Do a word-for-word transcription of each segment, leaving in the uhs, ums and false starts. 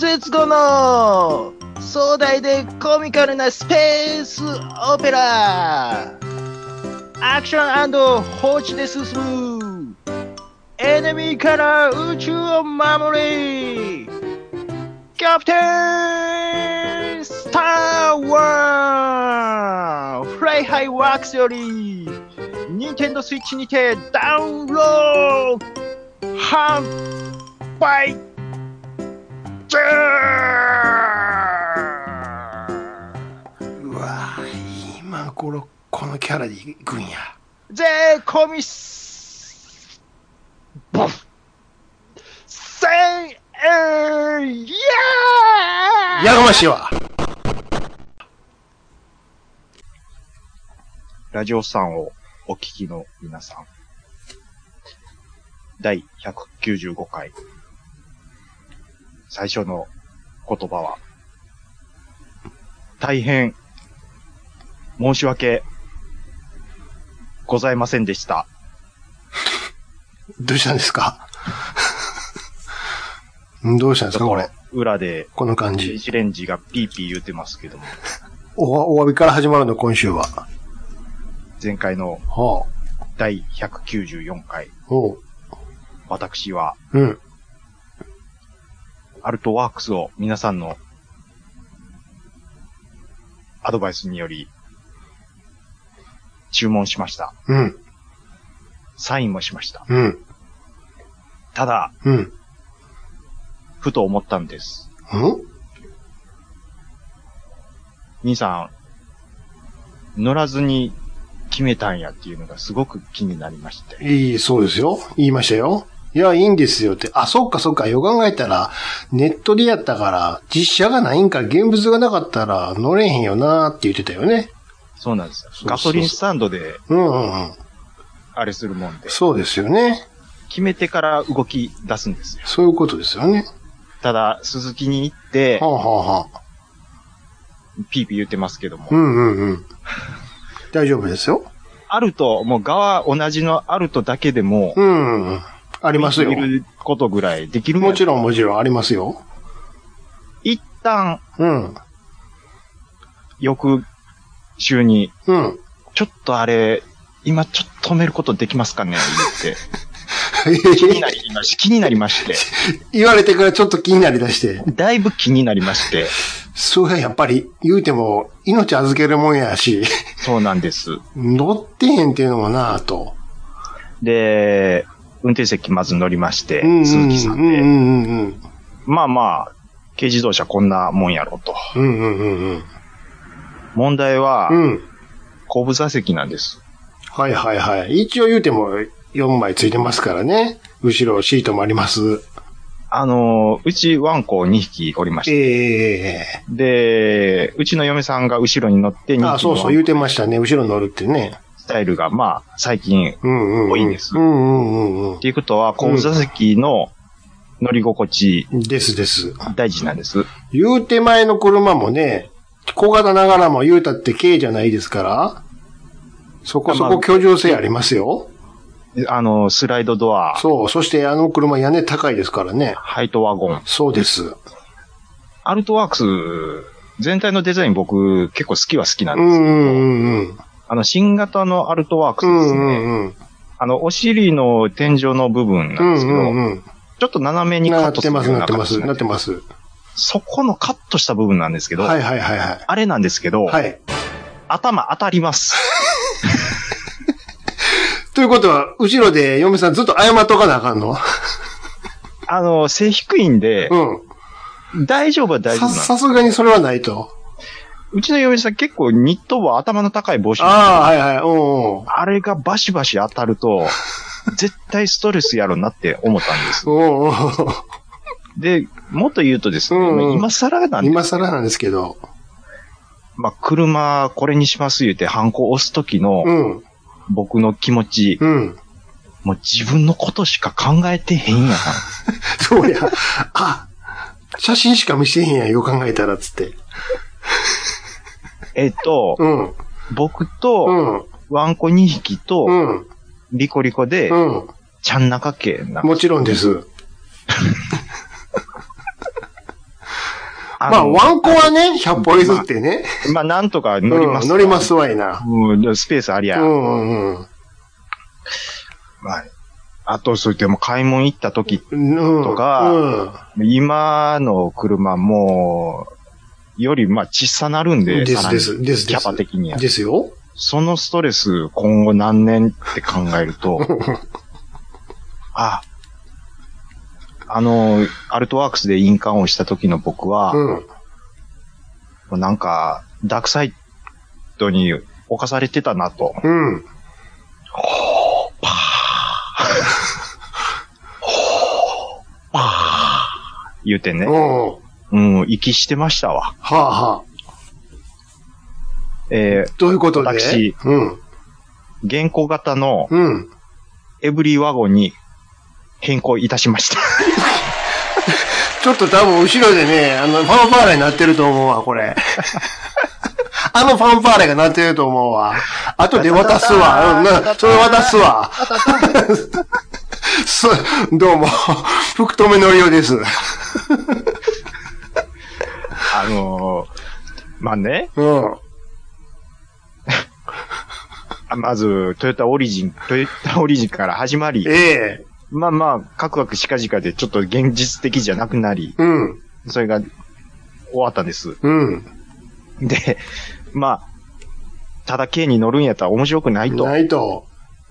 節後の壮大でコミカルなスペースオペラ、アクション&放置で進むエネミーから宇宙を守り、キャプテンスターワーフライハイワークスよりニンテンドースイッチにてダウンロード販売中。 うわぁ、今頃このキャラでいくんや。 税込みボンせんえん。いやーやがましいわ。 ラジオさんをお聞きの皆さん、だいひゃくきゅうじゅうごかい、最初の言葉は、大変申し訳ございませんでした。 どうしたんですかどうしたんですかこれ。 裏で、 この感じ。 電子レンジがピーピー言ってますけども。 お、お詫びから始まるの、今週は。 前回の、 はだいひゃくきゅうじゅうよんかい。 おう。 私は、 うん。 アルトワークスを皆さんのアドバイスにより注文しました。 うん。 サインもしました。 うん。 ただ、 うん。 ふと思ったんです。 うん兄さん、乗らずに決めたんやっていうのがすごく気になりまして。 いい、そうですよ。言いましたよ。いや、いいんですよって。あ、そっかそっか。よく考えたら、ネットでやったから、実写がないんか、現物がなかったら乗れへんよなーって言ってたよね。 そうなんですよ。 そうそうそうガソリンスタンドで、 うんうんうん。 あれするもんで。 そうですよね。 決めてから動き出すんですよ。 そういうことですよね。 ただ、鈴木に行って、 はあ、はあはあ、 ピーピー言ってますけども。 うんうんうん。大丈夫ですよ。 アルト、もう側同じのアルトだけでも、 うん、うん。ありますよ。 できることぐらいできるもちろんもちろんありますよ。 一旦、 うん。 翌週に、 うん。 ちょっとあれ、今ちょっと止めることできますかね言って。気になりまし、気になりまして。 言われてからちょっと気になりだして。 だいぶ気になりまして。 そうや、やっぱり言うても命預けるもんやし。 そうなんです。 乗ってへんっていうのもなぁと。 で、運転席まず乗りまして、 うんうん、 鈴木さんで、 うんうんうん。 まあまあ、軽自動車こんなもんやろと。 うんうんうんうん。 問題は、 うん、 後部座席なんです。 はいはいはい。一応言うてもよんまいついてますからね。後ろシートもあります。 あの、うちワンコにひきおりまして。 ええー。で、うちの嫁さんが後ろに乗ってにひきのあ、そうそう言うてましたね。後ろに乗るってね。 スタイルが、まあ、最近、多いんです。 うんうんうんうん。 っていうことは、後部座席の乗り心地、 ですです。 大事なんです。 言うて前の車もね、小型ながらも言うたって軽じゃないですから、そこそこ居住性ありますよ。 あの、スライドドア。 そう。そしてあの車屋根高いですからね。 ハイトワゴン。 そうです。 アルトワークス、全体のデザイン僕結構好きは好きなんですけど、 うんうんうん、 あの、新型のアルトワークスですね。うんうんうん、あの、お尻の天井の部分なんですけど、うんうんうん、ちょっと斜めにカットするような形になってます。なってます。そこのカットした部分なんですけど、 はいはいはいはい、 あれなんですけど、はい、頭当たります。 ということは、後ろで嫁さんずっと謝っとかなあかんの？ あの、背低いんで、うん、大丈夫は大丈夫なんです。 さすがにそれはないと。 うちの嫁さん結構ニットは頭の高い帽子。 ああ、はいはい。おうおう、あれがバシバシ当たると、絶対ストレスやろなって思ったんです。 おうおう、 で、もっと言うとですね、うんうん、今更なんです。 今更なんですけど。 まあ、車これにします言うてハンコ押すときの、うん、僕の気持ち、うん、もう自分のことしか考えてへんやん。 そうや。あ、写真しか見せへんやん、よく考えたら、つって。 えっと、うん、僕と、うん、ワンコにひきと、うん、リコリコで、うん、ちゃん中系なんです。 もちろんです。 まあ、ワンコはね、ひゃっぽ譲ってね。 まあ、まあ、なんとか乗ります、 うん。乗りますわいな。 うん、スペースありゃ。 うんうんうん。 まあ、あと、そう言っても買い物行った時うん、 とか、 うん、 今の車も、より、まあ、小さなるんで、 ですです、です。 キャパ的には。 ですよ。 そのストレス、今後何年って考えると、あ、あの、アルトワークスで印鑑をした時の僕は、うん、なんか、ダークサイドに侵されてたなと。うん。ほー、パー。ほー、パー。言うてね。うん、息してましたわ。はあはあ。えー、 どういうことで私、うん。現行型の、 うん。 エブリーワゴンに変更いたしました。 ちょっと多分後ろでね、あの、ファンファーレになってると思うわ、これ。あのファンファーレがなってると思うわ。後で渡すわ。うん、な、それ渡すわ。す、どうも、福留のりおです。 あのー、まあね。うん。まず、トヨタオリジン、トヨタオリジンから始まり。ええー。まあまあ、カクカクしかじかでちょっと現実的じゃなくなり。うん。それが終わったんです。うん。で、まあ、ただ軽に乗るんやったら面白くないと。 ないと。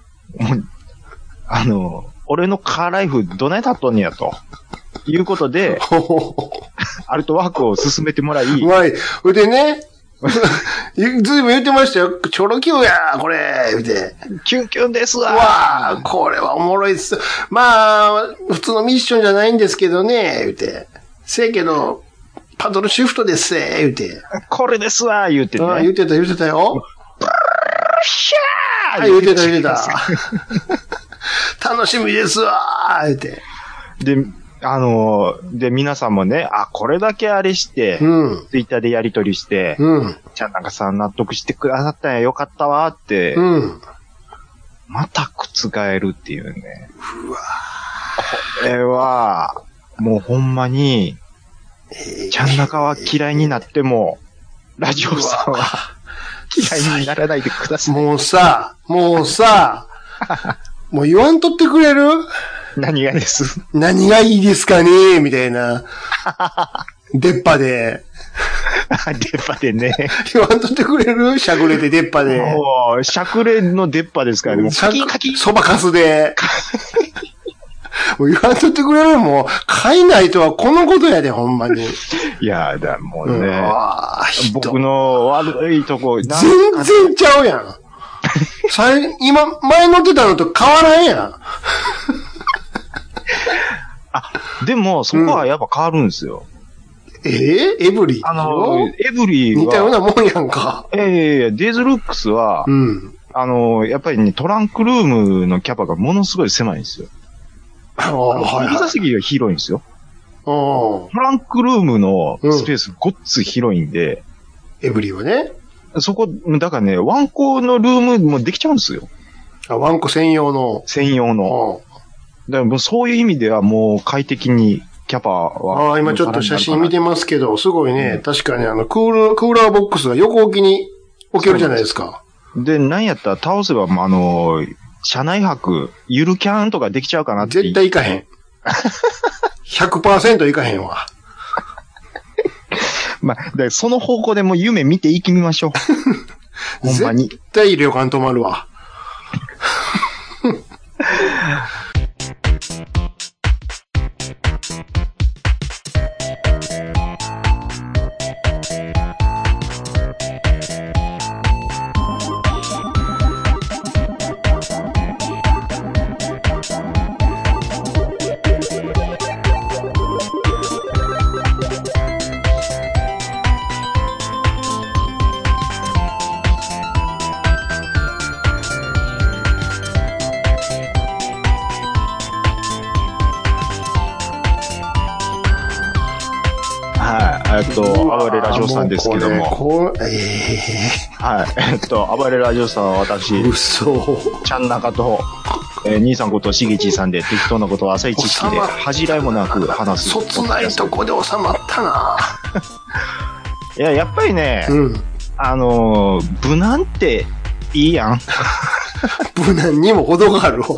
あの、俺のカーライフどないだっとんねやと。いうことで、アルトワークを進めてもらい。 はい。それでね、ずいぶん言ってましたよ。チョロ Q や、これ、言うて。 キュンキュンですわ。 わあ、これはおもろいっす。まあ、普通のミッションじゃないんですけどね、言うて。せやけど、パドルシフトですせ、言うて。 これですわ、言うてね。 あ言うてた、言うてたよ。 シャー言うてた、言うてた。楽しみですわ、言うて。 で、あのー、で、皆さんもね、あ、これだけあれして、うん、ツイッターでやりとりして、うん、じゃあなんかさ、納得してくださったんや、よかったわって、うん、また覆るっていうね。うわこれは、もうほんまに、えー、ちゃん中は嫌いになっても、ラジオさんは嫌いにならないでください。 もうさ、もうさ、もう言わんとってくれる？ 何がです何がいいですかねみたいな。出っ歯で。 出っ歯でね。 言わんとってくれる？しゃくれて出っ歯で。 もう、しゃくれの出っ歯ですからね。 カキカキ。そばかすで。もう言わんとってくれる？もう、買いないとはこのことやで、ほんまに。 いやだ、もうね。う僕の悪いとこ、 全然ちゃうやん。今、前乗ってたのと変わらんやん。 あ、でも、そこはやっぱ変わるんですよ。 うん、えー、エブリーあの、エブリーは。 似たようなもんやんか。 ええー、デイズルックスは、うん、あの、やっぱりね、トランクルームのキャパがものすごい狭いんですよ。ああ、はい、はい。座席が広いんですよ。トランクルームのスペースごっつ広いんで。 うん、エブリーはね。 そこ、だからね、ワンコのルームもできちゃうんですよ。 あ、ワンコ専用の。 専用の。だからもうそういう意味ではもう快適にキャパは。 ああ、今ちょっと写真見てますけど、すごいね。うん、確かにあの、クール、クーラーボックスが横置きに置けるじゃないですか。 で、なんやったら倒せば、あの、車内泊、ゆるキャンとかできちゃうかなって。 絶対いかへん。ひゃくパーセント いかへんわ。 まあ、でその方向でも夢見ていきみましょう。ほんまに。 絶対旅館泊まるわ。 えっと、暴れラジオさんですけども。 これ、これえー、はい。えっと、暴れラジオさんは私、 嘘。 ちゃん中と、 えー、兄さんことしげちさんで適当なことを浅い知識で恥じらいもなく話す。 そつないとこで収まったな。 いや、やっぱりね、うん、あのー、無難っていいやん。 無難にも程があるわ。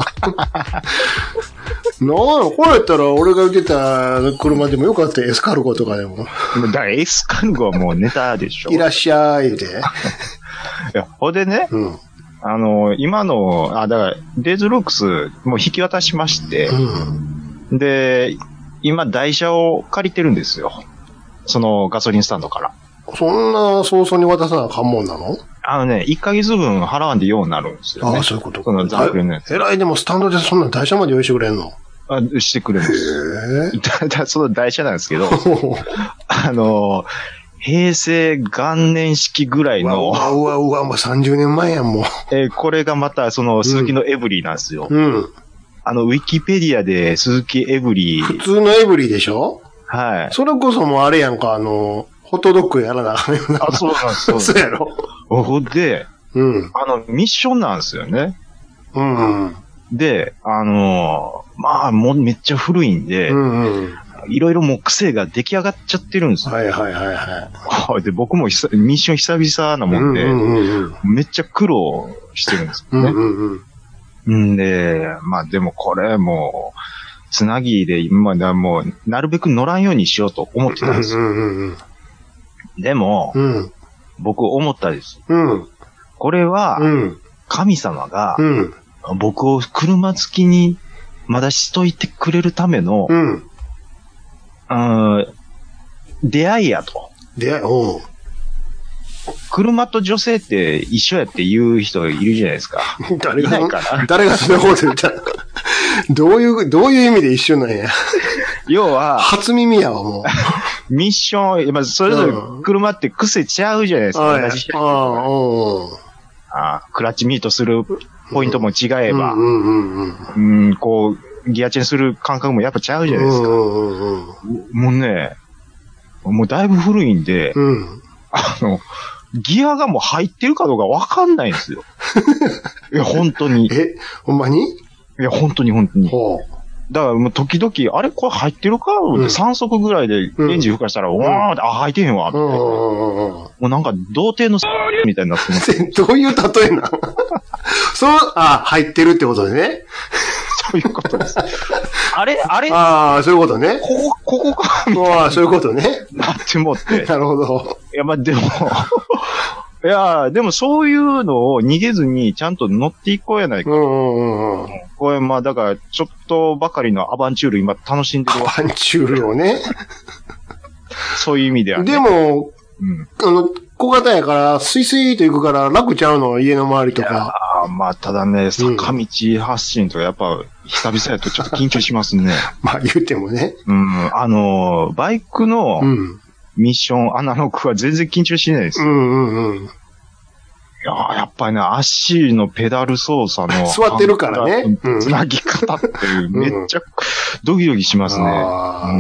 なあ、これやったら俺が受けた車でもよかったよ、エスカルゴとかでも。 だからエスカルゴはもうネタでしょ。 いらっしゃい、言うて。いや、ほんでね、うん、あの、今の、あ、だから、デイズロックス、もう引き渡しまして、うん、で、今、台車を借りてるんですよ。そのガソリンスタンドから。 そんな早々に渡さなあかんもんなの？ あのね、いっかげつぶん払わんでようになるんですよ、ね。 ああ、そういうこと。 そのザックリのやつ。 えらい、でもスタンドでそんな台車まで用意してくれんの？ あ、してくれるんです。へえ。だ、だ、その台車なんですけど、あの、平成元年式ぐらいの。 うわうわうわ、もうさんじゅうねんまえやん、もう。 えー、これがまた、その、鈴木のエブリーなんですよ。 うん。あの、ウィキペディアで鈴木エブリー。 普通のエブリーでしょ？ はい。 それこそもうあれやんか、あの、ホットドッグやらなあかんよな。 あ、そうなんですよ。 そうやろ。 ほんで、うん。あの、ミッションなんですよね。 うん、うん。 で、あのー、まあ、もうめっちゃ古いんで、うんうん、いろいろもう癖が出来上がっちゃってるんですよ。 はいはいはいはい。 で、僕もミッション久々なもんで、うんうんうん、めっちゃ苦労してるんですよね。うんうんうん、んで、まあでもこれもう、つなぎで、まあもう、なるべく乗らんようにしようと思ってたんですよ。うんうんうん、でも、うん、僕思ったです。うん、これは、神様が、うん僕を車付きにまだしといてくれるための、うん、あ出会いやと。 出会い、おう。 車と女性って一緒やって言う人いるじゃないですか。 誰が、いないかな誰がそんなこと言ったの？どういう、どういう意味で一緒なんや。 要は、 初耳やわ、もう。ミッション、まずそれぞれ車って癖ちゃうじゃないですか。同じ人。あクラッチミートするポイントも違えば、うんこう、ギアチェンする感覚もやっぱ違うじゃないですか。もうね、もうだいぶ古いんで、うん、あの、ギアがもう入ってるかどうかわかんないんですよ。いや、本当に。 え、ほんまに？ いや、本当に本当に。ほうだからもう時々、あれこれ入ってるかって、うん、さん速ぐらいでエンジン吹かしたら、うん、わーって、あ、入ってへんわって。うん、もうなんか、童貞のみたいになってます。 どういう例えなの？そう、あ、入ってるってことでね。 そういうことです。あれあれああ、そういうことね。 ここ、ここかみたいな。ああ、そういうことね。 なってもって。 なるほど。 いや、まあ、でも、いや、でもそういうのを逃げずにちゃんと乗っていこうやないか。うんうんうん。これ、まあ、だから、ちょっとばかりのアバンチュール今楽しんでるわ。 アバンチュールをね。 そういう意味では、ね。 でも、うん、あの、小型やから、スイスイと行くから楽ちゃうの、家の周りとか。 ああ、まあ、ただね、坂道発進とかやっぱ、久々やとちょっと緊張しますね。 まあ、言うてもね。 うん、あの、バイクのミッションアナログは全然緊張しないですよ。うんうんうん。いやー、やっぱりね、足のペダル操作の。 座ってるからね。 つなぎ方ってめっちゃドキドキしますね。うん。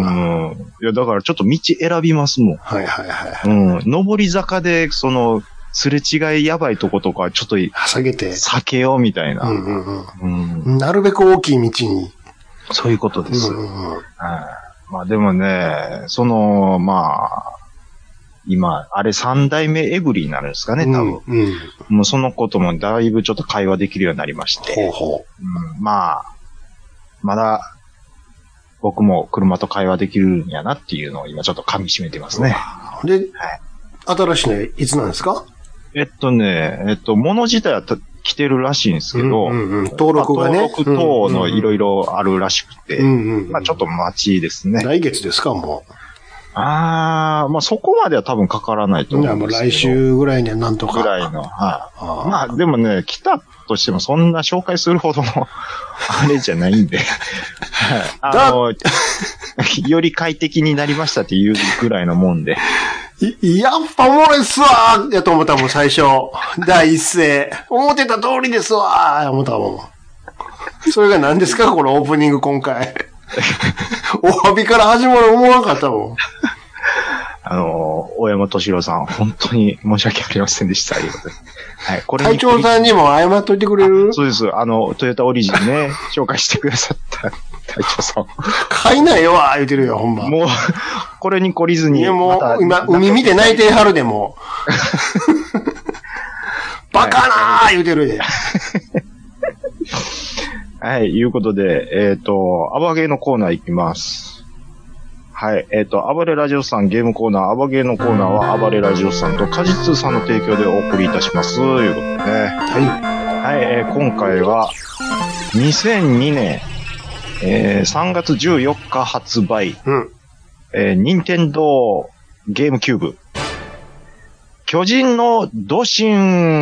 いや、だからちょっと道選びますもん。 はいはいはい。 うん。上り坂で、その、すれ違いやばいとことか、ちょっと、 下げて。 避けようみたいな。うんうんうん。うん、なるべく大きい道に。 そういうことです。うんうんうん、まあでもね、その、まあ、今、あれ三代目エブリーなんですかね、多分。うんうん、もうそのこともだいぶちょっと会話できるようになりまして。ほうほううん、まあ、まだ、僕も車と会話できるんやなっていうのを今ちょっと噛み締めてますね。 で、はい、新しいのいつなんですか？ えっとね、えっと、物自体は来てるらしいんですけど、うんうんうん、 登録がね。 まあ、登録等のいろいろあるらしくて、うんうんうん、まあちょっと待ちですね。 来月ですか、もう。 ああ、まあそこまでは多分かからないと思うんですけど。 来週ぐらいにはなんとか。 ぐらいの。はい。あまあでもね、来たとしてもそんな紹介するほどのあれじゃないんで。あの、より快適になりましたっていうぐらいのもんで。 やっぱおもろいっすわーやと思ったもん、最初。第一声。思ってた通りですわー思ったもん。それが何ですかこのオープニング今回。お詫びから始まる思わなかったもん。 あの、大山敏郎さん、本当に申し訳ありませんでした。ということで。はい。これ隊長さんにも謝っといてくれる？ そうです。あの、トヨタオリジンね、紹介してくださった隊長さん。 買いないよわ、言うてるよ、ほんま。 もう、これに懲りずに。 いや、もう、ま、今、海見て泣いてはるでも。バカなー言うてるで。 はい、いうことで、えっ、ー、と、アバゲーのコーナー行きます。はい。えっ、ー、と、暴れラジオさんゲームコーナー、暴れのコーナーは暴れラジオさんと果実さんの提供でお送りいたします。ということでね。はい。はい、えー、今回は、にせんにねん、えー、さんがつじゅうよっか発売。うん。えー、任天堂ゲームキューブ。巨人のドシン。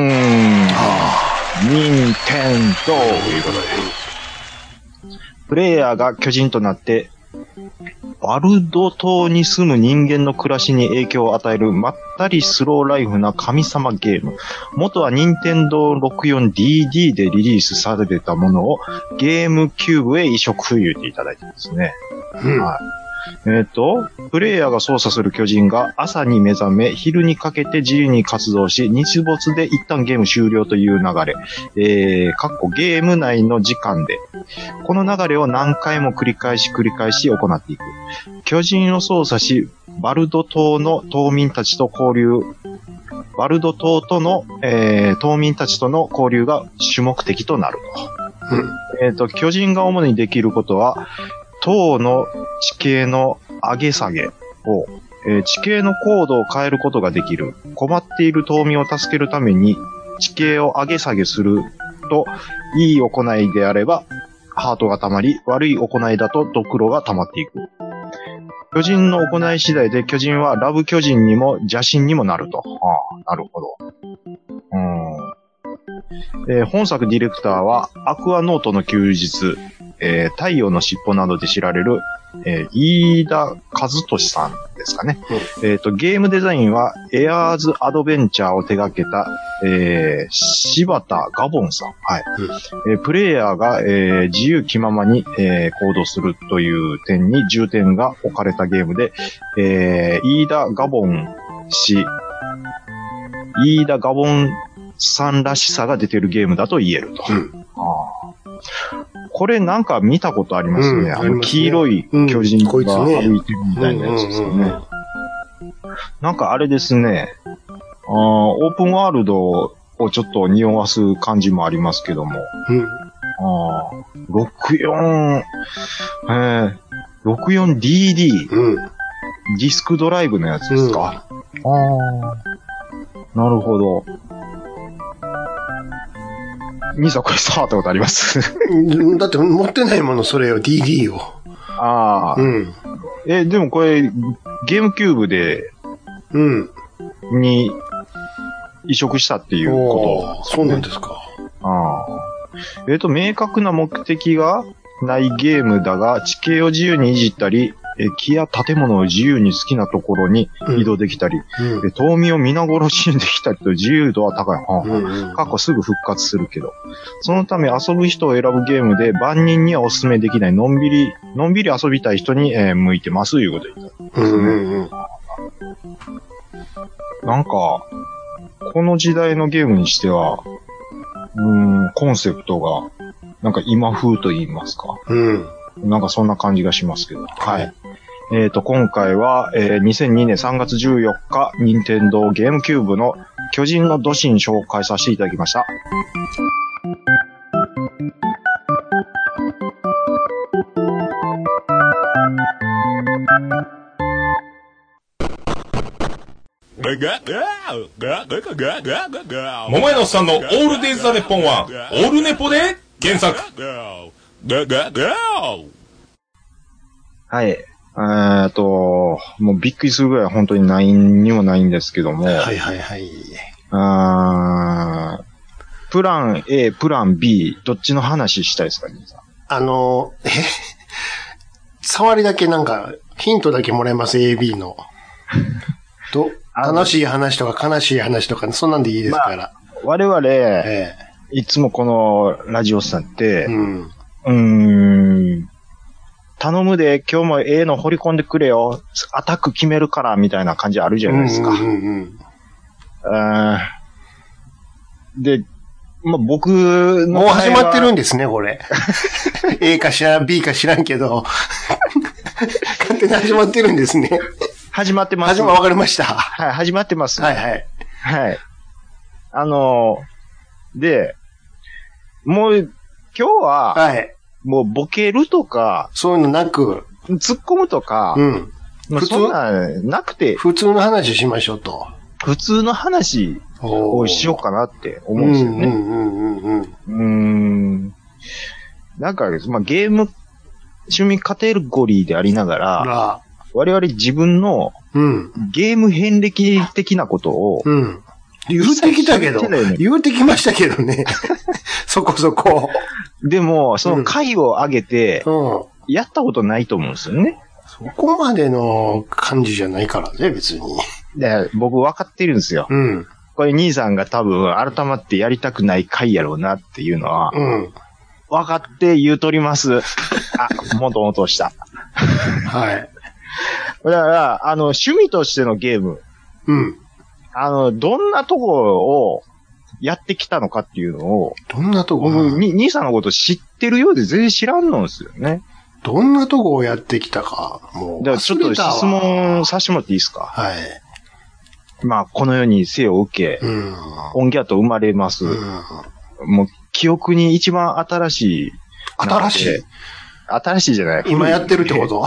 任天堂ということで。プレイヤーが巨人となって、バルド島に住む人間の暮らしに影響を与えるまったりスローライフな神様ゲーム。元は任天堂 ろくじゅうよんディーディー でリリースされたものをゲームキューブへ移植封入っていただいてますね。うん、はい。えっと、プレイヤーが操作する巨人が朝に目覚め、昼にかけて自由に活動し、日没で一旦ゲーム終了という流れ。えー、かっこゲーム内の時間で。この流れを何回も繰り返し繰り返し行っていく。巨人を操作し、バルド島の島民たちと交流。バルド島との、えー、島民たちとの交流が主目的となると。うん、えっと、巨人が主にできることは、島の地形の上げ下げを、えー、地形の高度を変えることができる。困っている島民を助けるために地形を上げ下げすると、いい行いであればハートが溜まり、悪い行いだとドクロが溜まっていく。巨人の行い次第で巨人はラブ巨人にも邪神にもなると。ああ、なるほど。うん、えー、本作ディレクターはアクアノートの休日、えー、太陽の尻尾などで知られる、えー、飯田和俊さんですかね。うん、えっと、ゲームデザインはエアーズアドベンチャーを手掛けた、えー、柴田ガボンさん。はい。うん、えー、プレイヤーが、えー、自由気ままに、えー、行動するという点に重点が置かれたゲームで、えー、飯田ガボン氏、飯田ガボンさんらしさが出てるゲームだと言えると。うん、あこれなんか見たことありますね。うん、あの黄色い巨人が歩いてるみたいなやつですよね。なんかあれですね。あオープンワールドをちょっと匂わす感じもありますけども。うん、あろくじゅうよん、えー、ろくじゅうよんディーディー、うん、ディスクドライブのやつですか。うん、あなるほど。兄さんこれ触ったことありますだって持ってないもの、それよ、ディーディー を。 ああ。うん。え、でもこれ、ゲームキューブで、うん。に、移植したっていうこと、 ね。そうなんですか。 ああ。えっと、明確な目的がないゲームだが、地形を自由にいじったり、木や建物を自由に好きなところに移動できたり、うん、島民を皆殺しにできたりと自由度は高い。うん、過去すぐ復活するけど。そのため遊ぶ人を選ぶゲームで万人にはお勧めできない、のんびり、のんびり遊びたい人に、えー、向いてます、いうことで言ったんですね。うんうん、なんか、この時代のゲームにしては、うーん、コンセプトが、なんか今風と言いますか。うんなんかそんな感じがしますけど。はい。えっと、今回は、えー、にせんにねんさんがつじゅうよっか、任天堂ゲームキューブの巨人のドシン紹介させていただきました。 桃屋のおっさんのオールデイズ・ザ・ネッポンは、オールネポで原作。 はい。えーと、もうびっくりするぐらい本当にないにもないんですけども。 はいはいはい。 あプラン A、プラン B、どっちの話したいですか、皆さん。 あの、え触りだけなんか、ヒントだけもらえます、A、B の。ど楽しい話とか悲しい話とか、そんなんでいいですから。まあ、 我々、ええ、いつもこのラジオさんって、うんうーん頼むで、今日もええの掘り込んでくれよ。アタック決めるから、みたいな感じあるじゃないですか。うんうんうん。で、まあ、僕の。 もう始まってるんですね、これ。A か知らん、B か知らんけど。勝手に始まってるんですね。 始まってます。 始ま、わかりました。 はい、始まってます。 はいはい。 はい。あのー、で、もう、今日は、はい。もうボケるとか、 そういうのなく、 突っ込むとか、うん。普通そんな、なくて。 普通の話しましょうと。 普通の話をしようかなって思うんですよね。うんうんうんうん。うーん。なんか、まあ、ゲーム、趣味カテゴリーでありながら、我々自分の、ゲーム遍歴的なことを、うん。 言うてきたけど、言うてきましたけどね。そこそこ。 でも、その回を上げて、やったことないと思うんですよね。 そこまでの感じじゃないからね、別に。 で、僕分かってるんですよ。うん。これ兄さんが多分改まってやりたくない回やろうなっていうのは、うん。分かって言うとります。あ、もともとした。はい。だから、あの、趣味としてのゲーム。うん。あの、どんなとこをやってきたのかっていうのを、 どんなとこ僕、に、兄さんのこと知ってるようで全然知らんのですよね。 どんなとこをやってきたか、もう。 だからちょっと質問させてもらっていいですか？はい。まあ、この世に生を受け、うん、オンギャと生まれます。うん、もう、記憶に一番新しい。 新しい新しいじゃない。 今やってるってこと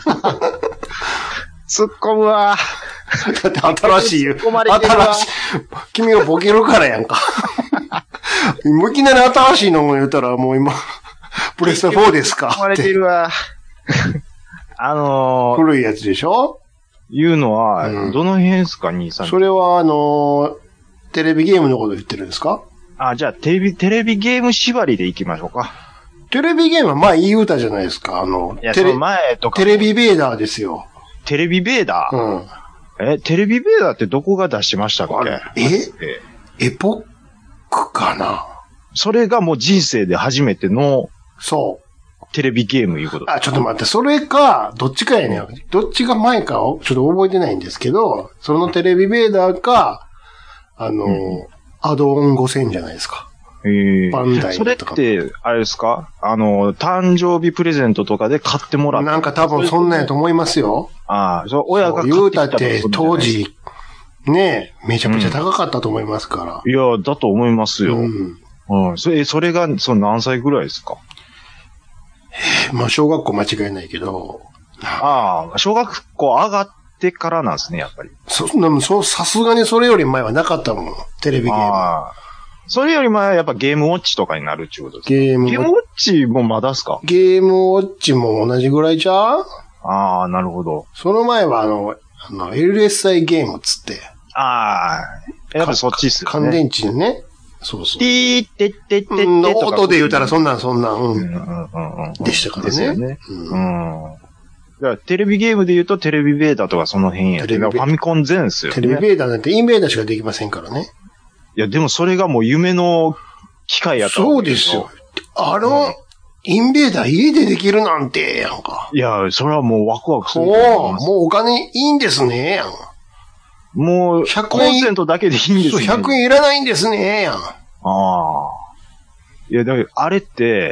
突っ込むわ。 だって新しいよ。新しい。君がボケるからやんか。いきなり新しいのも言ったらもう今、プレステフォーですか。 突っ込まれてるわ。あのー、 古いやつでしょ？ いうのは、うん、どの辺ですか、兄さん。 それは、あのー、テレビゲームのこと言ってるんですか？ あ、じゃあ、テレビ、テレビゲーム縛りでいきましょうか。 テレビゲームは、まあ、いい歌じゃないですか。あの、 いや、テレ、その前とか。 テレビベーダーですよ。 テレビベーダー？うん。え、テレビベーダーってどこが出しましたっけ？ えエポックかな？ それがもう人生で初めての、 そう。 テレビゲームいうこと。 あ、ちょっと待って、それか、どっちかやねん。どっちが前かを、ちょっと覚えてないんですけど、そのテレビベーダーか、あの、うん、アドオンごせんじゃないですか。 へえ。バンダイとか。それって、あれですか？あの、誕生日プレゼントとかで買ってもらった。 なんか多分そんなんやと思いますよ。 ああ、そう、親が買ってきた。 言うたって当時、ね、めちゃめちゃ高かったと思いますから。 うん、いや、だと思いますよ。うん。うん。それ、それが、その何歳ぐらいですか？ まあ、小学校間違いないけど。 ああ、小学校上がってからなんですね、やっぱり。 そ、そ、さすがにそれより前はなかったもん。テレビゲーム。ああ。 それより前はやっぱゲームウォッチとかになるってことですか？ゲーム。ゲームウォッチもまだっすか？ ゲームウォッチも同じぐらいじゃう？ ああ、なるほど。 その前はあの、あの、エルエスアイ ゲームっつって。 ああ。やっぱそっちっすよね。 乾電池でね。そうそう。 ティーテッテッテッテッテ音で言うたらそんなん、そんなん、うん。でしたからね。ですよね。 うん。だからテレビゲームで言うとテレビベーダーとかその辺や。テレビファミコン全っすよね。 テレビベーダーなんてインベーダーしかできませんからね。 いや、でもそれがもう夢の機械やった。 そうですよ。あの、インベーダー家でできるなんて、やんか。 いや、それはもうワクワクする。 おー、もうお金いいんですね、やん。 もう、ひゃくえん。コンセントだけでいいんですね。そう、 ひゃくえんいらないんですね、やん。ああ。いや、だから、あれって、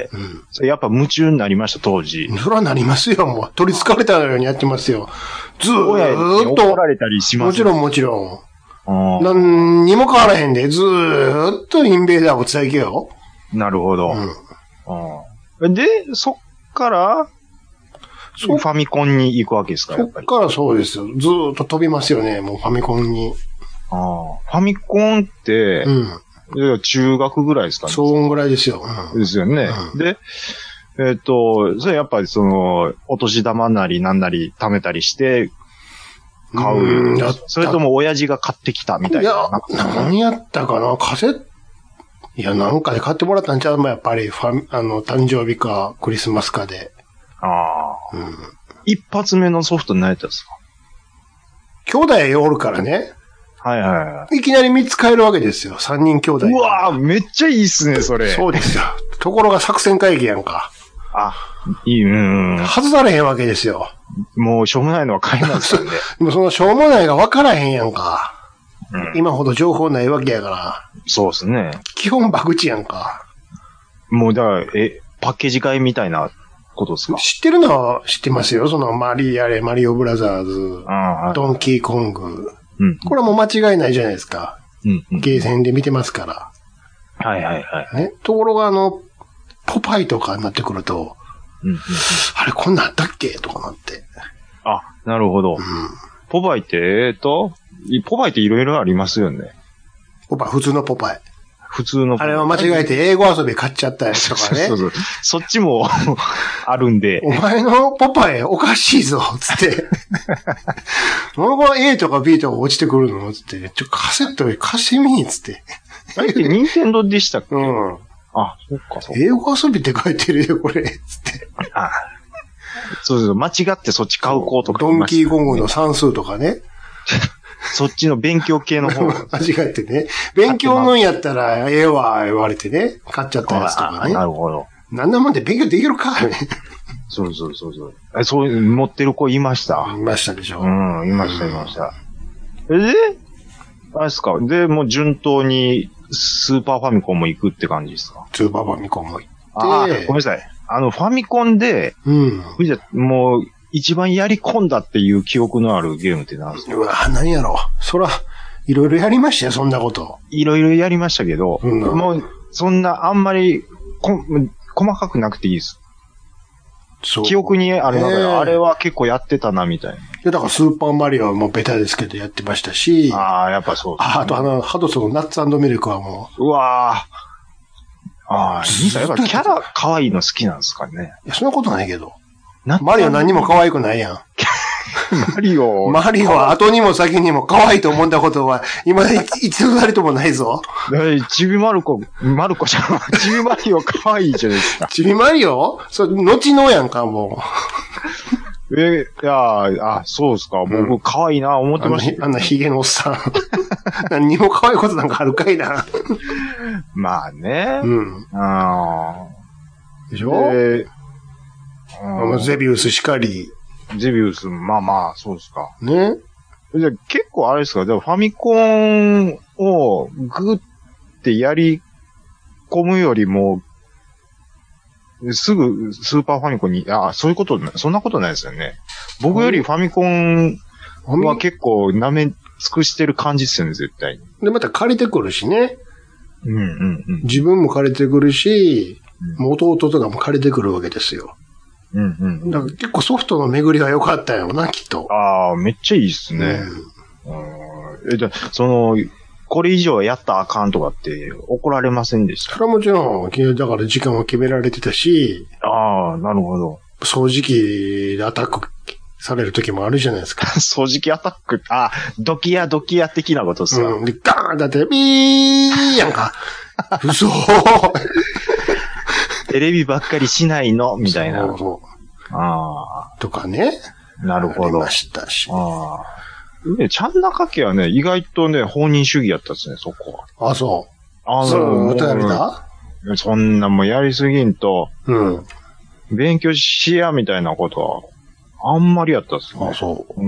うん、やっぱ夢中になりました、当時。 そらなりますよ、もう。取り憑かれたようにやってますよ。ずーっと。 怒られたりします。 もちろん、もちろん。何にも変わらへんで、ずーっとインベーダーを伝えけよ。 なるほど。うん、で、そっから、ファミコンに行くわけですか？ そっからそうですよ。ずーっと飛びますよね、もうファミコンに。 ああ。ファミコンって、うん、中学ぐらいですかね。 そんぐらいですよ。 うん、ですよね。うん、で、えっと、それやっぱりその、お年玉なりなんなり貯めたりして、買う。それとも親父が買ってきたみたいな。いや、何やったかなカセットいや、なんかで買ってもらったんちゃう？まあ、やっぱりファ、あの、誕生日かクリスマスかで。ああ。 うん。一発目のソフト何やったんですか？ 兄弟おるからね。 はいはいはい。 いきなりみっつ買えるわけですよ。さんにん兄弟。 うわぁ、めっちゃいいっすね、それ。 そうですよ。ところが作戦会議やんか。 あ、 いい、うん。 外されへんわけですよ。 もうしょうもないのは買いますよね。 でもそのしょうもないが分からへんやんか。 うん、 今ほど情報ないわけやから。 そうですね。 基本バグチやんか。 もうだから、え、パッケージ買いみたいなことですか？ 知ってるのは知ってますよ。そのマリアレ、マリオブラザーズ、 はい、 ドンキーコング。 うん、 これはもう間違いないじゃないですか。 うんうん、 ゲーセンで見てますから。 はいはいはい。 ね。ところがあの、ポパイとかになってくると、 うんうんうん、 あれこんなんあったっけとかなって。 あ、なるほど。うん、ポパイって、えーと、ポパイっていろいろありますよね。 ポパイ、普通のポパイ。 普通の。 あれは間違えて英語遊び買っちゃったやつとかね。 そうそう。そっちもあるんで。 お前のポパイおかしいぞ、つって。なんか A とか B とか落ちてくるのつって。ちょ、カセット貸してみつって。 あれって任天堂でしたっけ？ うん。 あ、そっかそっか。 英語遊びって書いてるよ、これ。つって。 あ、そうそう。間違ってそっち買う子とか、 ね。ドンキーコングの算数とかね。 そっちの勉強系の方。 間違ってね。勉強のんやったらええわ、言われてね。買っちゃったやつとかね。 なるほど。 なんだもんで勉強できるかね。 そうそうそうそう。え、そういう、持ってる子いました。 いましたでしょ。 うん、いました、いました。えで、あれですか。で、もう順当にスーパーファミコンも行くって感じですか？ スーパーファミコンも行って。 あ、ごめんなさい。あの、ファミコンで、 うん。 じゃもう、一番やり込んだっていう記憶のあるゲームって何ですか？ うわ、何やろ。そら、いろいろやりましたよ、そんなこと。 いろいろやりましたけど、うん、もう、そんな、あんまりこ、細かくなくていいです。そう。記憶にあれだから、あれは結構やってたな、みたいな。いや、だからスーパーマリオはもうベタですけどやってましたし。 ああ、やっぱそうです、 ね。あ、あとあの、ハドソンのナッツ&ミルクはもう。うわぁ。ああ、兄さんやっぱキャラ可愛いの好きなんですかね。 いや、そんなことないけど。マリオ何にも可愛くないやん。 マリオ。 マリオは後にも先にも可愛いと思ったことは、今まで一度たりともないぞ。 ちびまる子、まる子ちゃん、ちびマリオ可愛いじゃないですか。 ちびマリオそれ、後のやんか、もう。え、いやあ、そうですか。僕、うん、可愛いな、思ってました。 あんなヒゲのおっさん。何にも可愛いことなんかあるかいな。 まあね。 うん。 ああ。でしょでうん、ゼビウスしかり。 ゼビウス、まあまあ、そうですか。 ね。 じゃあ結構あれですか、じゃあファミコンをグってやり込むよりも、すぐスーパーファミコンに、あ、そういうこと、そんなことないですよね。僕よりファミコンは結構舐め尽くしてる感じですよね、絶対に。 で、また借りてくるしね。 うんうんうん。 自分も借りてくるし、うん、弟とかも借りてくるわけですよ。 うんうんうん、 だから結構ソフトの巡りが良かったよな、きっと。 ああ、めっちゃいいっすね。うん、え、じゃその、これ以上やったらあかんとかって怒られませんでした？ それはもちろん、だから時間は決められてたし。 ああ、なるほど。 掃除機でアタックされる時もあるじゃないですか。 掃除機アタックあ、ドキヤドキヤ的なことっすか？ うん。で、ガーンだって、ビーやんか。嘘テレビばっかりしないのみたいな。 そうそう。 ああ。 とかね。 なるほど。ありましたし。 ああ。ね、ちゃんなかけはね、意外とね、放任主義やったっすね、そこは。 あ、そう。 あの、 そう、またやりた？ そんなもんやりすぎんと、 うん。 勉強しや、みたいなことは、あんまりやったっすね。 あ、そう。 うん。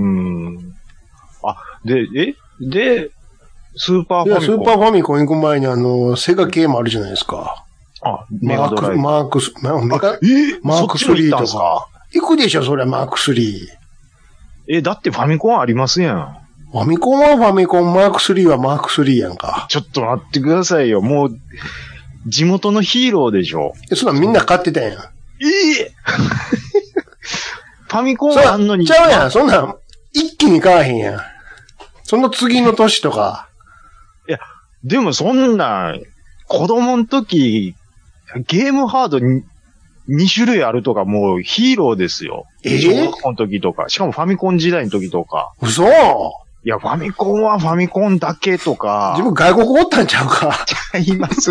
あ、で、えで、スーパーファミコン。いや、 スーパーファミコン行く前にあの、セガ系もあるじゃないですか。 あ、メガドライブ。 マークス、マークス、メガ、 えマークスリーとか。行くでしょ、そりゃ、マークスリー。 え、だってファミコンありますやん。 ファミコンはファミコン、マークスリーはマークスリーやんか。 ちょっと待ってくださいよ。もう、地元のヒーローでしょ。 え、そんなんみんな買ってたやん。ええファミコンあんのに。 ちゃうやん。そんなん、一気に買わへんやん。その次の年とか。 いや、でもそんな、子供の時、ゲームハードにに種類あるとかもうヒーローですよ。 えー、 小学校の時とか。しかもファミコン時代の時とか。 嘘？ いや、ファミコンはファミコンだけとか。 自分外国おったんちゃうか。 ちゃいますって。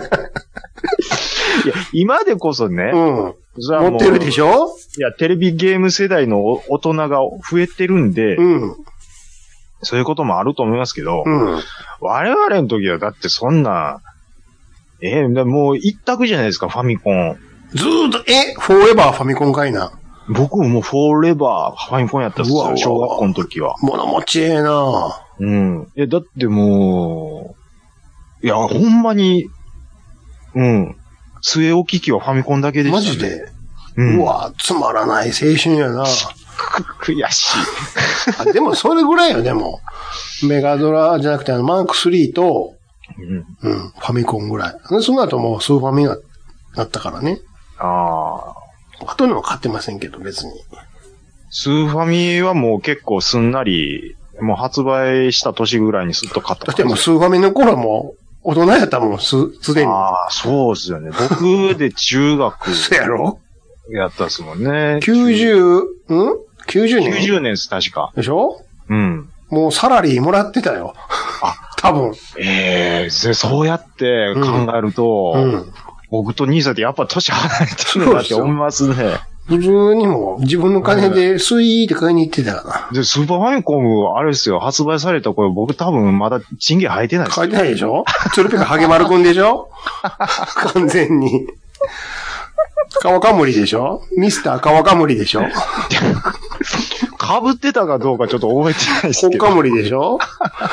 いや、今でこそね。 うん。持ってるでしょ？ いや、テレビゲーム世代の大人が増えてるんで。 うん。 そういうこともあると思いますけど。 うん。 我々の時はだってそんな、えー、もう一択じゃないですか、ファミコン。 ずーっと、え、フォーエバーファミコンかいな。 僕ももうフォーレバーファミコンやったっすよ、小学校の時は。 物持ちええな。 うん。いや、だってもう、いや、ほんまに、うん。据え置き機はファミコンだけでしたね。 マジで、 うん、 うわ、つまらない青春やな。 悔しいあ。でも、それぐらいよ、でも。メガドラじゃなくて、あの、マークスリーと、うん、うん、ファミコンぐらい。その後もうスーファミがなったからね。 ああ。後のは買ってませんけど、別に。 スーファミはもう結構すんなり、もう発売した年ぐらいにすっと買った。 だってもうスーファミの頃はもう大人やったもん、す、すでに。 ああ、そうですよね。僕で中学。 そうやろやったっすもんね。 きゅうじゅう、うん ?きゅうじゅう 年 ?きゅうじゅうねんです、確か。 でしょうん。 もうサラリーもらってたよ。あ、多分。 ええー、そうやって考えると、うんうん、僕と兄さんってやっぱ年離れてるなって思いますね。 普通にも自分の金でスイーって買いに行ってたから。 で、スーパーファミコン、あれですよ、発売された頃僕多分まだチンゲ生えてないですよ。 生えてないでしょツルピカハゲマルくんでしょ完全に。カワカムリでしょミスターカワカムリでしょ被ってたかどうかちょっと覚えてないですけど。 コカムリでしょ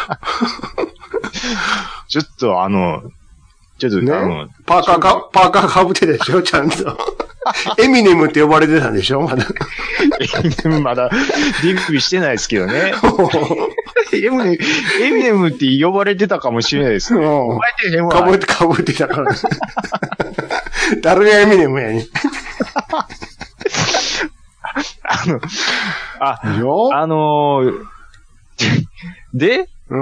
ちょっとあの、ちょっと、ね、あの、 パーカーか、パーカー被ってたでしょちゃんと。エミネムって呼ばれてたんでしょまだ。 エミネムまだ、デビューしてないですけどね。エミネム、エミネムって呼ばれてたかもしれないです。覚えてへんわ。かぶって、かぶってたから。誰がエミネムやねん。 あの、あ、あのー、で、 うん。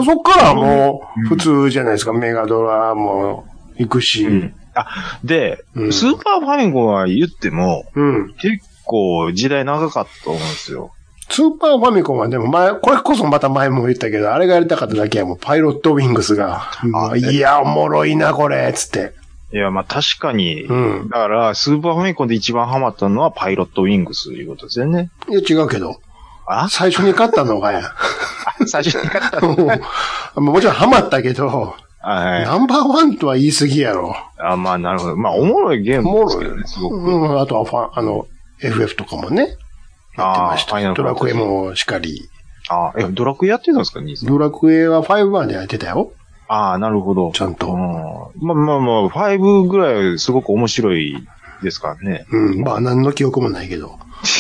そっからもう、普通じゃないですか。うん、メガドラも行くし。うん、 あ、で、うん、スーパーファミコンは言っても、うん、結構時代長かったと思うんですよ。 スーパーファミコンはでも前、これこそまた前も言ったけど、あれがやりたかっただけはもうパイロットウィングスが、あいや、おもろいな、これ、つって。 いや、まあ確かに、うん、だから、スーパーファミコンで一番ハマったのはパイロットウィングスということですよね。 いや、違うけど。あ最初に買ったのがや。 最初に買ったのがもちろんハマったけど、はい、ナンバーワンとは言い過ぎやろ。 あまあ、なるほど。まあ、おもろいゲームですけどね、すごく。 うん、あとはファン、あの、エフエフ とかもね。やってました。ドラクエもしかり。 あえ、ドラクエやってたんですか、兄さん。 ドラクエはごまでやってたよ。 ああ、なるほど。 ちゃんと。うん、 まあまあまあ、ごぐらいすごく面白いですからね。 うん、まあ、何の記憶もないけど。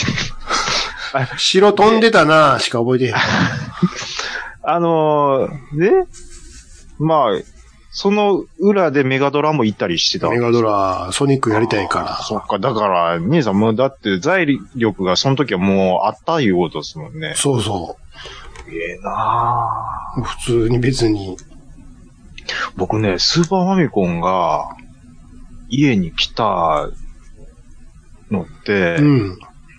城飛んでたなしか覚えてへん。 あのー、で、まあ、その裏でメガドラも行ったりしてた。 メガドラ、ソニックやりたいから。 そっか、だから、兄さんもだって財力がその時はもうあったいうことですもんね。 そうそう。 ええなぁ。 普通に別に。 僕ね、スーパーファミコンが家に来たのって、うん、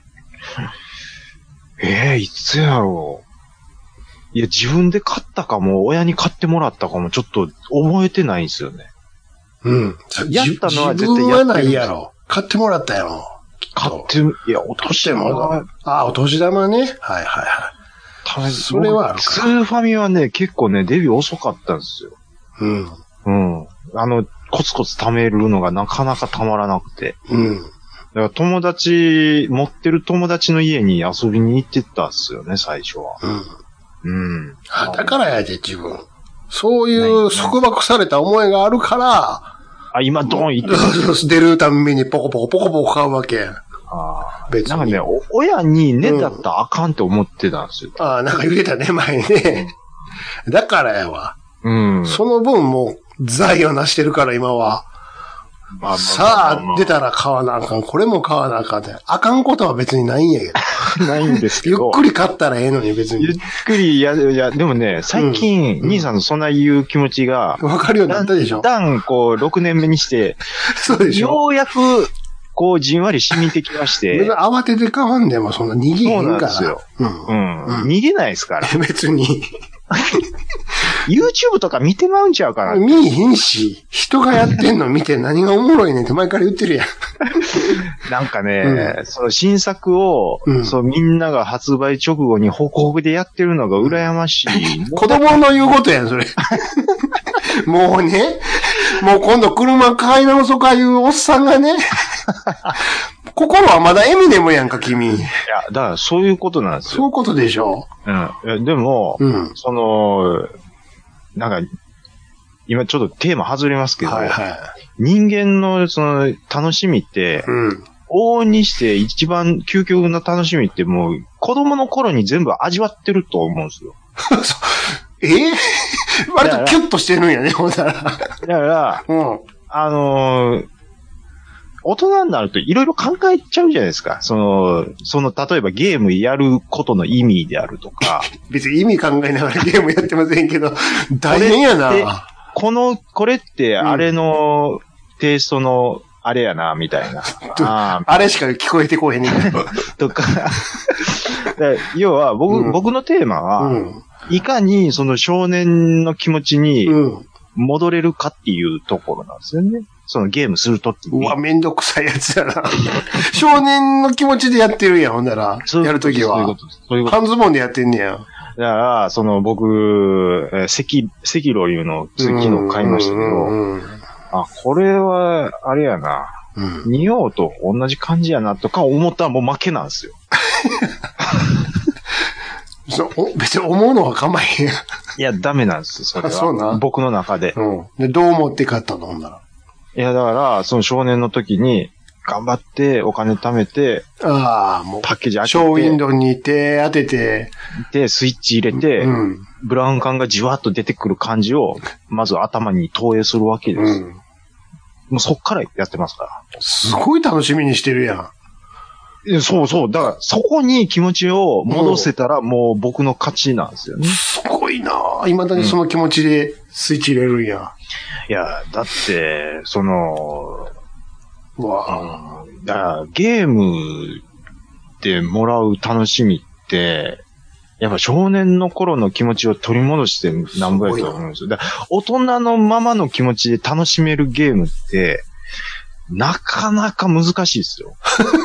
ええー、いつやろう。いや、自分で買ったかも、親に買ってもらったかも、ちょっと覚えてないんですよね。 うん。 やったのは絶対やってる。 自分はないやろ。買ってもらったやろ。 買って、いや、お年玉。 あ、お年玉ね。はいはいはい。 たぶん、 それはあるか。 スーファミはね、結構ね、デビュー遅かったんですよ。 うん。 うん。あの、コツコツ貯めるのがなかなかたまらなくて。 うん。 だから友達、持ってる友達の家に遊びに行ってたんですよね、最初は。 うん。 うん。 だからやで、自分。そういう束縛された思いがあるから、 あ、今ドン行ってる。出るたびにポコポコポコポコ買うわけ。 ああ。別に。なんかね、親にねだったらあかんって思ってたんですよ。 うん、ああ、なんか言ってたね、前にね。だからやわ。 うん。 その分もう、財を成してるから今は。まあまあまあまあ、さあ、出たら買わなあかん。これも買わなあかんって。あかんことは別にないんやけど。ないんですけど。 ゆっくり買ったらええのに別に。 ゆっくり、いや、いや、でもね、最近、うん、兄さんのそんな言う気持ちが。 わかるようになったでしょ。 だんだん、こう、ろくねんめにして。 そうでしょ。 ようやく、こう、じんわり染みてきまして。 別に慌てて買わんでもそんな逃げへんから。そうなんですよ。うん。うん。逃げないですから。 別に。 YouTube とか見てまうんちゃうかな。 見えへんし、人がやってんの見て何がおもろいねんって前から言ってるやん。 なんかね、うん、その新作を、うん、そうみんなが発売直後にホクホクでやってるのが羨ましい。 子供の言うことやん、それ。もうね、 もう今度車買い直そうかいうおっさんがね、心はまだエミネムやんか、君。いや、 だからそういうことなんですよ。 そういうことでしょ。 うん。でも、うん、その、なんか、今ちょっとテーマ外れますけど、はいはい、人間のその楽しみって、うん、往々にして一番究極の楽しみってもう子供の頃に全部味わってると思うんですよ。 えー、割とキュッとしてるんやね、ほんなら。だから、うん、あのー、大人になるといろいろ考えちゃうじゃないですか。その、その、例えばゲームやることの意味であるとか。 別に意味考えながらゲームやってませんけど、大変やな。 この、これってあれのテイストのあれやな、みたいな。 あ, あれしか聞こえてこへんねんけど。 とか。要は僕、うん、僕のテーマは、うん、いかにその少年の気持ちに戻れるかっていうところなんですよね。そのゲームするとっていう。 うわ、めんどくさいやつやな。少年の気持ちでやってるやん、ほんなら。やるときは。そういうことです。そういうこと。半ズボンでやってんねや。 だから、その僕、えー、赤、赤炉いうのを昨日買いましたけど、あ、これは、あれやな。うん、仁王と同じ感じやなとか思ったらもう負けなんですよ。 そ別に思うのは構えへん。 いや、ダメなんですよ、それは。そうな。僕の中で。 うん。で、どう思って買ったのほんなら。 いや、だから、その少年の時に、頑張ってお金貯めて、 ああ、もう、 パッケージ開けて、 ショーウィンドウに手当てて、 で、スイッチ入れて、うん、ブラウン管がじわっと出てくる感じを、まず頭に投影するわけです。うん、もうそっからやってますから。 すごい楽しみにしてるやん。 そうそう。だから、そこに気持ちを戻せたら、もう僕の勝ちなんですよね。 すごいなぁ。未だにその気持ちでスイッチ入れるんや。うん、 いや、だって、その、 うわ、 うん、だからゲームでもらう楽しみって、やっぱ少年の頃の気持ちを取り戻してなんぼやと思うんですよ。だから大人のままの気持ちで楽しめるゲームって、なかなか難しいですよ。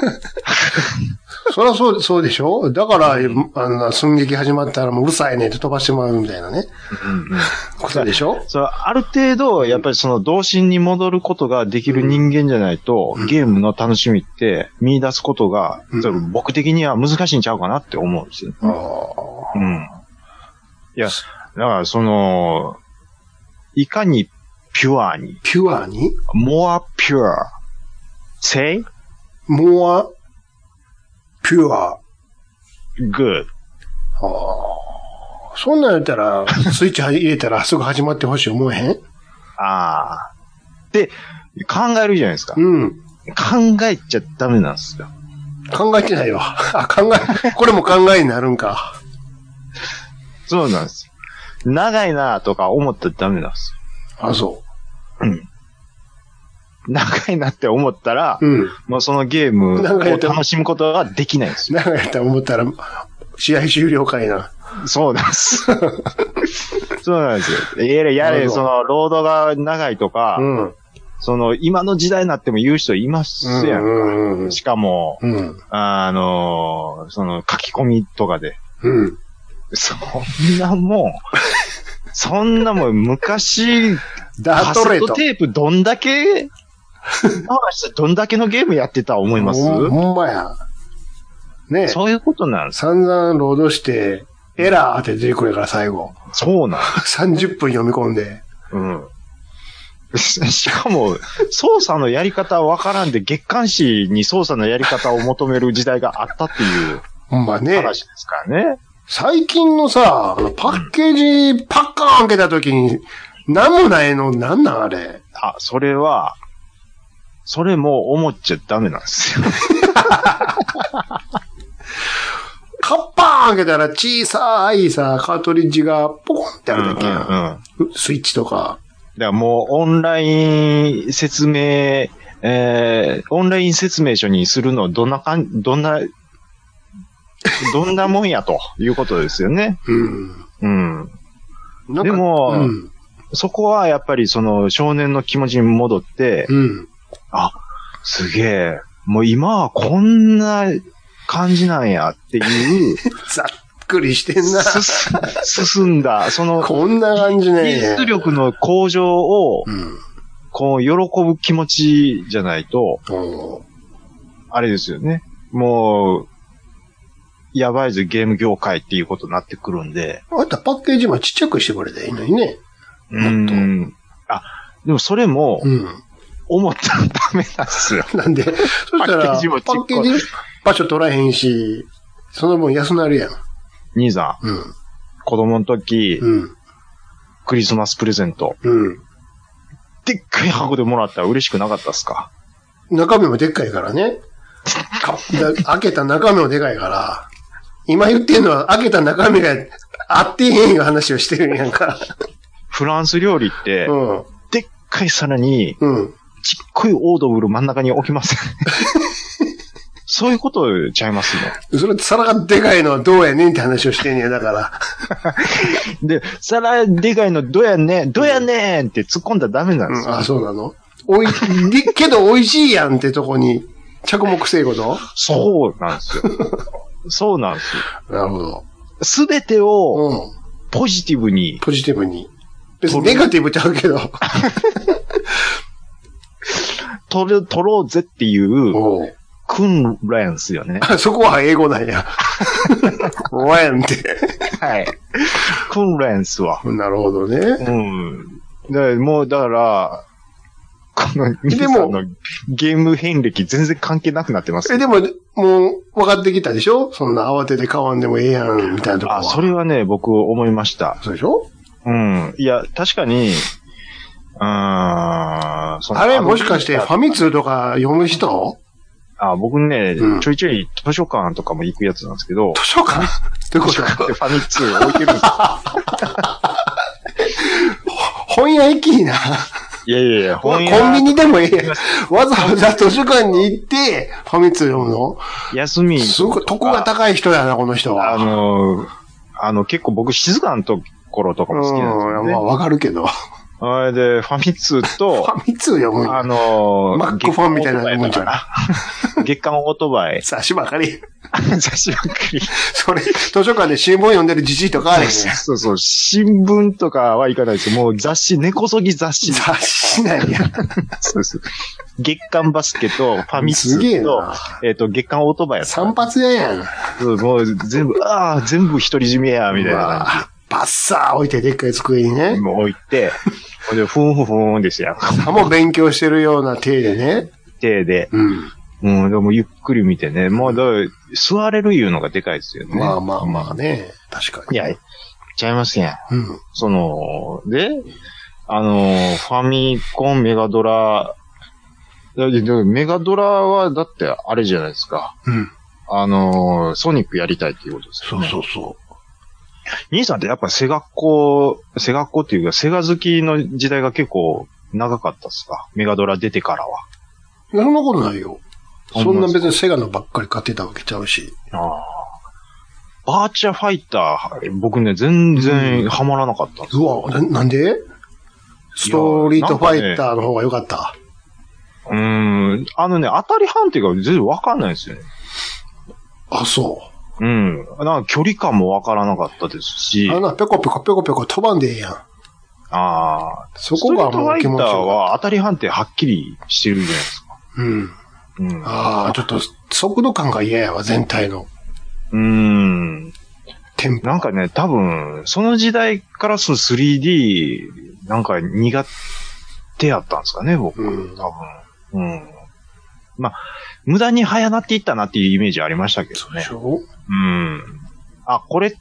そりゃそう、そうでしょ？だから、あの、寸劇始まったらもううるさいねって飛ばしてもらうみたいなね。うんうん。ことでしょ？ そう、ある程度、やっぱりその童心に戻ることができる人間じゃないと、うん、ゲームの楽しみって見出すことが、うん、僕的には難しいんちゃうかなって思うんですよ。ああ。うん。いや、だからその、いかにピュアに。 ピュアに ?more pure.Say? More pure. Good. ああ。そんなんやったら、スイッチ入れたらすぐ始まってほしい思えへん？ ああ。で、考えるじゃないですか。 うん。 考えちゃダメなんですよ。 考えてないわ。あ、考え、これも考えになるんか。 そうなんですよ。長いなとか思ったらダメなんですよ。あ、そう。 うん。長いなって思ったら、うん、もうそのゲームを楽しむことができないんですよ。 長いって思ったら、試合終了かいな。 そうなんです。そうなんですよ。やれ、やれ、その、ロードが長いとか、うん、その、今の時代になっても言う人いますやんか。うんうんうん、しかも、うん、あの、その、書き込みとかで。うん、そんなもん、そんなもん、昔、カセットテープどんだけ、どんだけのゲームやってた思います？ ほんまや。ね。 そういうことなんです。 散々ロードして、エラーって出てくるから最後。 そうなんさんじゅっぷん読み込んで。 うん。しかも、操作のやり方わからんで、月刊誌に操作のやり方を求める時代があったっていう。 ほんまね。 話ですからね。 最近のさ、パッケージパッカーン開けた時に、なんもないの、なんなんあれ。 あ、それは、それも思っちゃダメなんですよ。 カッパーン開けたら小さいさ、カートリッジがポコンってあるだけやん。うんうん、スイッチとか。 だからもうオンライン説明、えー、オンライン説明書にするのどんなかん、どんな、どんなもんやということですよね。うん。うん。でも、うん、そこはやっぱりその少年の気持ちに戻って、うん、あ、すげえ、もう今はこんな感じなんやっていう。 ざっくりしてんな。 進んだ、その、 こんな感じね。 技術力の向上をこう、喜ぶ気持ちじゃないと、あれですよね。もう、やばいぜゲーム業界っていうことになってくるんで。 あんたパッケージもちっちゃくしてくれたらいいのにね。 うん。あ、でもそれも、うん、思ったらダメなんですよ。 なんでそしたら、パッケージもパッケージ場所取らへんし、その分安なるやん。 兄さん。うん。子供の時、うん。クリスマスプレゼント。うん。でっかい箱でもらったら嬉しくなかったっすか？ 中身もでっかいからね。開けた中身もでかいから。今言ってんのは開けた中身が合ってへんいう話をしてるんやんか。 フランス料理って、うん、でっかい皿に、うん、ちっこいオードブル真ん中に置きますよね。そういうことちゃいますの。それって皿がでかいのはどうやねんって話をしてんねや、だから。 で、皿でかいのどうやねん、どうやねんって突っ込んだらダメなんですよ。 うん、あ、そうなの？おい、けど美味しいやんってとこに着目せえこと？ そうなんですよ。そうなんですよ。なるほど。 すべてを、ポジティブに、うん。 ポジティブに。別にネガティブちゃうけど。 取る、取ろうぜっていう、訓練っすよね。 そこは英語なんや。練って。 はい。訓練っすわ。 なるほどね。うん。でもう、だから、この、でも、ゲーム遍歴全然関係なくなってます。 え、でも、もう、分かってきたでしょ？そんな慌てて買わんでもええやん、みたいなとこは。 あ、それはね、僕思いました。 そうでしょ？ うん。いや、確かに、うーん、 あれ、もしかしてファミ通とか読む人？ あ、僕ね、うん、ちょいちょい図書館とかも行くやつなんですけど。 図書館どういうこと？ファミ通置いてるんですよ。 本屋行きな。 いやいやいや、 本屋コンビニでもええやん。わざわざ図書館に行って、ファミ通読むの？ 休み。 すごい、とこが高い人やな、この人は。 あの、あの、結構僕静かなところとかも好きなんですよね。 まあ、わかるけど。 あれで、ファミ通と、 ファミ通読むあのー、マックファンみたいなもんじゃな。 月刊オートバイ。 雑誌ばかり。 雑誌ばっかり。 それ、図書館で新聞読んでるじじいとかあれへん。 そうそう、新聞とかはいかないですよ。もう雑誌、根こそぎ雑誌。 雑誌なんや。 そうそう。月刊バスケと、ファミ通と、えっと、月刊オートバイやった。 散髪屋やん。 そう、もう全部、ああ、全部独り占めや、みたいな感じ。 バッサー置いて、でっかい机にね。 もう置いて、ほんで、ふんふんふんですよ。 さも勉強してるような手でね。 手で。うん。うん、でもゆっくり見てね。もう、だ座れるいうのがでかいですよね。 まあまあまあね。確かに。 いや、ちゃいますやん。うん。その、で、あの、ファミコン、メガドラ、メガドラは、だって、あれじゃないですか。うん。あの、ソニックやりたいっていうことですよね。 そうそうそう。 兄さんってやっぱセガっ子、セガっ子っていうか、セガ好きの時代が結構長かったっすか？メガドラ出てからは。 いや、そんなことないよ。そんな別にセガのばっかり買ってたわけちゃうし。ああ。 バーチャファイター、僕ね、全然ハマらなかったんです、 うん、うわ、な、なんで？ストリートファイターの方が良かった。 うーん。あのね、当たり判定が全然わかんないですよね。 あ、そう。 うん。なんか距離感もわからなかったですし。 あの、ペコペコペコペコ飛ばんでええやん。ああ。 そこがもう気持ちよかった。ストリートファイターは当たり判定はっきりしてるじゃないですか。うん。 うん。ああ、ちょっと速度感が嫌やわ、全体の。 うーん。テンポ。なんかね、多分、その時代からその スリーディー、なんか苦手やったんですかね、僕。うん。多分。うん。まあ、無駄に早なっていったなっていうイメージありましたけどね。 そうでしょ？ うん。あ、これって、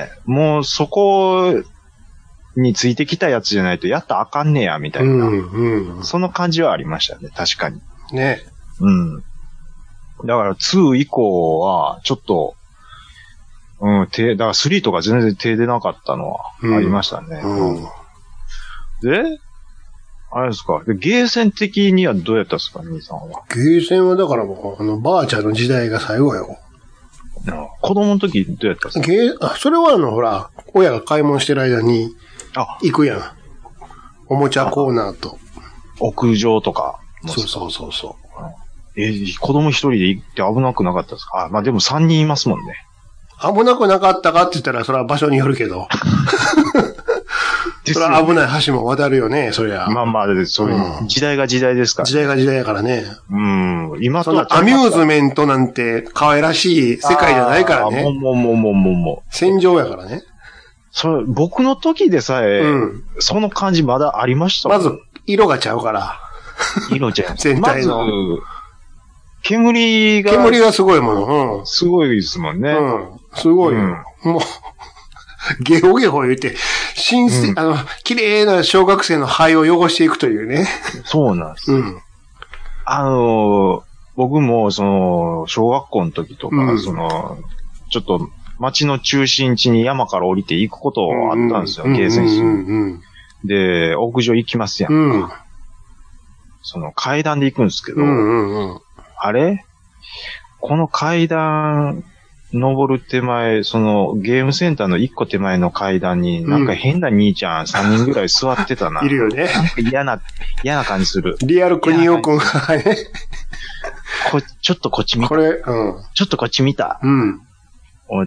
もうそこについてきたやつじゃないとやったらあかんねや、みたいな。うんうん。その感じはありましたね、確かに。 ね。 うん。だからに以降は、ちょっと、うん、手、だからさんとか全然手出なかったのはありましたね。うんうん、で、あれですか。で、ゲーセン的にはどうやったんですか、兄さんは。 ゲーセンはだからもう、あの、バーチャルの時代が最後よ。 子供の時どうやったんですか。 ゲー、あ、それはあの、ほら、親が買い物してる間に、あ、行くやん。おもちゃコーナーと。 屋上とか。 そうそうそうそう。 えー、子供一人で行って危なくなかったですか。あ、まあでも三人いますもんね。 危なくなかったかって言ったら、それは場所によるけど。 それは危ない橋も渡るよね、そりゃ。 まあまあ、そういう、うん、時代が時代ですから、ね。 時代が時代やからね。 うん。今とは。そのアミューズメントなんて可愛らしい世界じゃないからね。 もうもうもうもうもうもう。 戦場やからね。 それ、僕の時でさえ、うん、その感じまだありましたもん。 まず、色がちゃうから。 色ちゃう。 全体の。 まず、煙が。 煙がすごいもの。 うん。すごいですもんね。 うん。すごいよ。うん、もう、ゲホゲホ言って、新鮮、うん、あの、綺麗な小学生の肺を汚していくというね。 そうなんです。うん。あの、僕も、その、小学校の時とか、うん、その、ちょっと、町の中心地に山から降りて行くことあったんですよ、ゲーセン市。で、屋上行きますやん。うん、その階段で行くんですけど、うんうんうん、あれこの階段、登る手前、そのゲームセンターの一個手前の階段に、なんか変な兄ちゃんさんにんぐらい座ってたな。 いるよね。 なんか嫌な、嫌な感じする。 リアル国尾くんがね。 こ、ちょっとこっち見た。 これ、うん。 ちょっとこっち見た。 うん。 思って、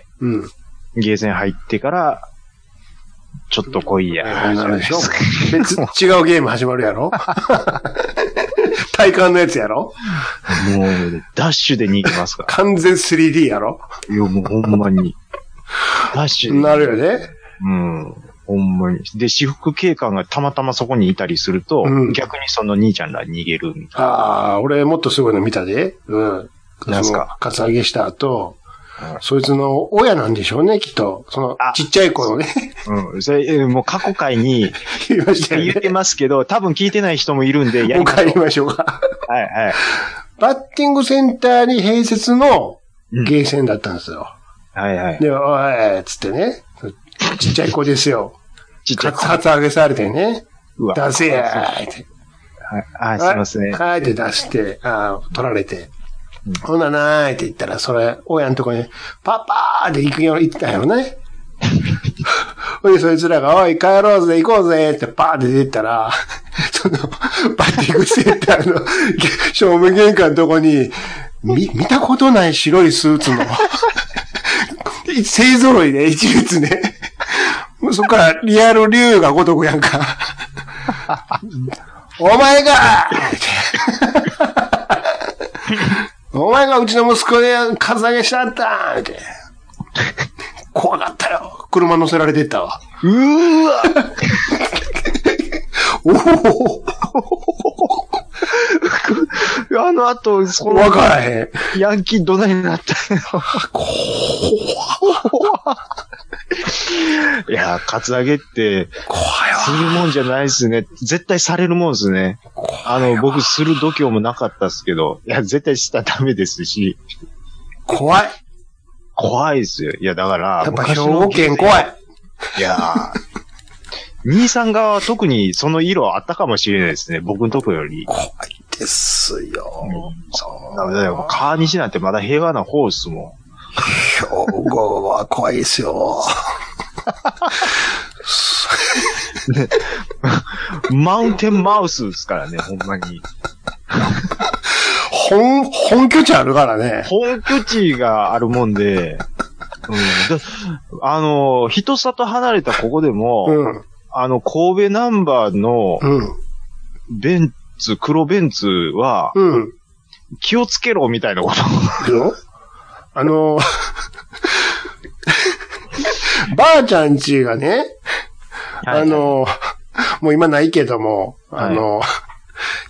うん。ゲーセン入ってから、ちょっと来いや。 なるでしょ。別、違うゲーム始まるやろ体感のやつやろもう、ダッシュで逃げますから。 完全 スリーディー やろいや、もうほんまに。ダッシュで。 なるよね。 うん。ほんまに。で、私服警官がたまたまそこにいたりすると、うん、逆にその兄ちゃんら逃げるみたいな。 ああ、俺もっとすごいの見たで。うん。 なんすか？ カツアゲした後、うん、そいつの親なんでしょうね、きっと。その、ちっちゃい子のね。 うん。それ、もう過去回に言いましたよね。 言ってますけど、多分聞いてない人もいるんで、 やりましょう。もう帰りましょうか。 はいはい。 バッティングセンターに併設のゲーセンだったんですよ。 うん、はいはい。 で、おい、つってね。ちっちゃい子ですよ。 ちっちゃい子。 カツアゲされてね。うわ。出せやーって。 はい、すいません。 はいって出して、あ取られて。うん、ほんななーって言ったら、それ、親のとこに、パパーって行くよ、行ったんやろね。ほいで、そいつらが、おい、帰ろうぜ、行こうぜってパーって出たら、その、バッティングセンターの正面玄関のとこに、見、見たことない白いスーツの、勢揃いで、一列ね。そっからリアル竜が如くやんか。お前がお前がうちの息子でカツアゲしちゃったって。怖かったよ。車乗せられてったわ。 うーわおおあの後、 その、わからへん。ヤンキーどないになったの怖いや、カツアゲって、 怖いわ。 するもんじゃないですね。絶対されるもんですね。あの、僕する度胸もなかったですけど、いや、絶対したらダメですし。 怖い。 怖いですよ。いや、だから。 やっぱ兵庫県怖い。 いやー。兄さん側は特にその色あったかもしれないですね。僕のとこより。 怖いですよ。うん、 そうだめだよ。川西なんてまだ平和な方ですもん。 兵庫は怖いですよ。 マウンテンマウスですからね、ほんまに。 本、本拠地あるからね。 本拠地があるもんで、うん、あの、人里離れたここでも、うん、あの、神戸ナンバーの、ベンツ、黒ベンツは、うん、気をつけろみたいなこと。 あの、ばあちゃん家がね、あの、もう今ないけども、あの、はい、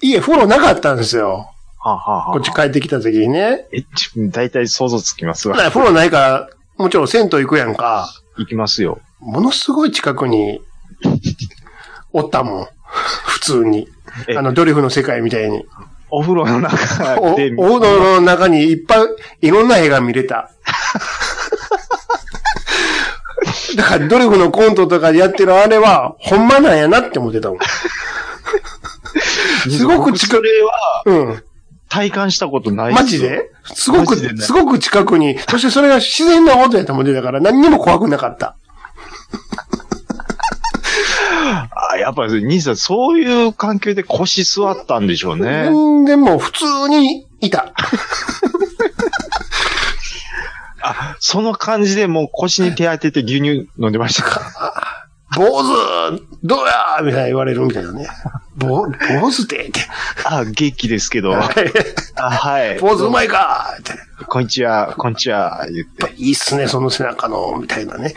家風呂なかったんですよ。 はあはあ、 こっち帰ってきた時にね。 え、だいたい想像つきますわ。 風呂ないから、もちろん銭湯行くやんか。 行きますよ。 ものすごい近くに、おったもん。普通に。あの、ドリフの世界みたいに。 お風呂の中で。 お、お風呂の中にいっぱい、いろんな映画見れた。だから、ドリフのコントとかでやってるあれは、ほんまなんやなって思ってたもん。すごく近く、うん。 体感したことないマジですごく、すごく近くに、そしてそれが自然なことやと思ってたから、何にも怖くなかった。 あ、やっぱり、兄さん、そういう環境で腰座ったんでしょうね。 でも、普通にいた。 あ、その感じでもう腰に手当てて牛乳飲んでましたか？ 坊主どうやみたいな言われるみたいなね。坊主ってって。 あ、元気ですけど。あ、はい。 坊主うまいかって。 こんにちは、こんにちは、言って。 いいっすね、その背中の、みたいなね。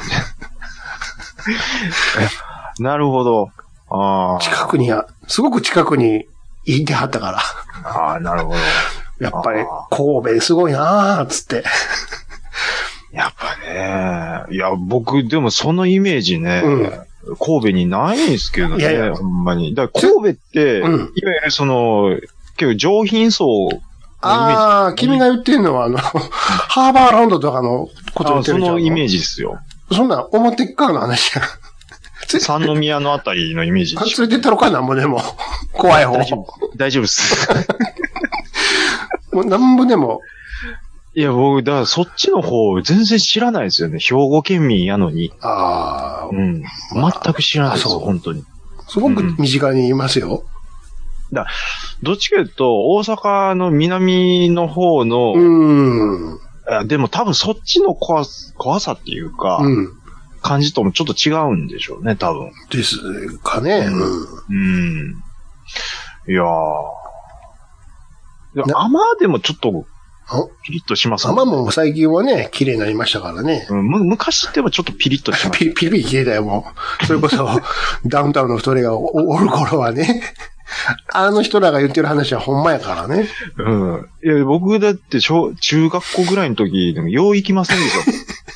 なるほど。あ近くに、すごく近くにいてはったから。 ああ、なるほど。 やっぱり、神戸すごいなー、つって。 やっぱね、いや、僕、でもそのイメージね、うん、神戸にないんですけどね、いやいやほんまに。だから神戸って、うん、いわゆるその、結構上品層のイメージ。 ああ、君が言ってるのは、あの、ハーバーランドとかのこと言ってるじゃん。 そのイメージですよ。 そんな、表っ側の話や。 三宮のあたりのイメージでしょ。 連れてったろかなんぼでも。怖い方。 大丈夫。大丈夫っす。 もうなんぼでも。 いや、僕、だからそっちの方全然知らないですよね。兵庫県民やのに。 ああ。 うん。まあ、全く知らないですよ、本当に。 すごく身近にいますよ。 うん、だどっちかというと、大阪の南の方の、 うん。 でも多分そっちの怖怖さっていうか、うん、感じともちょっと違うんでしょうね、多分。 ですかね。 うん。うん、いやー。甘でもちょっと、ピリッとしますね。甘も最近はね、綺麗になりましたからね。 うん、昔ってもちょっとピリッとしました。 ピリピリ綺麗だよ、もう。それこそ、ダウンタウンの太りが お, おる頃はね。あの人らが言ってる話はほんまやからね。 うん。いや、僕だって小、中学校ぐらいの時、でもよう行きませんでしょ。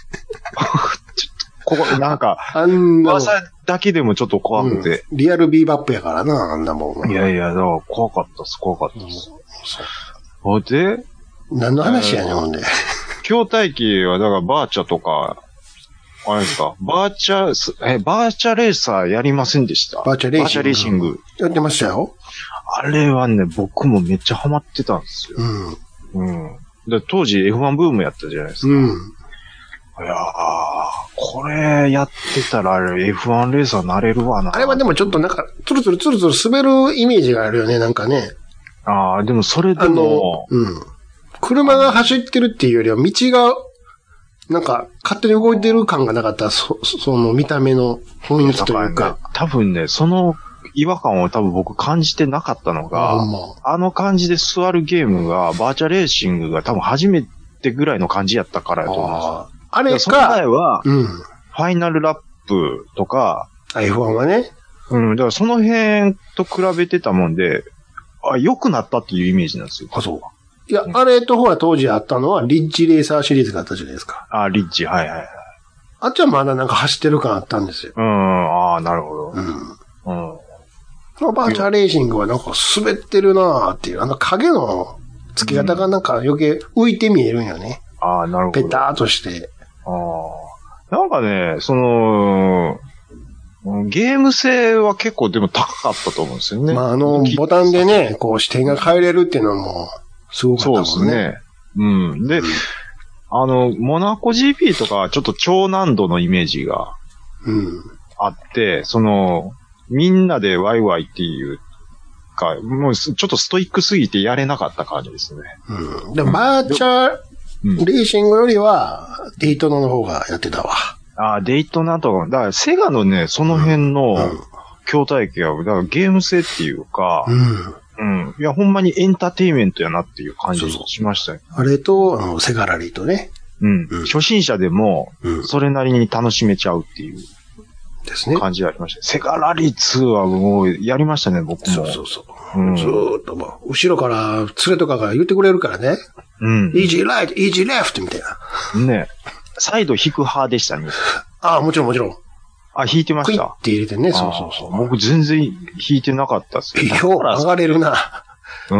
ここ、なんか、あんな。朝だけでもちょっと怖くて、 うん。リアルビーバップやからな、あんなもん。 いやいや、だから怖かったっす、怖かったっす。ほ、うん、で、 何の話やねん、ほんで。 筐体機は、だからバーチャとか、あれですか、バーチャ、え、バーチャレーサーやりませんでした？ バーチャレーシング。バーチャレーシング。 やってましたよ。 あれはね、僕もめっちゃハマってたんですよ。うん。うん。で当時 エフワン ブームやったじゃないですか。うん。いやー、これやってたらあれ エフワン レーサーなれるわな。 あれはでもちょっとなんか、ツルツルツルツル滑るイメージがあるよね、なんかね。 ああ、でもそれでも、 うん。車が走ってるっていうよりは道が、なんか、勝手に動いてる感がなかった、そ、その見た目の雰囲気というか。 ね、多分ね、その違和感を多分僕感じてなかったのが、あの感じで座るゲームが、バーチャレーシングが多分初めてぐらいの感じやったからやと思います。 あれか、 その前は、うん、ファイナルラップとか、 エフワン はね。 うん、だからその辺と比べてたもんで、あ、良くなったっていうイメージなんですよ。 あ、そう。いや、あれとほら当時あったのは、リッジレーサーシリーズがあったじゃないですか。 あ、リッジ、はいはいはい。 あっちはまだなんか走ってる感あったんですよ。 うん、ああ、なるほど。うん。うん。 そのバーチャレーシングはなんか滑ってるなーっていう、あの影の付け方がなんか余計浮いて見えるんよね。 うん、ああ、なるほど。 ペターっとして。 ああ。なんかね、その、ゲーム性は結構でも高かったと思うんですよね。 まあ、あの、ボタンでね、こう視点が変えれるっていうのも、すごかったもんね。そうですね。 うん。で、うん、あの、モナコ ジーピー とかちょっと超難度のイメージがあって、うん、その、みんなでワイワイっていうか、もうちょっとストイックすぎてやれなかった感じですね。 うん。でもバーチャレーシングよりは、デイトナの方がやってたわ。 ああ、デイトナとか、だからセガのね、その辺の筐体機は、だからゲーム性っていうか、うん。うん。いや、ほんまにエンターテイメントやなっていう感じしましたよ。 あれと、あの、セガラリーとね。 うん。うん、初心者でも、それなりに楽しめちゃうっていう。 ですね。 感じがありました。セガラリーツーはもう、やりましたね、僕も。 そうそうそう。うん、ずーっともう、後ろから、連れとかが言ってくれるからね。うん。イージーライト、イージーレフトみたいな。 ね。サイド引く派でしたね。 ああ、もちろんもちろん。 あ、引いてました。 クイって入れてね、そうそうそう。 僕全然引いてなかったっすよ。よう上がれるな。 うん。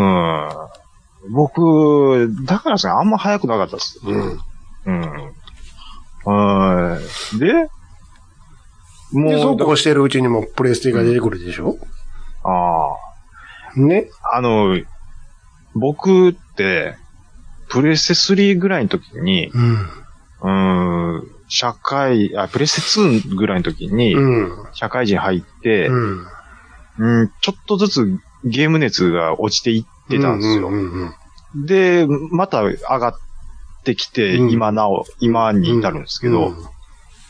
僕、だからさ、あんま早くなかったっす。うん。うん。はい。で、 もう。で、そうこうしてるうちにもプレステが出てくるでしょ、 うん、ああ。 ね。 あの、僕って、プレステスリーぐらいの時に、うん。うん、社会、あ、プレステツーぐらいの時に、社会人入って、うん、うん、ちょっとずつゲーム熱が落ちていってたんですよ。うんうんうんうん、で、また上がってきて、うん、今なお、今に至るんですけど、うんうん、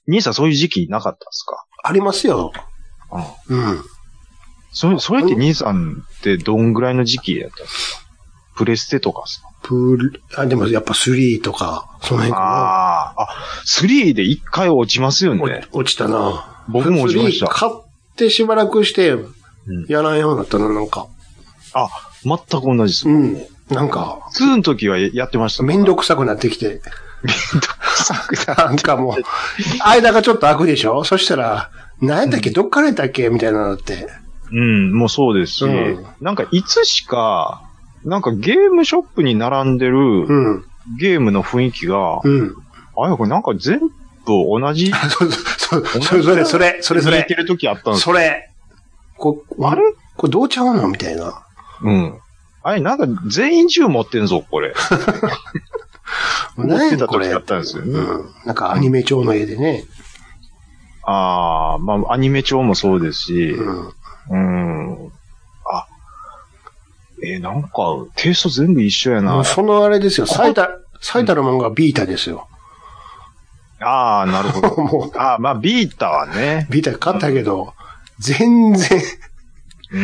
兄さんそういう時期なかったですか？ ありますよ。 うん。うん。それ、それって兄さんってどんぐらいの時期やったんですか？プレステとかですか？ プレ、あ、でもやっぱスリーとか、その辺かな。 ああ、あ、スリーで一回落ちますよね。 落ちたな。 僕も落ちました。 買ってしばらくして、やらんようになったな、なんか。 あ、全く同じです。 うん。なんか。 ツーの時はやってました。 めんどくさくなってきて。 めんどくさくなって。 なんかもう、間がちょっと空くでしょ？そしたら、何やったっけ、うん、どっからやったっけみたいなのって。 うん、もうそうですし、うん、なんかいつしか、なんかゲームショップに並んでる、うん、ゲームの雰囲気が、うん、あれこれなんか全部同じ。 そうそう、それ、それ、それ、それ、それ。 見てる時あったんです。 それ。こ、あれこれどうちゃうのみたいな。 うん。あれ、なんか全員銃持ってんぞ、これ。持ってた時あったんですよね。 うん。なんかアニメ調の絵でね。 ああ、まあ、アニメ調もそうですし、うん。うん。あ、えー、なんか、テイスト全部一緒やな。もうそのあれですよ。最た、最たるもんがビータですよ。 ああ、なるほど。もうああ、まあ、ビータはね。 ビータ買ったけど、うん、全然、うん、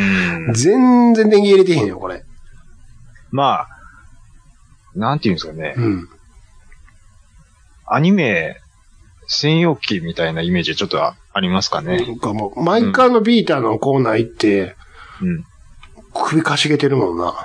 全然電気入れてへんよ、これ。 まあ、なんていうんですかね。 うん。 アニメ専用機みたいなイメージちょっとありますかね。 なんかもう、毎回のビータのコーナー行って、うん。首かしげてるもんな。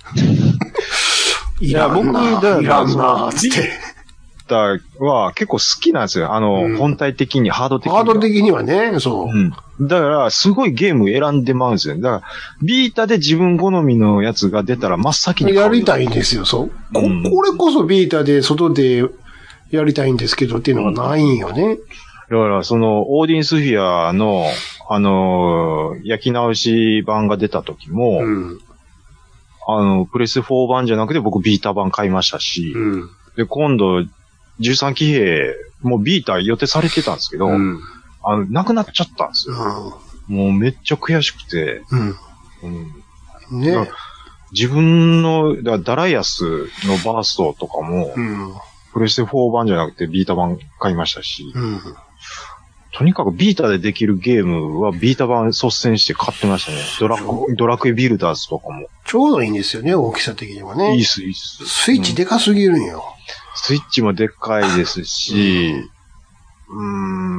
いや、僕、いらんな、つって。 は結構好きなんですよ。あの、うん、本体的に、ハード的に。 ハード的にはね、そう。 うん。だから、すごいゲーム選んでまうんですよ。だから、ビータで自分好みのやつが出たら真っ先に買う。 やりたいんですよ、そう。こ、うん、これこそビータで外でやりたいんですけどっていうのがないんよね。 だから、その、オーディンスフィアの、あのー、焼き直し版が出た時も、うん、あの、プレスフォー版じゃなくて僕ビータ版買いましたし、うん、で、今度、じゅうさん騎兵、もうビータ予定されてたんですけど、うん、あの、なくなっちゃったんですよ。うん、もうめっちゃ悔しくて、うんうん、ね、自分の、だダライアスのバーストとかも、うん、プレステフォー版じゃなくてビータ版買いましたし、うん、とにかくビータでできるゲームはビータ版率先して買ってましたね。ドラク、ドラクエビルダーズとかも。 ちょうどいいんですよね、大きさ的にはね。 いいっす、いいっす。 スイッチでかすぎるんよ。うんスイッチもでっかいですし、うん、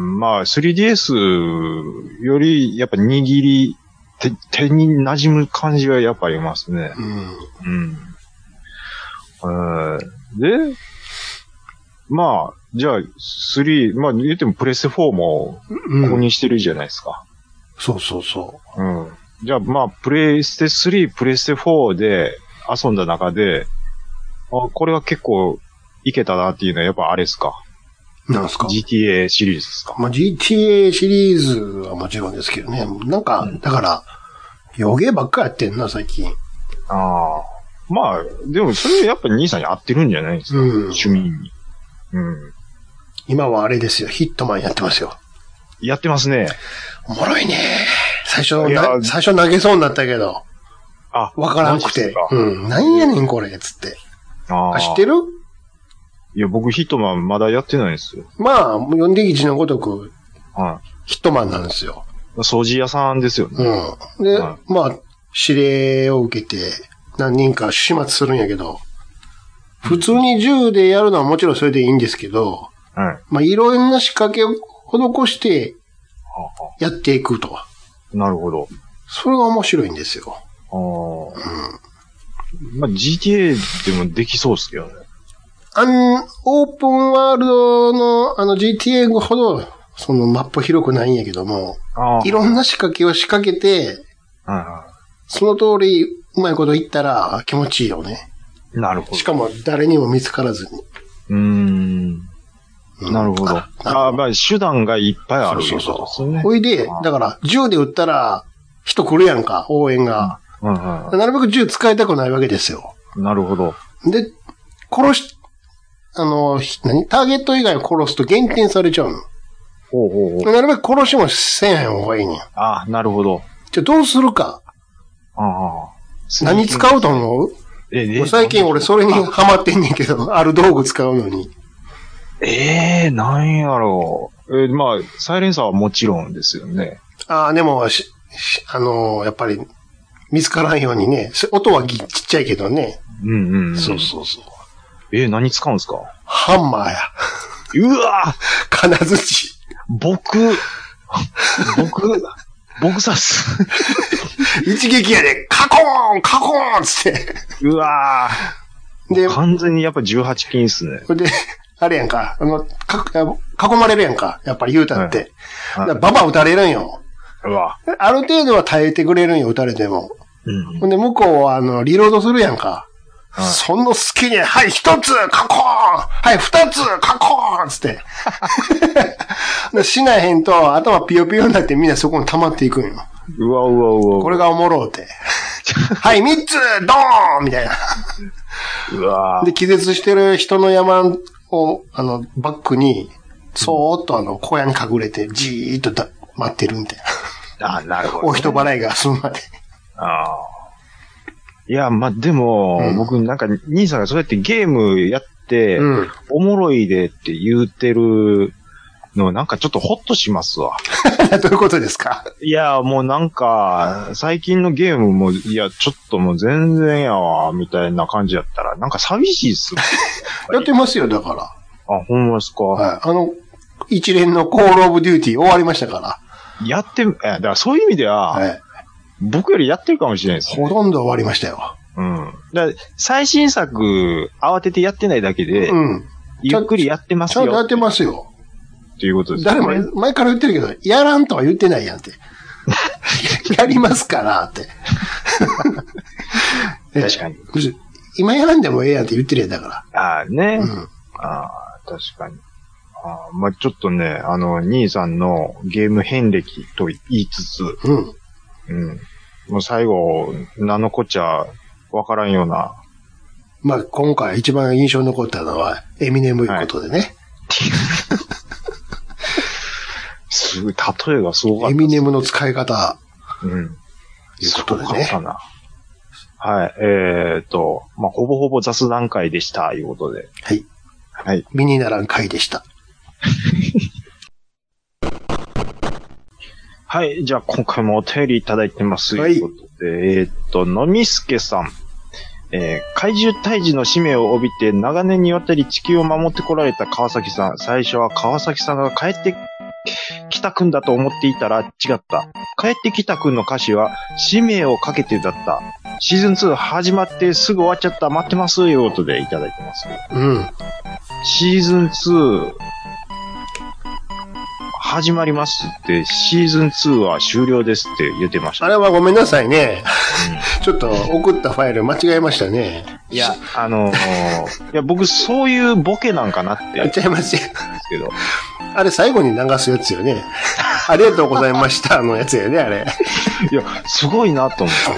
ん、まあ スリーディーエス よりやっぱ握り、手、手に馴染む感じはやっぱありますね。うん。うん。で、まあ、じゃあスリー、まあ言ってもプレステフォーも購入してるじゃないですか。 うん、そうそうそう。 うん。じゃあまあプレステスリー、プレステフォーで遊んだ中で、あ、これは結構いけたなっていうのはやっぱあれですか？ なんすか？ ジーティーエー シリーズですか？ まあ、ジーティーエー シリーズはもちろんですけどね。なんか、うん、だから、余計ばっかやってんな、最近。 ああ。まあ、でもそれやっぱ兄さんに合ってるんじゃないですか？うん、趣味に。うん。 今はあれですよ、ヒットマンやってますよ。 やってますね。 おもろいね。最初、最初投げそうになったけど。あ、わからんくて。うん。なんやねんこれ、つって。ああ。知ってる？ いや、僕ヒットマンまだやってないんですよ。 まあ、読んで一のごとく、はい、ヒットマンなんですよ。 掃除屋さんですよね。 うん。で、はい、まあ、指令を受けて、何人か始末するんやけど、普通に銃でやるのはもちろんそれでいいんですけど、はい、まあ、いろんな仕掛けを施して、やっていくと。 なるほど。 それが面白いんですよ。 ああ。うん。まあ、ジーティーエー でもできそうですけどね。 あん、オープンワールドの、あの ジーティーエー ほど、そのマップ広くないんやけども、いろんな仕掛けを仕掛けて、その通りうまいこと言ったら気持ちいいよね。 なるほど。 しかも誰にも見つからずに。 うーん。なるほど。ああ、まあ手段がいっぱいある。 そうそうそう。ほいで、だから銃で撃ったら人来るやんか、応援が。うんうんうん、なるべく銃使いたくないわけですよ。 なるほど。 で、殺し、あの、何ターゲット以外を殺すと減点されちゃうの。 ほうほうほう。 なるべく殺しもせんへん方がいいねん。 ああ、なるほど。 じゃあどうするか。ああ。何使うと思う？え、え、最近俺それにハマってんねんけど、ある道具使うのに。 ええー、なんやろう。えー、まあ、サイレンサーはもちろんですよね。 ああ、でも、し、しあのー、やっぱり、見つからんようにね、音はちっちゃいけどね。 うんうん、うん。 そうそうそう。 えー、何使うんですか？ ハンマーや。 うわぁ金槌。 僕、僕、僕刺す。 一撃やで、カコーンカコーンつって。 うわぁで、完全にやっぱじゅうはち金っすね。 で、あれやんか、あの、か、囲まれるやんか、やっぱり言うたって。はいはい、ババ撃たれるんよ。 うわある程度は耐えてくれるんよ、撃たれても。うん。ほんで、向こうは、あの、リロードするやんか。はい、その隙に、はい、一つ、カコーンはい、二つ、カコーンつって。しないへんと、頭ピヨピヨになってみんなそこに溜まっていくんよ。 うわうわうわ。 これがおもろうて。はい、三つ、ドーンみたいな。 うわで、気絶してる人の山を、あの、バックに、そーっとあの、小屋に隠れて、じーっとだ待ってるみたいな。あ、なるほど、ね。 お人払いが済むまで。 ああ。いや、まあ、でも、うん、僕なんか、兄さんがそうやってゲームやって、うん、おもろいでって言うてるの、なんかちょっとホッとしますわ。 どういうことですか？ いや、もうなんか、最近のゲームも、いや、ちょっともう全然やわ、みたいな感じやったら、なんか寂しいっすよ。 やってますよ、だから。 あ、ほんまですか？ はい。あの、一連のコールオブデューティー終わりましたから。 やって、え、だからそういう意味では、はい、僕よりやってるかもしれないです、 ね。ほとんど終わりましたよ。 うん。だ最新作、慌ててやってないだけで、うん。ゆっくりやってますよ。 ちゃんとやってますよ。 っていうことですね。 誰も、前から言ってるけど、やらんとは言ってないやんって。やりますからって。 確かに。 今やらんでもええやんって言ってるやんだから。 ああね。うん。ああ、確かに。あまあ、ちょっとね、あの、兄さんのゲーム遍歴と言いつつ、うん。うん。もう最後、何のこっちゃわからんような。 まあ、今回一番印象に残ったのは、エミネムいうことでね。はい、 すごい、例えがすごかった。 エミネムの使い方。 うん。 いうことでね。 すごかったな。はい。えー、っと、まあ、ほぼほぼ雑談会でした、いうことで。 はい。 はい。 身にならん会でした。 はい。じゃあ、今回もお便りいただいてます。はい。ということで、えー、っと、のみすけさん。えー、怪獣退治の使命を帯びて長年にわたり地球を守ってこられた川崎さん。最初は川崎さんが帰ってきたくんだと思っていたら違った。帰ってきたくんの歌詞は使命をかけてだった。シーズンツー始まってすぐ終わっちゃった。待ってます。いうことでいただいてます。 うん。 シーズンツー始まりますって、シーズンツーは終了ですって言ってました。 あれはごめんなさいね。うん、ちょっと送ったファイル間違えましたね。 いや、あのー、いや、僕そういうボケなんかなって。 やっちゃいますよ。 ですけど。 あれ最後に流すやつよね。ありがとうございましたのやつよね、あれ。 いや、すごいなと思って。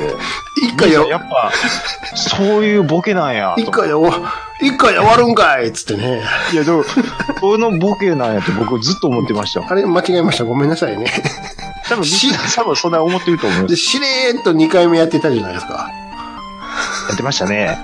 一回や、 やっぱ、そういうボケなんや。 一回や、一回や終わるんかいっつってね。 いや、でも、このボケなんやって僕ずっと思ってました。 あれ間違えました。ごめんなさいね。 多分、多分そんな思ってると思います。 で、しれーっとにかいめやってたじゃないですか。 やってましたね。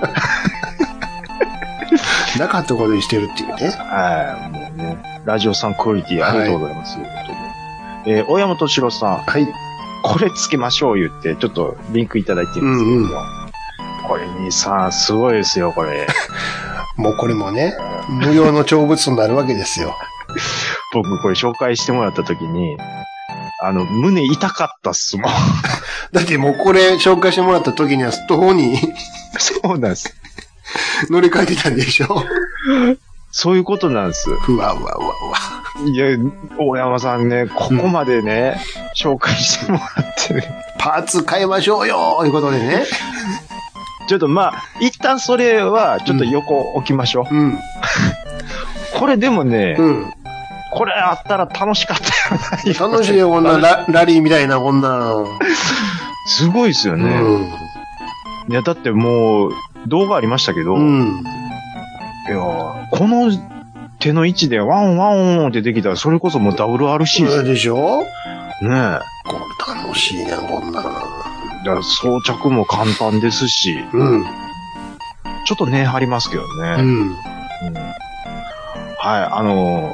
なかったことにしてるっていうね。 はい。もうね、ラジオさんクオリティありがとうございます。はい、えー、大山敏郎さん。 はい。 これつけましょう言って、ちょっとリンクいただいてるんですけど、うんうん、これにさ、すごいですよ、これ。 もうこれもね、無料の長物になるわけですよ。 僕これ紹介してもらったときに、あの、胸痛かったっすもん。 だってもうこれ紹介してもらったときにはストーにそうなんです。 乗り換えてたんでしょ。 そういうことなんです。 うわうわうわうわ。 いや、大山さんね、ここまでね、うん、紹介してもらってね。 パーツ変えましょうよーいうことでね。 ちょっとまあ、一旦それはちょっと横置きましょう。うん。これでもね、うん、これあったら楽しかったよな。楽しいよ、こんなラ、ラリーみたいな、こんな。 すごいですよね。うん、いや、だってもう、動画ありましたけど、うん、いや、この手の位置でワンワンってできたら、それこそもう ダブリューアールシー です。 でしょねえ。 これ楽しいね、こんなの。 だ装着も簡単ですし、うん、ちょっと値張りますけどね。うんうん、 はい、あの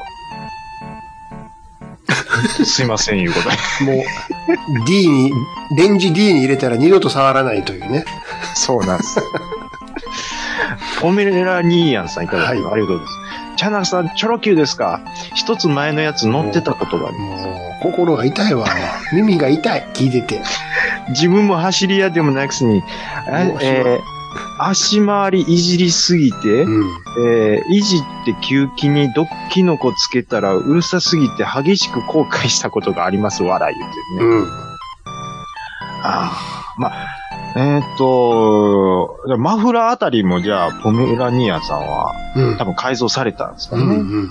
ー、すいません、いうことで。 もう、D に、レンジ D に入れたら二度と触らないというね。 そうなんです。ポメラニーヤンさんいただき、はい、ありがとうございます。チャナさん、チョロ Q ですか？一つ前のやつ乗ってたことがあります。 もう、心が痛いわ。耳が痛い。聞いてて。 自分も走り屋でもないくせに、えー、足回りいじりすぎて、うんえー、いじって吸気に毒キノコつけたらうるさすぎて激しく後悔したことがあります。笑い言ってね。うん、あまあ、えー、っと、マフラーあたりもじゃあ、ポメラニアンさんは、うん、多分改造されたんですかね。うんうんうん、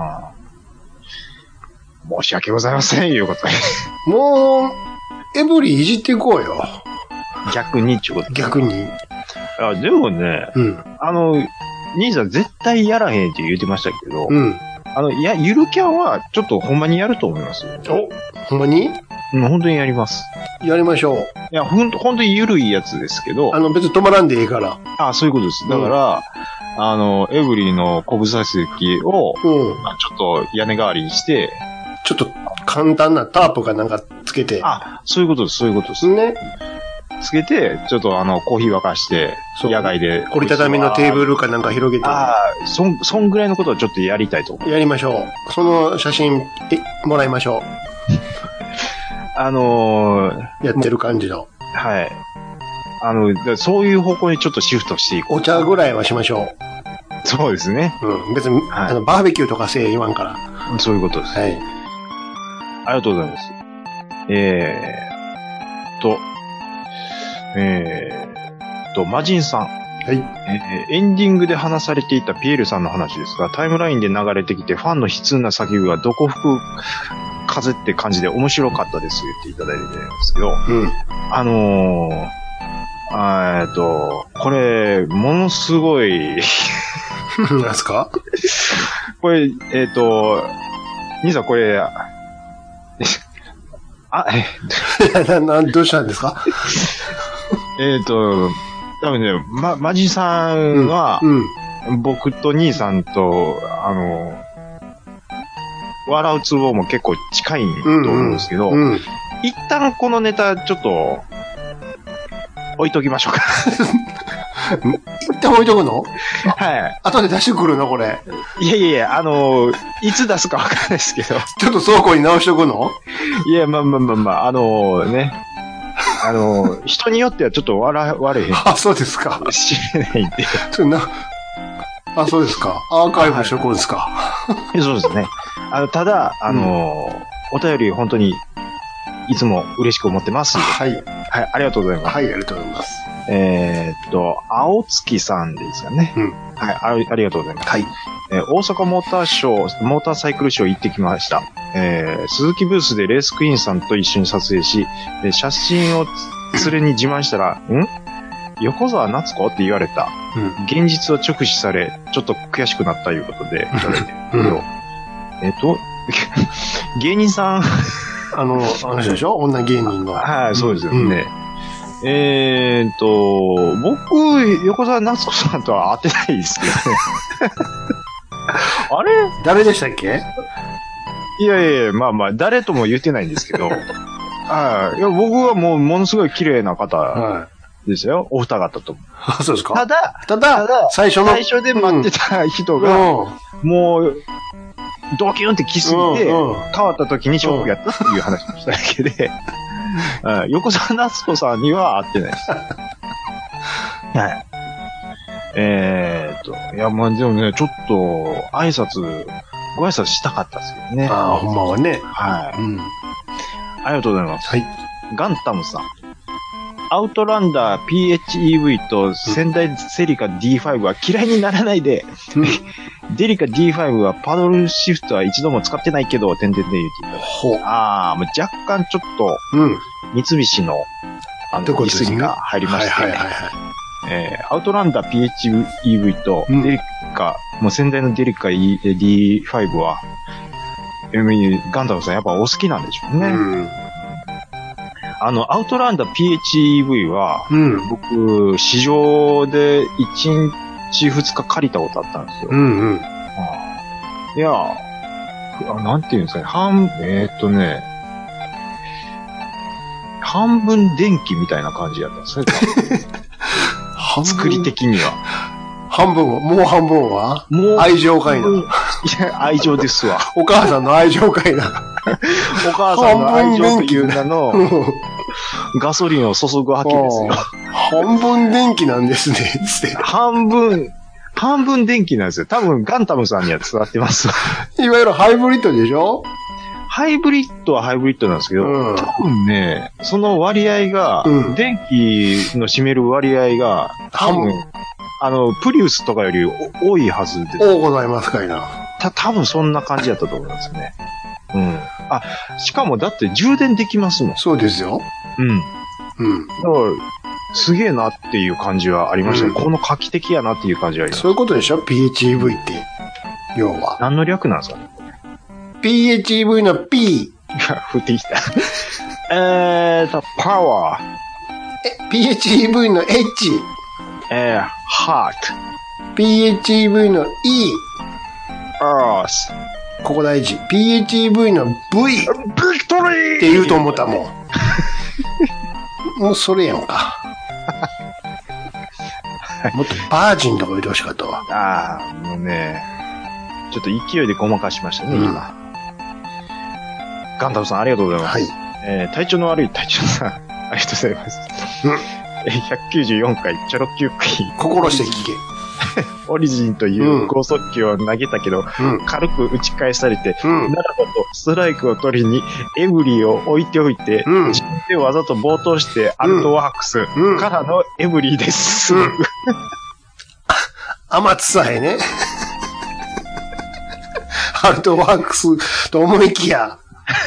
申し訳ございません、いうことで。 もう、エブリいじっていこうよ。 逆にってこと。 逆に。 あ、でもね、うん、あの、兄さん絶対やらへんって言ってましたけど、うん、あの、いや、ゆるキャンはちょっとほんまにやると思いますよ。 お、ほんまに？ うん、本当にやります。 やりましょう。 いや、ほんと、本当にゆるいやつですけど。 あの、別に止まらんでいいから。 あ、そういうことです。だから、うん、あの、エブリの後部座席を、うんまあ、ちょっと屋根代わりにして、 ちょっと簡単なタープかなんかつけて。 あ、そういうことです、そういうことです。 ね。 つけて、ちょっとあの、コーヒー沸かして、野外で。 折りたたみのテーブルかなんか広げて。 ああ、そん、そんぐらいのことはちょっとやりたいと思う。 やりましょう。その写真、え、もらいましょう。 あのー、 やってる感じの。 はい。あの、そういう方向にちょっとシフトしていく。 お茶ぐらいはしましょう。 そうですね。 うん。別に、はい、あの、バーベキューとかせえ言わんから。 そういうことです。 はい。 ありがとうございます。えーと、えーと、マジンさん。はい。えー、エンディングで話されていたピエールさんの話ですが、タイムラインで流れてきて、ファンの悲痛な叫びがどこ吹く風って感じで面白かったです言っていただいてるんですけど、うん。あのー、えっと、これ、ものすごい、 何すかこれ、えっ、ー、と、兄さんこれ、あ、 え、な、な、どうしたんですかえっと、多分ね、ま、マジさんは、うんうん、僕と兄さんと、あの、笑うツボも結構近いと思うんですけど、うんうんうん、一旦このネタちょっと、置いときましょうか。 一旦置いとくの？ はい。 後で出してくるのこれ。 いやいやいや、あのー、いつ出すかわかんないですけど。 ちょっと倉庫に直しとくの？ いや、まあまあまあまあ、あのー、ね。あのー、人によってはちょっと笑、悪い。 あ、そうですか。 知れないんで。 それな、あ、そうですか。アーカイブしとこうですか。 はい、そうですね。あの、ただ、あのーうん、お便り本当に、いつも嬉しく思ってます。 はい。 はい、ありがとうございます。 はい、ありがとうございます。 えー、っと、青月さんですかね。うん。はい、あ、ありがとうございます。 はい。 えー、大阪モーターショー、モーターサイクルショー行ってきました。えー、鈴木ブースでレースクイーンさんと一緒に撮影し、で写真を連れに自慢したら、ん横澤夏子って言われた。うん。現実を直視され、ちょっと悔しくなったいうことで、いただいてる。うん。えー、っと、芸人さん、 あの、あの人でしょ？女芸人の。 はい、そうですよね。うんえーっと、僕、横澤夏子さんとは会ってないですけどね。あれ誰でしたっけ？ いやいやいや、まあまあ、誰とも言ってないんですけど。はい。いや、僕はもう、ものすごい綺麗な方ですよ。はい、お二方とも。 そうですか？ ただ、 ただ、ただ最初の。最初で待ってた人が、うん、もう、ドキュンって来すぎて、うんうん、変わった時にショックやったっていう話をしただけで、うん、横澤夏子さんには会ってないです。はい。えーっと、いや、まあ、でもね、ちょっと、挨拶、ご挨拶したかったですけどね。 ああ、ほんまはね。 はい、うん。ありがとうございます。 はい。 ガンタムさん。アウトランダー ピーエイチイーブイ と仙台セリカ ディーファイブ は嫌いにならないで、うん、デリカ ディーファイブ はパドルシフトは一度も使ってないけど、点々で言っていただほう。 ああ、もう若干ちょっと、うん、三菱の、あの、ディスリが入りまして、はいはいはいはい。えー、アウトランダー ピーエイチイーブイ とデリカ、うん、もう仙台のデリカ ディーファイブ は、ガンダムさんやっぱお好きなんでしょうね。うんあの、アウトランダー ピーエイチイーブイ は、うん、僕、市場でいちにちふつか借りたことあったんですよ。うんうん、 いや、あなんていうんですかね、半、えー、っとね、半分電気みたいな感じやったんですね、多分作り的には。 半分は、もう半分はもう愛情かいな。 いや、愛情ですわ。 お母さんの愛情かいな。 お母さんの愛情という名のガソリンを注ぐわけですよ。 半分電気なんですね、つって。 半分、半分電気なんですよ。多分ガンタムさんには伝わってます。 いわゆるハイブリッドでしょ？ ハイブリッドはハイブリッドなんですけど、うん、多分ね、その割合が、うん、電気の占める割合が、多分、あの、プリウスとかより多いはずです。 多ございますかいな。 た、多分そんな感じだったと思いますね。うん。あ、しかもだって充電できますもん。 そうですよ。 うん。 うん。 だから、すげえなっていう感じはありましたね。うん、この画期的やなっていう感じはありました。 そういうことでしょ ?ピーエイチイーブイ って。要は。 何の略なんですかね ?ピーエイチイーブイ の P。 降ってきた。えーと、パワー。 え、ピーエイチイーブイ の H。 えー、ハート。 ピーエイチイーブイ の E。 アース。 ここ大事。ピーエイチイーブイ の V。ビクトリーって言うと思ったもん。もうそれやんか。もっとバージンとか言ってほしかったわ。 ああ、もうね、ちょっと勢いでごまかしましたね、うん、今。ガンタムさんありがとうございます。はい。えー、体調の悪い隊長さん、ありがとうございます。うん。ひゃくきゅうじゅうよんかい、チョロQ回。 心して聞け。 オリジンという高速球を投げたけど、うん、軽く打ち返されて、うん、ならばとストライクを取りにエブリーを置いておいて、うん、自分でわざと暴投してアルトワークスからのエブリーです。うんうん、 甘つさえね。アルトワークスと思いきや。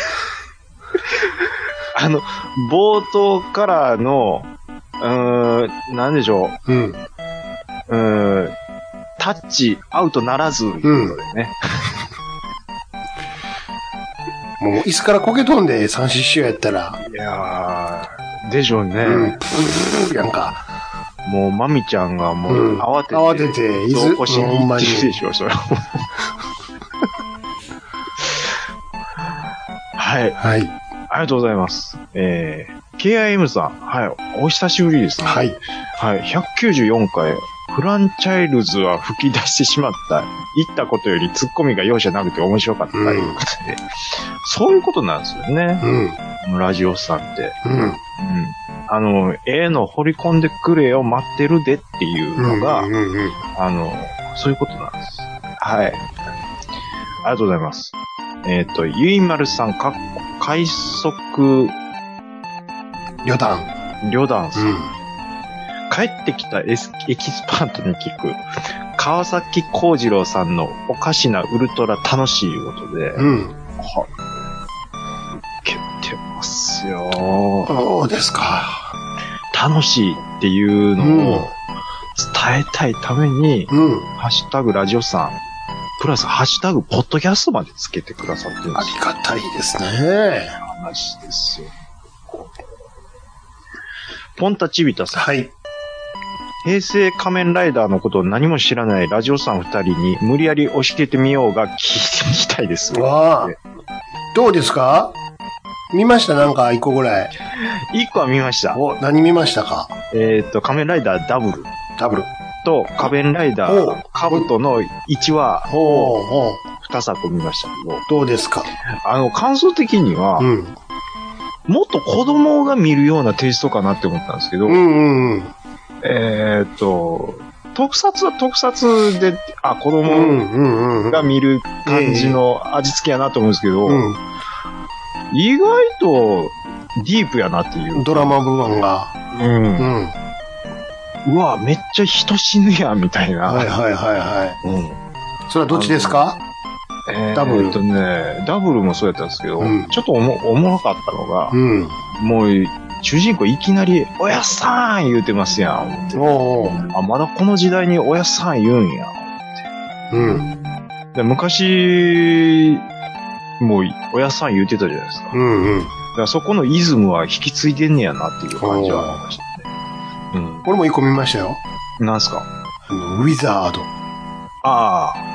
あの、冒頭からの、うーん、なんでしょう。うん。うーん、タッチ、アウトならず、ということでね。 うん、もう、椅子からこけ飛んで三四球やったら。 いやー、でしょうね。うん、プーやんか。 もう、マミちゃんがもう、慌てて、うん、 慌てて、 椅子、腰に行ってるでしょ、それは。はい。 はい。 ありがとうございます。えー、ケーアイエム さん。はい。お久しぶりですね。 はい。 はい。ひゃくきゅうじゅうよんかい、フランチャイルズは吹き出してしまった。言ったことよりツッコミが容赦なくて面白かったということで、うん。そういうことなんですよね。うん。ラジオさんって。うん。うん。あの、ええの掘り込んでくれよ、待ってるでっていうのが、うんうんうん、あの、そういうことなんです。はい。ありがとうございます。えっ、ー、と、ゆいまるさん、かっこ、快速、 旅団。 旅団さん。うん、帰ってきたエスエキスパートに聞く、川崎幸次郎さんのおかしなウルトラ楽しいことで、うん。は、受けてますよ。 そうですか。 楽しいっていうのを伝えたいために、うん、ハッシュタグラジオさん、プラス、ハッシュタグ、ポッドキャストまでつけてくださってるんですよ。ありがたいですね。 話ですよ。ポンタチビタさん。 はい。 平成仮面ライダーのことを何も知らないラジオさん二人に無理やり教えてみようが聞いてみたいです。 わあ。どうですか？見ました？なんか一個ぐらい。 一個は見ました。 お、何見ましたか？ えっと、仮面ライダーダブル。 ダブル。 と、仮面ライダー、カブトのいちわをにさく見ましたけど。 どうですか？ あの、感想的には、うん、もっと子供が見るようなテイストかなって思ったんですけど、うんうんうん、えっと、特撮は特撮で、あ、子供が見る感じの味付けやなと思うんですけど、うんうん、意外とディープやなっていう。 ドラマ部分が。うん。うんうわ、めっちゃ人死ぬやん、みたいな。 はいはいはいはい。うん。それはどっちですか？ えー、ダブル。えっとね、ダブルもそうやったんですけど、うん、ちょっとおも、おもろかったのが、うん、もう、主人公いきなり、おやっさん言うてますやん。おーあ、まだこの時代におやっさん言うんや。うん。で昔、もう、おやっさん言うてたじゃないですか。うんうん。だからそこのイズムは引き継いでんねやなっていう感じはありました。 うん、俺も一個見ましたよ。 なんすか？ あの、ウィザード。 ああ。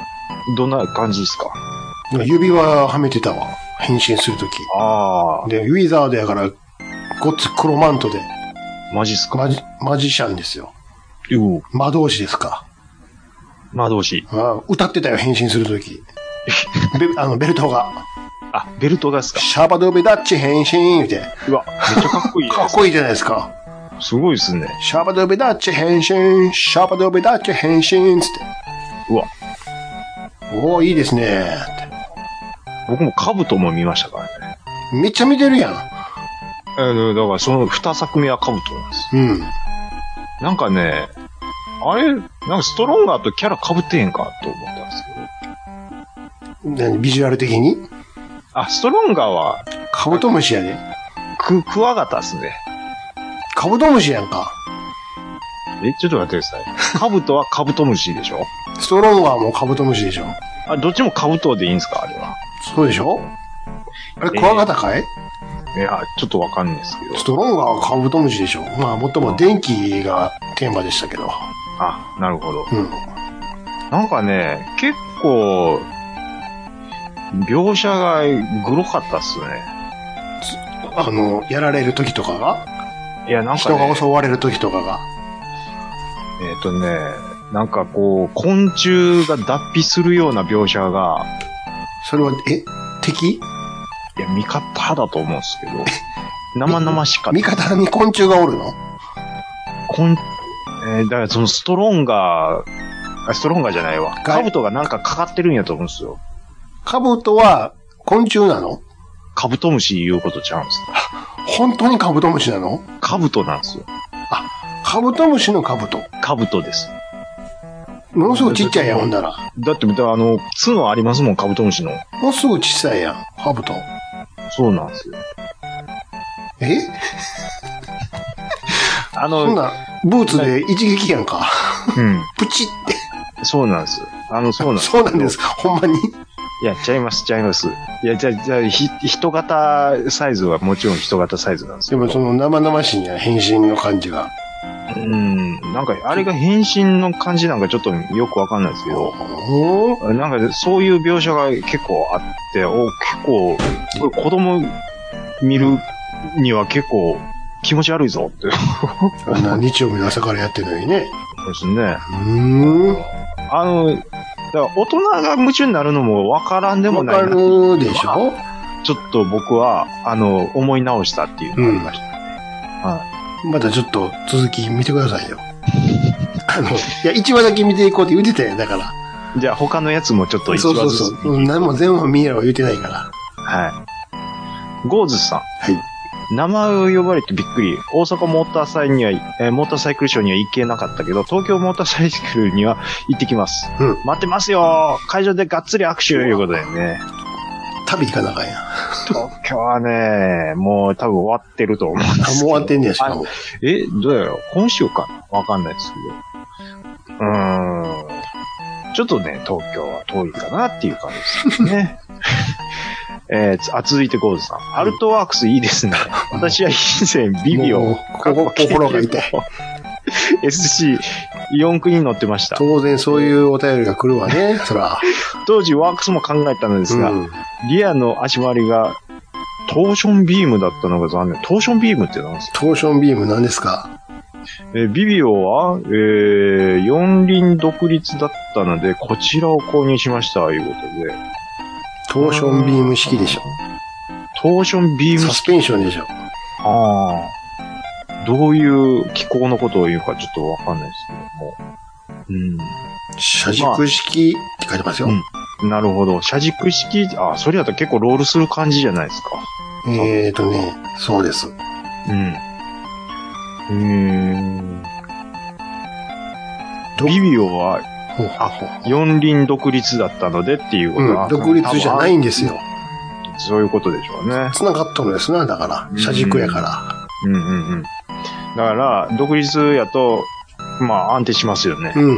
どんな感じですか？ 指輪はめてたわ。変身するとき。 ああ。 で、ウィザードやから、ごっつ黒マントで。 マジっすか？ マジ、マジシャンですよ。 うお。 魔導士ですか。 魔導士。 ああ、歌ってたよ、変身するとき。ベあの、ベルトが。 あ、ベルトがですか？ シャバドベダッチ変身言うて。 うわ、めっちゃかっこいい。 かっこいいじゃないですか。 すごいですね。 シャバドベダッチ変身、シャバドベダッチ変身つって。 うわ。 おー、いいですね。 僕もカブトも見ましたからね。 めっちゃ見てるやん。 えー、だからその二作目はカブトなんです。 うん。 なんかね、あれ、なんかストロンガーとキャラ被ってへんかと思ったんですけど。 何ビジュアル的に？ あ、ストロンガーは、 カブトムシやで。 ク、クワガタっすね。 カブトムシやんか。 え、ちょっと待ってください。カブトはカブトムシでしょ？ ストロンガーもカブトムシでしょ？ あ、どっちもカブトでいいんですかあれは。 そうでしょ？あれ、クワガタかい？ いや、ちょっとわかんないですけど。 ストロンガーはカブトムシでしょ？まあ、もっとも電気がテーマでしたけど。 あ、なるほど。 うん。 なんかね、結構、描写がグロかったっすね。 あの、やられる時とかが？ いや、なんか、ね、 人が襲われる時とかが。 えっとね、なんかこう、昆虫が脱皮するような描写が、 それは、え敵？ いや、味方だと思うんですけど、生々しかった。 味方に昆虫がおるの？ 昆、えー、だからそのストロンガー、あ、ストロンガーじゃないわ。カブトがなんかかかってるんやと思うんですよ。 カブトは昆虫なの？ カブトムシ言うことちゃうんですか？ 本当にカブトムシなの？ カブトなんですよ。 あ、カブトムシのカブト。 カブトです。 ものすごくちっちゃいやん、ほんだら。 だって、あの、角ありますもん、カブトムシの。 ものすごく小さいやん、カブト。 そうなんですよ。 えあの、 そんな、ブーツで一撃やんか。 うん。 プチって。 そうなんです。あの、そうなんです。 そうなんですか、ほんまに。 いや、ちゃいます、ちゃいます。いや、じゃあ、じゃあ、ひ、人型サイズはもちろん人型サイズなんですけど。 でもその生々しいんや、変身の感じが。 うん、なんか、あれが変身の感じなんかちょっとよくわかんないですけど、なんか、そういう描写が結構あって、お、結構、これ子供見るには結構気持ち悪いぞって。 あんな日曜日の朝からやってるのにね。 そうですね。 うーん。 あの、だから大人が夢中になるのもわからんでもないな。 わかるでしょ？ ちょっと僕は、あの、思い直したっていうのがありましたね。うん、はい。 またちょっと続き見てくださいよ。あの、いや、一話だけ見ていこうって言ってたよ、だから。 じゃあ他のやつもちょっと一話ずつ。 そうそうそう。何も全部見ろ言ってないから。 はい。ゴーズさん。 はい。 名前を呼ばれてびっくり。大阪モーターサイには、えー、モーターサイクルショーには行けなかったけど、東京モーターサイクルには行ってきます。 うん。 待ってますよ。会場でがっつり握手ということでね。 旅行かなあかんやん。 東京はね、もう多分終わってると思うんですけど。 あ、もう終わってんねや、しかも。 え、どうやろう今週かなわかんないですけど。うーん。ちょっとね、東京は遠いかなっていう感じですね。えー、あ、続いてゴーズさん。アルトワークスいいですね。私は以前ビビを、 心が痛い。 エスシーよん 区に乗ってました。 当然そういうお便りが来るわね、そら。 当時ワークスも考えたのですが、うん、リアの足回りがトーションビームだったのが残念。トーションビームって何ですか？ トーションビーム何ですか？ えー、ビビオは、えー、四輪独立だったので、こちらを購入しました、ということで。 トーションビーム式でしょ。 トーションビーム式。 サスペンションでしょ。 ああ。どういう機構のことを言うかちょっとわかんないですけども。うん。 車軸式って書いてますよ。まあうん、なるほど。車軸式、あ、それだと結構ロールする感じじゃないですか。 えーとね、そうです。 うん。うーん。ビビオは、あ、四輪独立だったのでっていうことは、 うん、独立じゃないんですよ。 そういうことでしょうね。 繋がったのですな、だから。車軸やから。 うんうんうん。だから、独立やと、まあ安定しますよね。うん。うん。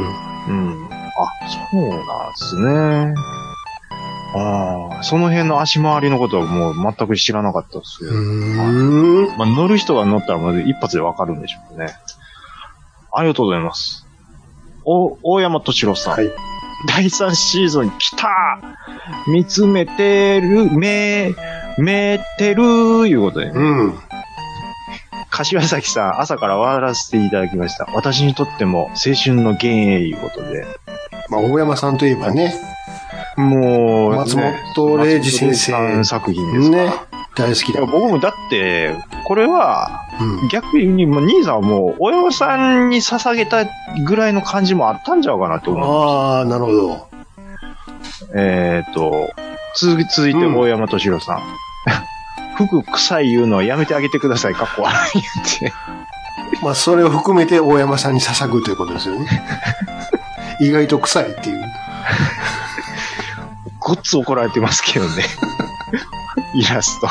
あ、そうなんですね。ああ、その辺の足回りのことはもう全く知らなかったですけど。うーん。まあ乗る人が乗ったらまず一発でわかるんでしょうね。ありがとうございます。お、大山敏郎さん。はい。 だいさんシーズン来た見つめてる、め、めてる、いうことでね。 うん。 柏崎さん、朝から笑わせていただきました。私にとっても青春の幻影いうことで。 まあ、大山さんといえばね。 もう、ね、 松本零士先生作品ですか。 ね。大好きだ。 僕もだって、これは、 うん、 逆に、もう兄さんはもう、大山さんに捧げたぐらいの感じもあったんちゃうかなって思う。 ああ、なるほど。 えっと、続いて大山敏郎さん。うん服臭い言うのはやめてあげてください、かっこ悪い言って。 まあ、それを含めて大山さんに捧ぐということですよね。意外と臭いっていう。 ごっつ怒られてますけどね。イラスト。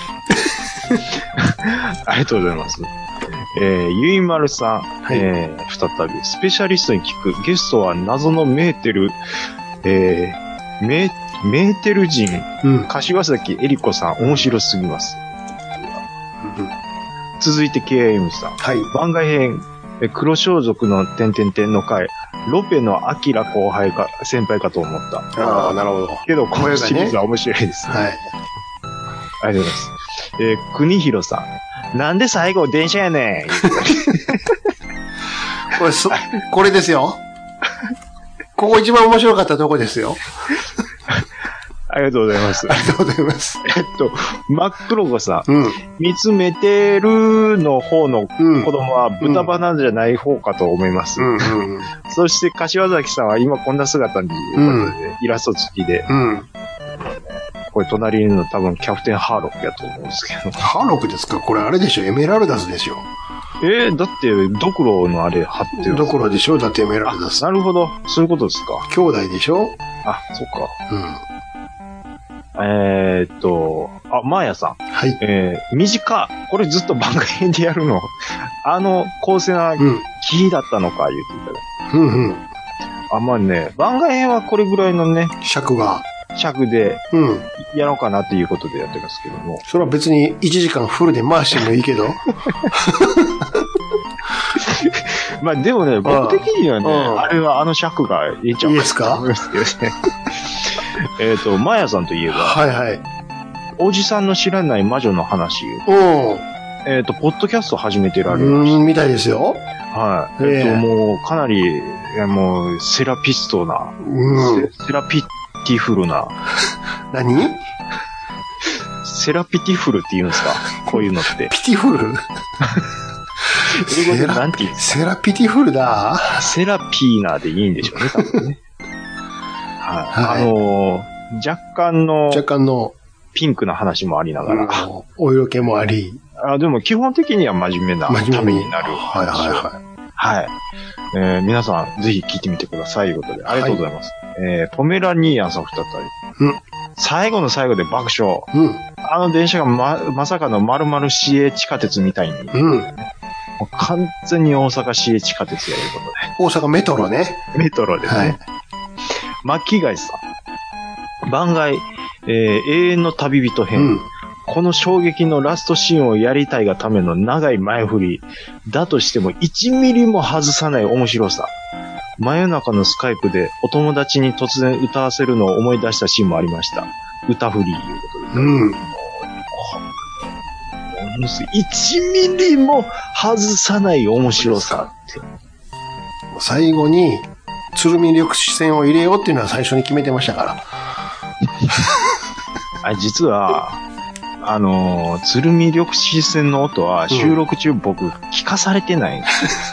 ありがとうございます。えー、ゆいまるさん、はい、えー、再び、スペシャリストに聞く、ゲストは謎のメーテル、えー、メーメーテル人、うん、柏崎えり子さん、面白すぎます。うん、続いて ケーエム さん。はい。番外編、黒装束の点々点の回、ロペのアキラ後輩か、先輩かと思った。 ああ、なるほど。 けど、このシリーズは面白いですね。はい。ありがとうございます。えー、国広さん。なんで最後電車やねんこれ、そ、これですよ。ここ一番面白かったとこですよ。 ありがとうございます。 ありがとうございます。 えっと、真っ黒子さん、うん。見つめてるの方の子供は豚バナじゃない方かと思います。うんうんうん、そして、柏崎さんは今こんな姿に、うん、イラスト付きで、うん、これ隣にいるの多分キャプテンハーロックやと思うんですけど。 ハーロックですか？これあれでしょ？エメラルダスでしょ？ えー、だって、ドクロのあれ貼ってる。 ドクロでしょ？だってエメラルダス。 なるほど。そういうことですか。 兄弟でしょ？ あ、そっか。うん。えー、っと、あ、マーヤさん。はい。えー、短。これずっと番外編でやるの。あの、構成なキーだったのか、言っていただいて。うんうん。あ、まあね、番外編はこれぐらいのね。 尺が。 尺で、うん。やろうかなっていうことでやってますけども。 それは別にいちじかんフルで回してもいいけど。 まあでもね、僕的にはね、あ, あれはあの尺がいいちゃうかな。いいですか？えっと、マヤさんといえば、はいはい。おじさんの知らない魔女の話。おえっ、ー、と、ポッドキャスト始めてられる。 うん、みたいですよ。 はい。えっ、ー、と、もう、かなり、もう、セラピストな、うん、セ, セラピティフルな。 何？ セラピティフルって言うんですか？こういうのって。 ピティフル？ 英語でなんて言うんですか？ セラピティフルだ。 セラピーナーでいいんでしょうね、多分ね。はい、あのー、若干の、 若干の、 ピンクな話もありながら。 お色気もあり。 あ、でも基本的には真面目なためになる話。はいはいはい。はい。えー、皆さん、ぜひ聞いてみてください。ということで、ありがとうございます。はい、えー、ポメラニーアンさん再び。うん。最後の最後で爆笑。うん。あの電車がま、まさかの丸々市営地下鉄みたいに。うん。完全に大阪市営地下鉄やることで。大阪メトロね。 メトロですね。はい。巻貝さん。番外、えー、永遠の旅人編、うん。この衝撃のラストシーンをやりたいがための長い前振り。だとしてもいちミリも外さない面白さ。真夜中のスカイプでお友達に突然歌わせるのを思い出したシーンもありました。歌振りいうことで。うん。いちミリも外さない面白さって。 最後に、鶴見緑地線を入れようっていうのは最初に決めてましたから。 あ、実は、あのー、鶴見緑地線の音は収録中僕聞かされてないんです、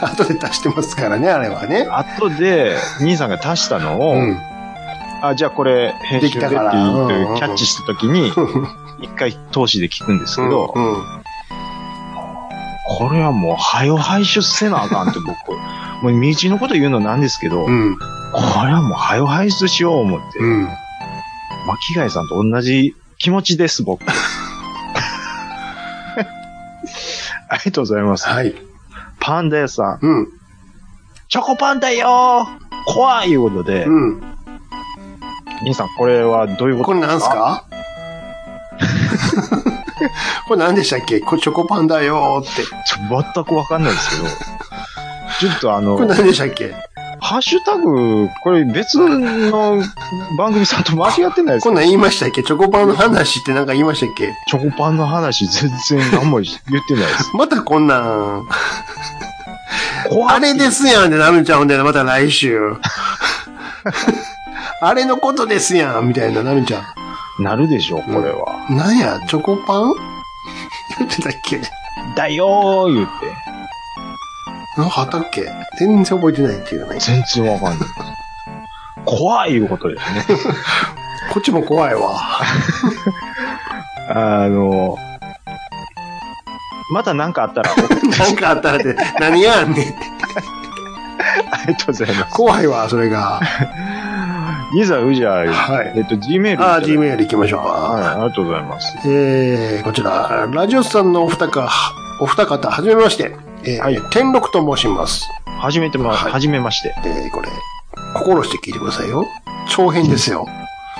うん、後で足してますからね、あれはね。 後で、兄さんが足したのを、うん、あ、じゃあこれ編集でって言ってキャッチした時に、一回通しで聞くんですけど、うんうん、これはもう、はよ排出せなあかんって僕、もう道のこと言うのなんですけど、うん、これはもう、はよ排出しよう思って、うん、巻貝さんと同じ気持ちです、僕。ありがとうございます。はい。パンダ屋さん。うん。チョコパンだよー怖いいうことで。うん。兄さん、これはどういうことですか？ これなんすか？これ何でしたっけ？これチョコパンだよーって。 ちょ、全くわかんないですけど。ちょっとあの。 これ何でしたっけ？ ハッシュタグ、これ別の番組さんと間違ってないですか？ こんなん言いましたっけ？チョコパンの話ってなんか言いましたっけ？ チョコパンの話全然何も言ってないです。 またこんなん、あれですやんってなるんちゃうんだよ、また来週。あれのことですやん、みたいななるんちゃう。なるでしょ、これは。 うん、なんや、チョコパン言ってたっけ？ だよー、言って。 なんかあったっけ？全然覚えてないっていうね。 全然わかんない。怖いいうことですね。 こっちも怖いわ。 あの、また何かあったら。 何かあったらって、何やんねんって。 ありがとうございます。 怖いわ、それが。 いざ、うじゃ、 はい。 えっと、Gmail。 ああ、Gmail 行きましょうか。 はい、ありがとうございます。 えー、こちら、ラジオスさんのお二方、お二方、はじめまして。えー、はい。天禄と申します。 はじめてま、はい、はじめまして。 えー、これ、心して聞いてくださいよ。長編ですよ。はい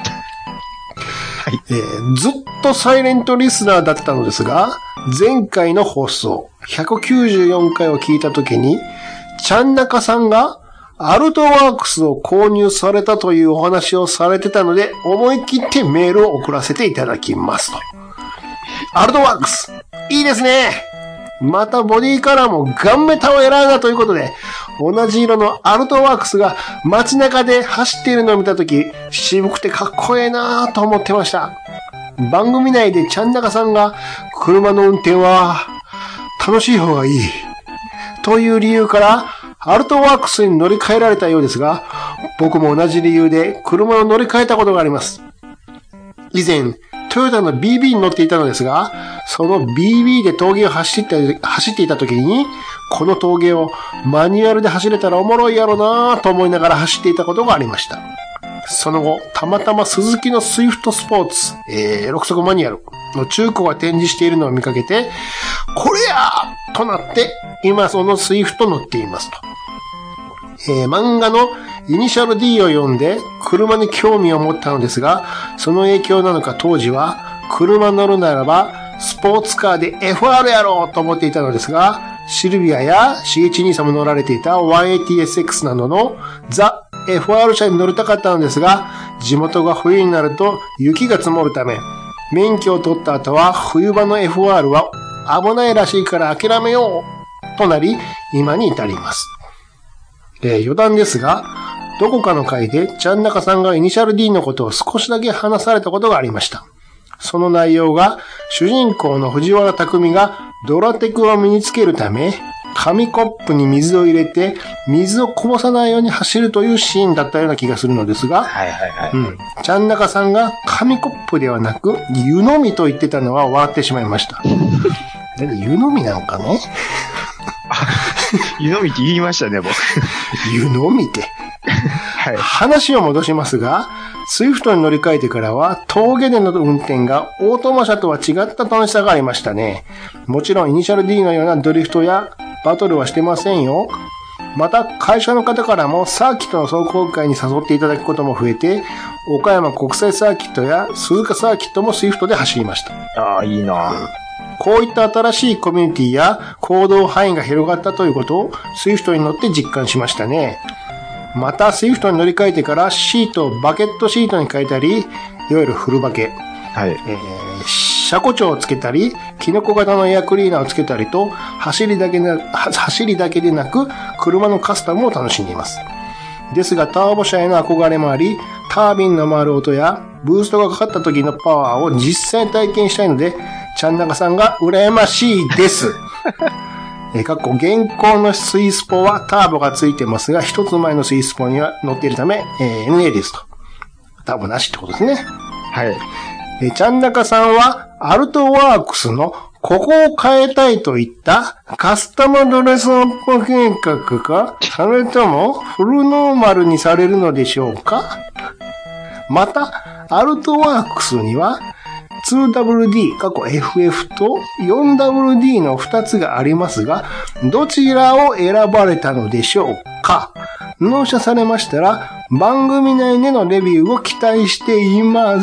。えー、ずっとサイレントリスナーだったのですが、前回の放送、ひゃくきゅうじゅうよんかいを聞いたときに、ちゃんなかさんが、アルトワークスを購入されたというお話をされてたので、思い切ってメールを送らせていただきますと。アルトワークス、いいですね。またボディカラーもガンメタを選んだということで、同じ色のアルトワークスが街中で走っているのを見たとき、渋くてかっこええなぁと思ってました。番組内でちゃんなかさんが、車の運転は楽しい方がいいという理由から、アルトワークスに乗り換えられたようですが、僕も同じ理由で車を乗り換えたことがあります。以前、トヨタの ビービー に乗っていたのですが、その ビービー で峠を走っていた、走っていた時に、この峠をマニュアルで走れたらおもろいやろなぁと思いながら走っていたことがありました。その後、たまたまスズキのスイフトスポーツ、えー、ろく速マニュアルの中古が展示しているのを見かけて、これやーとなって、今そのスイフト乗っていますと。えー、漫画のイニシャル D を読んで車に興味を持ったのですが、その影響なのか当時は車乗るならばスポーツカーで エフアール やろうと思っていたのですが、シルビアやシゲチ兄さんも乗られていた ワンエイティーエスエックス などのザ・エフアール 車に乗りたかったのですが、地元が冬になると雪が積もるため、免許を取った後は冬場の エフアール は危ないらしいから諦めようとなり、今に至ります。えー、余談ですが、どこかの回でちゃんなかさんがイニシャル D のことを少しだけ話されたことがありました。その内容が、主人公の藤原匠がドラテクを身につけるため、紙コップに水を入れて、水をこぼさないように走るというシーンだったような気がするのですが、 はいはいはい。 うん。ちゃんなかさんが紙コップではなく、湯飲みと言ってたのは笑ってしまいました。湯飲みなのかね湯飲みって言いましたね、僕。 湯飲みって。はい。話を戻しますが、スイフトに乗り換えてからは、峠での運転がオートマ車とは違った楽しさがありましたね。もちろんイニシャル D のようなドリフトやバトルはしてませんよ。また、会社の方からもサーキットの走行会に誘っていただくことも増えて、岡山国際サーキットや鈴鹿サーキットもスイフトで走りました。 ああ、いいな、うん。 こういった新しいコミュニティや行動範囲が広がったということをスイフトに乗って実感しましたね。また、スイフトに乗り換えてからシートをバケットシートに変えたり、いわゆるフルバケ。 はい。 えー、車庫帳をつけたり、キノコ型のエアクリーナーをつけたりと、走りだけな、走りだけでなく、車のカスタムを楽しんでいます。ですが、ターボ車への憧れもあり、タービンの回る音や、ブーストがかかった時のパワーを実際に体験したいので、ちゃんなかさんが羨ましいです。えー、かっこ現行のスイスポはターボがついてますが、一つ前のスイスポには乗っているため、えー、エヌエー ですと。ターボなしってことですね。 はい。 えー、ちゃんなかさんは、アルトワークスのここを変えたいといったカスタムドレスアップ計画か、それともフルノーマルにされるのでしょうか。また、アルトワークスには、ツーダブリューディー、過去 エフエフ と フォーダブリューディー のふたつがありますが、どちらを選ばれたのでしょうか。納車されましたら、番組内でのレビューを期待しています。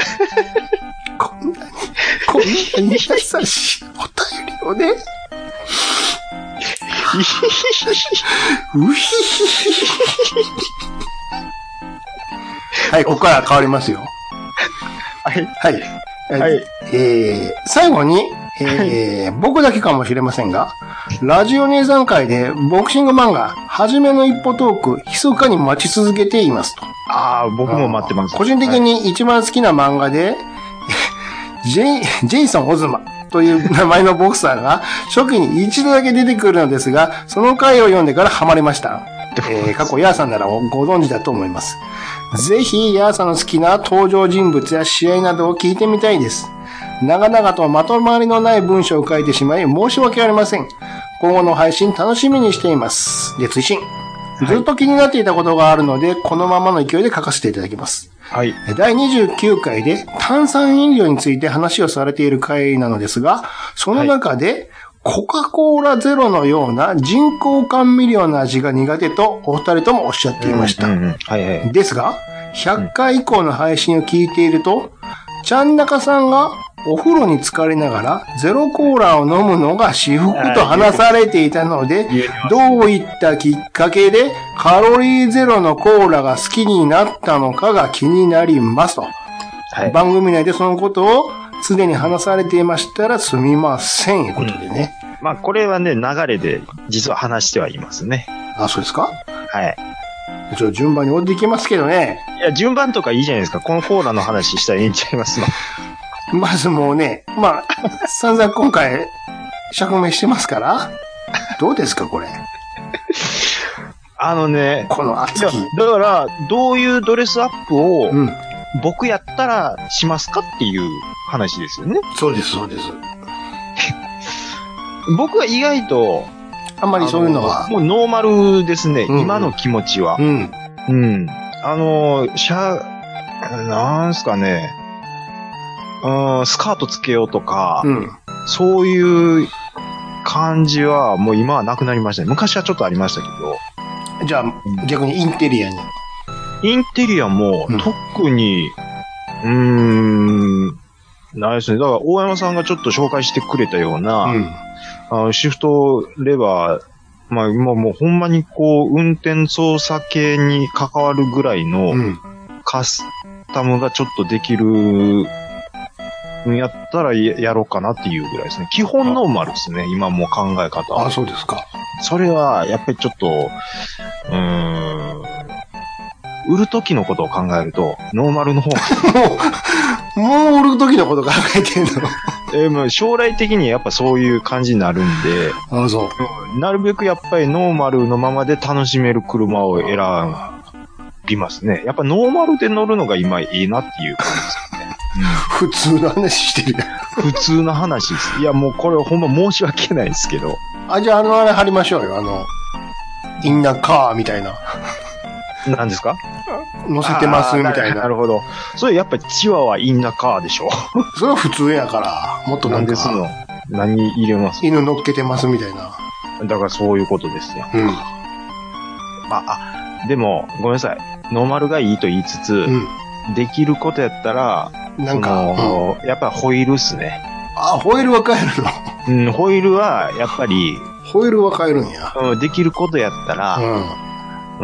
こんなに、こんなに優しいお便りをね、 うひひひ。はい、ここから変わりますよ。 はい。 はい。はい。えー、最後に、えー、僕だけかもしれませんが、ラジオ姉さん会でボクシング漫画、はじめの一歩トーク、密かに待ち続けていますと。 ああ、僕も待ってます。 個人的に一番好きな漫画で、はい、ジェイ、ジェイソン・オズマという名前のボクサーが初期に一度だけ出てくるのですが、その回を読んでからハマりました。えー、過去ヤーさんならご存知だと思います。ぜひ、ヤーさんの好きな登場人物や試合などを聞いてみたいです。長々とまとまりのない文章を書いてしまい申し訳ありません。今後の配信楽しみにしています。で、追伸。ずっと気になっていたことがあるので、このままの勢いで書かせていただきます。 はい。 だいにじゅうきゅうかいで炭酸飲料について話をされている回なのですが、その中で、はい、コカ・コーラゼロのような人工甘味料の味が苦手とお二人ともおっしゃっていました。 うんうんうん、はいはい。 ですが、ひゃっかい以降の配信を聞いていると、ちゃんなかさんがお風呂に浸かりながらゼロコーラを飲むのが至福と話されていたので、どういったきっかけでカロリーゼロのコーラが好きになったのかが気になりますと。はい、番組内でそのことをすでに話されていましたらすみません。ということでね。 うん、まあこれはね、流れで実は話してはいますね。 あ、そうですか？ はい。 ちょっと順番に追っていきますけどね。 いや、順番とかいいじゃないですか。このコーラの話したらいいんちゃいますの。 まずもうね、まあ、散々今回、釈明してますから、どうですか、これ。 あのね、 この熱き。 だから、どういうドレスアップを、うん、僕やったらしますかっていう話ですよね。 そうです、そうです。 僕は意外と、 あんまりそういうのは。 もうノーマルですね、うんうん、今の気持ちは。 うん。 うん。あの、シャ、なんすかね、うん、スカートつけようとか、うん、そういう感じはもう今はなくなりましたね。昔はちょっとありましたけど。じゃあ、逆にインテリアに。 インテリアも、特に、うん、うーん、ないですね。だから、大山さんがちょっと紹介してくれたような、うん、あのシフトレバー、まあ、今もうほんまにこう、運転操作系に関わるぐらいの、カスタムがちょっとできる、やったら や, やろうかなっていうぐらいですね。基本ノーマルですね。今もう考え方は。 あ、そうですか。 それは、やっぱりちょっと、うーん、売る時のことを考えると、ノーマルの方が。 もう、もう売る時のこと考えてんのえー、まあ将来的にやっぱそういう感じになるんで。 あ、そう。 なるべくやっぱりノーマルのままで楽しめる車を選びますね。やっぱノーマルで乗るのが今いいなっていう感じですよね。 普通の話してるやん。普通の話です。いや、もうこれほんま申し訳ないですけど。 あ、じゃああのあれ貼りましょうよ。あの、インナーカーみたいな。 何ですか？ 乗せてますみたいな。 なるほど。それやっぱりチワワインナーカーでしょ。 それは普通やから、もっとなんか。 何ですの？何入れます？ 犬乗っけてますみたいな。 だからそういうことですよ。うん。まあ、あ、でも、ごめんなさい。ノーマルがいいと言いつつ、うん、できることやったら、 なんか、 うん、やっぱホイールっすね。 あ、ホイールは変えるの？うん、ホイールは、やっぱり、 ホイールは変えるんや。 うん、できることやったら、うん、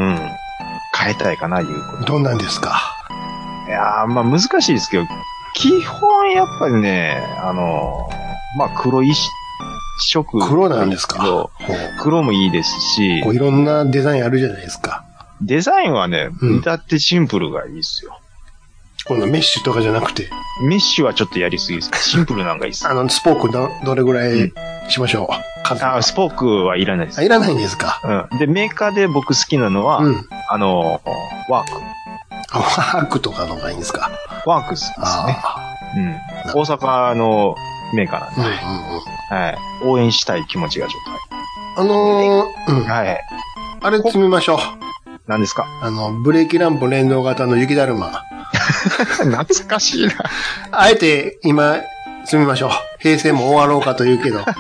うん、変えたいかな、いうこと。 どんなんですか？ いやー、まあ難しいですけど、基本やっぱりね、あの、まあ黒一色。 黒なんですか？ 黒もいいですし。 こういろんなデザインあるじゃないですか。 デザインはね、至ってシンプルがいいですよ。 このメッシュとかじゃなくて。 メッシュはちょっとやりすぎです。シンプルなんかいいです。 あの、スポークど、どれぐらいしましょう、 うん、あ、スポークはいらないです。 あ、いらないんですか。 うん。で、メーカーで僕好きなのは、うん、あの、ワーク。 あ、ワークとかのがいいんですか。 ワークスですね。うん。大阪のメーカーなんで、うんうんうん。はい。応援したい気持ちがちょっとあのー、うん。 はい。 あれ積みましょう。 何ですか？ あの、ブレーキランプ連動型の雪だるま。 懐かしいな。 あえて今、積みましょう。平成も終わろうかと言うけど。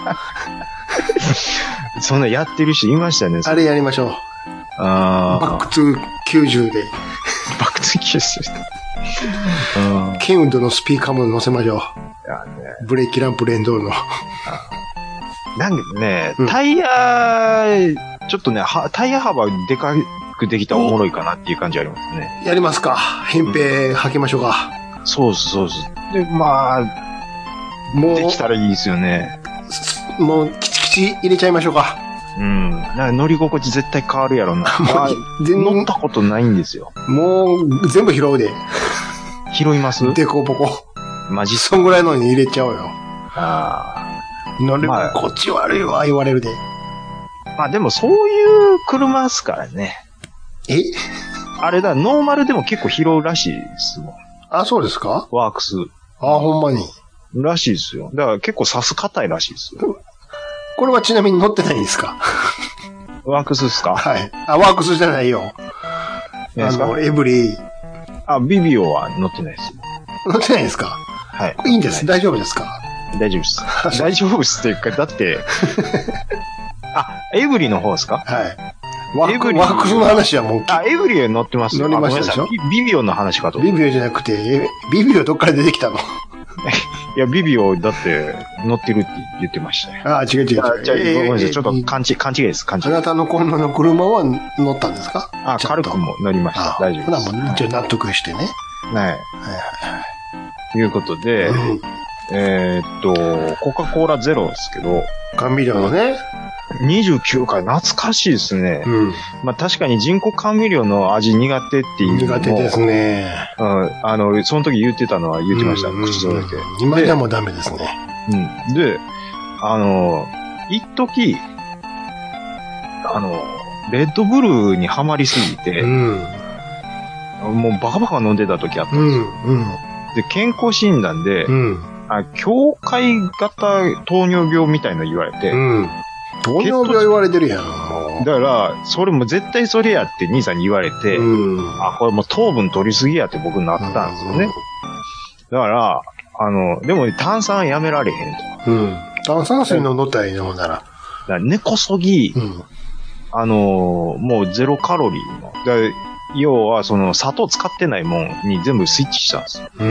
そんなやってる人いましたよね。 あれやりましょう。 あバックトゥきゅうじゅうで。 バックトゥきゅうじゅうで。 ケンウッドのスピーカーも載せましょう。ブレーキランプ連動の。 なんかね、タイヤ、ちょっとね、はタイヤ幅でかくできたらおもろいかなっていう感じありますね。 やりますか。扁平履きましょうか。 うん、そうそうそう。で、まあ、もう、できたらいいですよね。 もう、キチキチ入れちゃいましょうか。 うん。なんか乗り心地絶対変わるやろな。まあ、乗ったことないんですよ。 もう、全部拾うで。 拾いますでこぼこ。 マジそんぐらいのに入れちゃおうよ。 ああ。 乗り心地悪いわ、言われるで。 まあでもそういう車ですからね。 えあれだ、ノーマルでも結構拾うらしいですもん。 あ、そうですか？ ワークス。 あ、ほんまに。 らしいですよ。だから結構サス硬いらしいですよ。 これはちなみに乗ってないんですか？ ワークスですか？ はい。あ、ワークスじゃないよ。あの、エブリー。 あ、ビビオは乗ってないですよ。 乗ってないですか？ はい。 いいんです。大丈夫ですか？ 大丈夫です。大丈夫ですっていうか、だって、あ、エブリの方ですか？ はい。ワーク、ワークスの話はもう。 あ、エブリ乗ってますよ。 乗りましたでしょ？ ビビオの話かと。 ビビオじゃなくて、ビビオどっから出てきたの？ いや、ビビオだって乗ってるって言ってましたよ。 あ、違う違う違う。 じゃあ、ごめんなさい。ちょっと勘違い、勘違いです。勘違い。 あなたの今度の車は乗ったんですか？ あ、軽くも乗りました。大丈夫です。 ほなもう、じゃあ納得してね。 はい。はいはいはい。ということで、うん、えー、っと、コカ・コーラゼロですけど。 甘味料のね。 にじゅうきゅうかい、懐かしいですね。うん。まあ確かに人工甘味料の味苦手っていうのも。 苦手ですね。 うん。あの、その時言ってたのは言ってました。うんうんうん、口そろえて。 今ではもうダメですね。 うん。で、あの、一時、あの、レッドブルにハマりすぎて、うん、もうバカバカ飲んでた時あったんですよ。うんうん、で、健康診断で、うん、あ境界型糖尿病みたいなの言われて、うん、 糖尿病言われてるやん。 だから、それも絶対それやって兄さんに言われて、うん、あ、これもう糖分取りすぎやって僕になったんですよね。うん、だから、あの、でも炭酸やめられへんと。 うん。炭酸水飲んどったらいいのなら。だから根こそぎ、うん、あの、もうゼロカロリーの。だ要は、その、砂糖使ってないもんに全部スイッチしたんですよ。うん。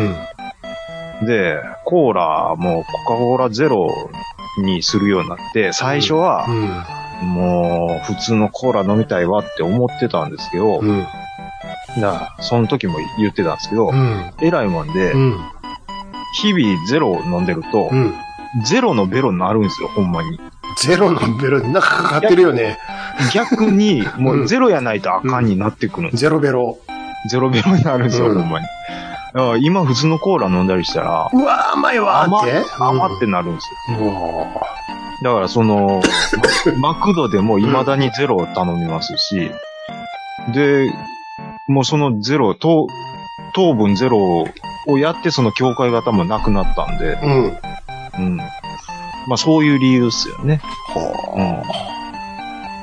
で、コーラもコカ・コーラゼロにするようになって、最初は、うん、もう、普通のコーラ飲みたいわって思ってたんですけど、うん、だからその時も言ってたんですけど、うん、偉いもんで、うん、日々ゼロを飲んでると、うん、ゼロのベロになるんですよ、ほんまに。 ゼロのベロになんかかかってるよね。 逆に、もうゼロやないとあかんになってくるんです、 うんうん、ゼロベロ。 ゼロベロになるんですよ、うん、ほんまに。だから今普通のコーラ飲んだりしたら、 うわー甘いわーって。 甘、甘ってなるんですよ。うん、だからその、マクドでも未だにゼロを頼みますし、で、もうそのゼロ、糖、糖分ゼロをやってその境界型もなくなったんで、うん。うん。まあそういう理由っすよね。はあ。うん。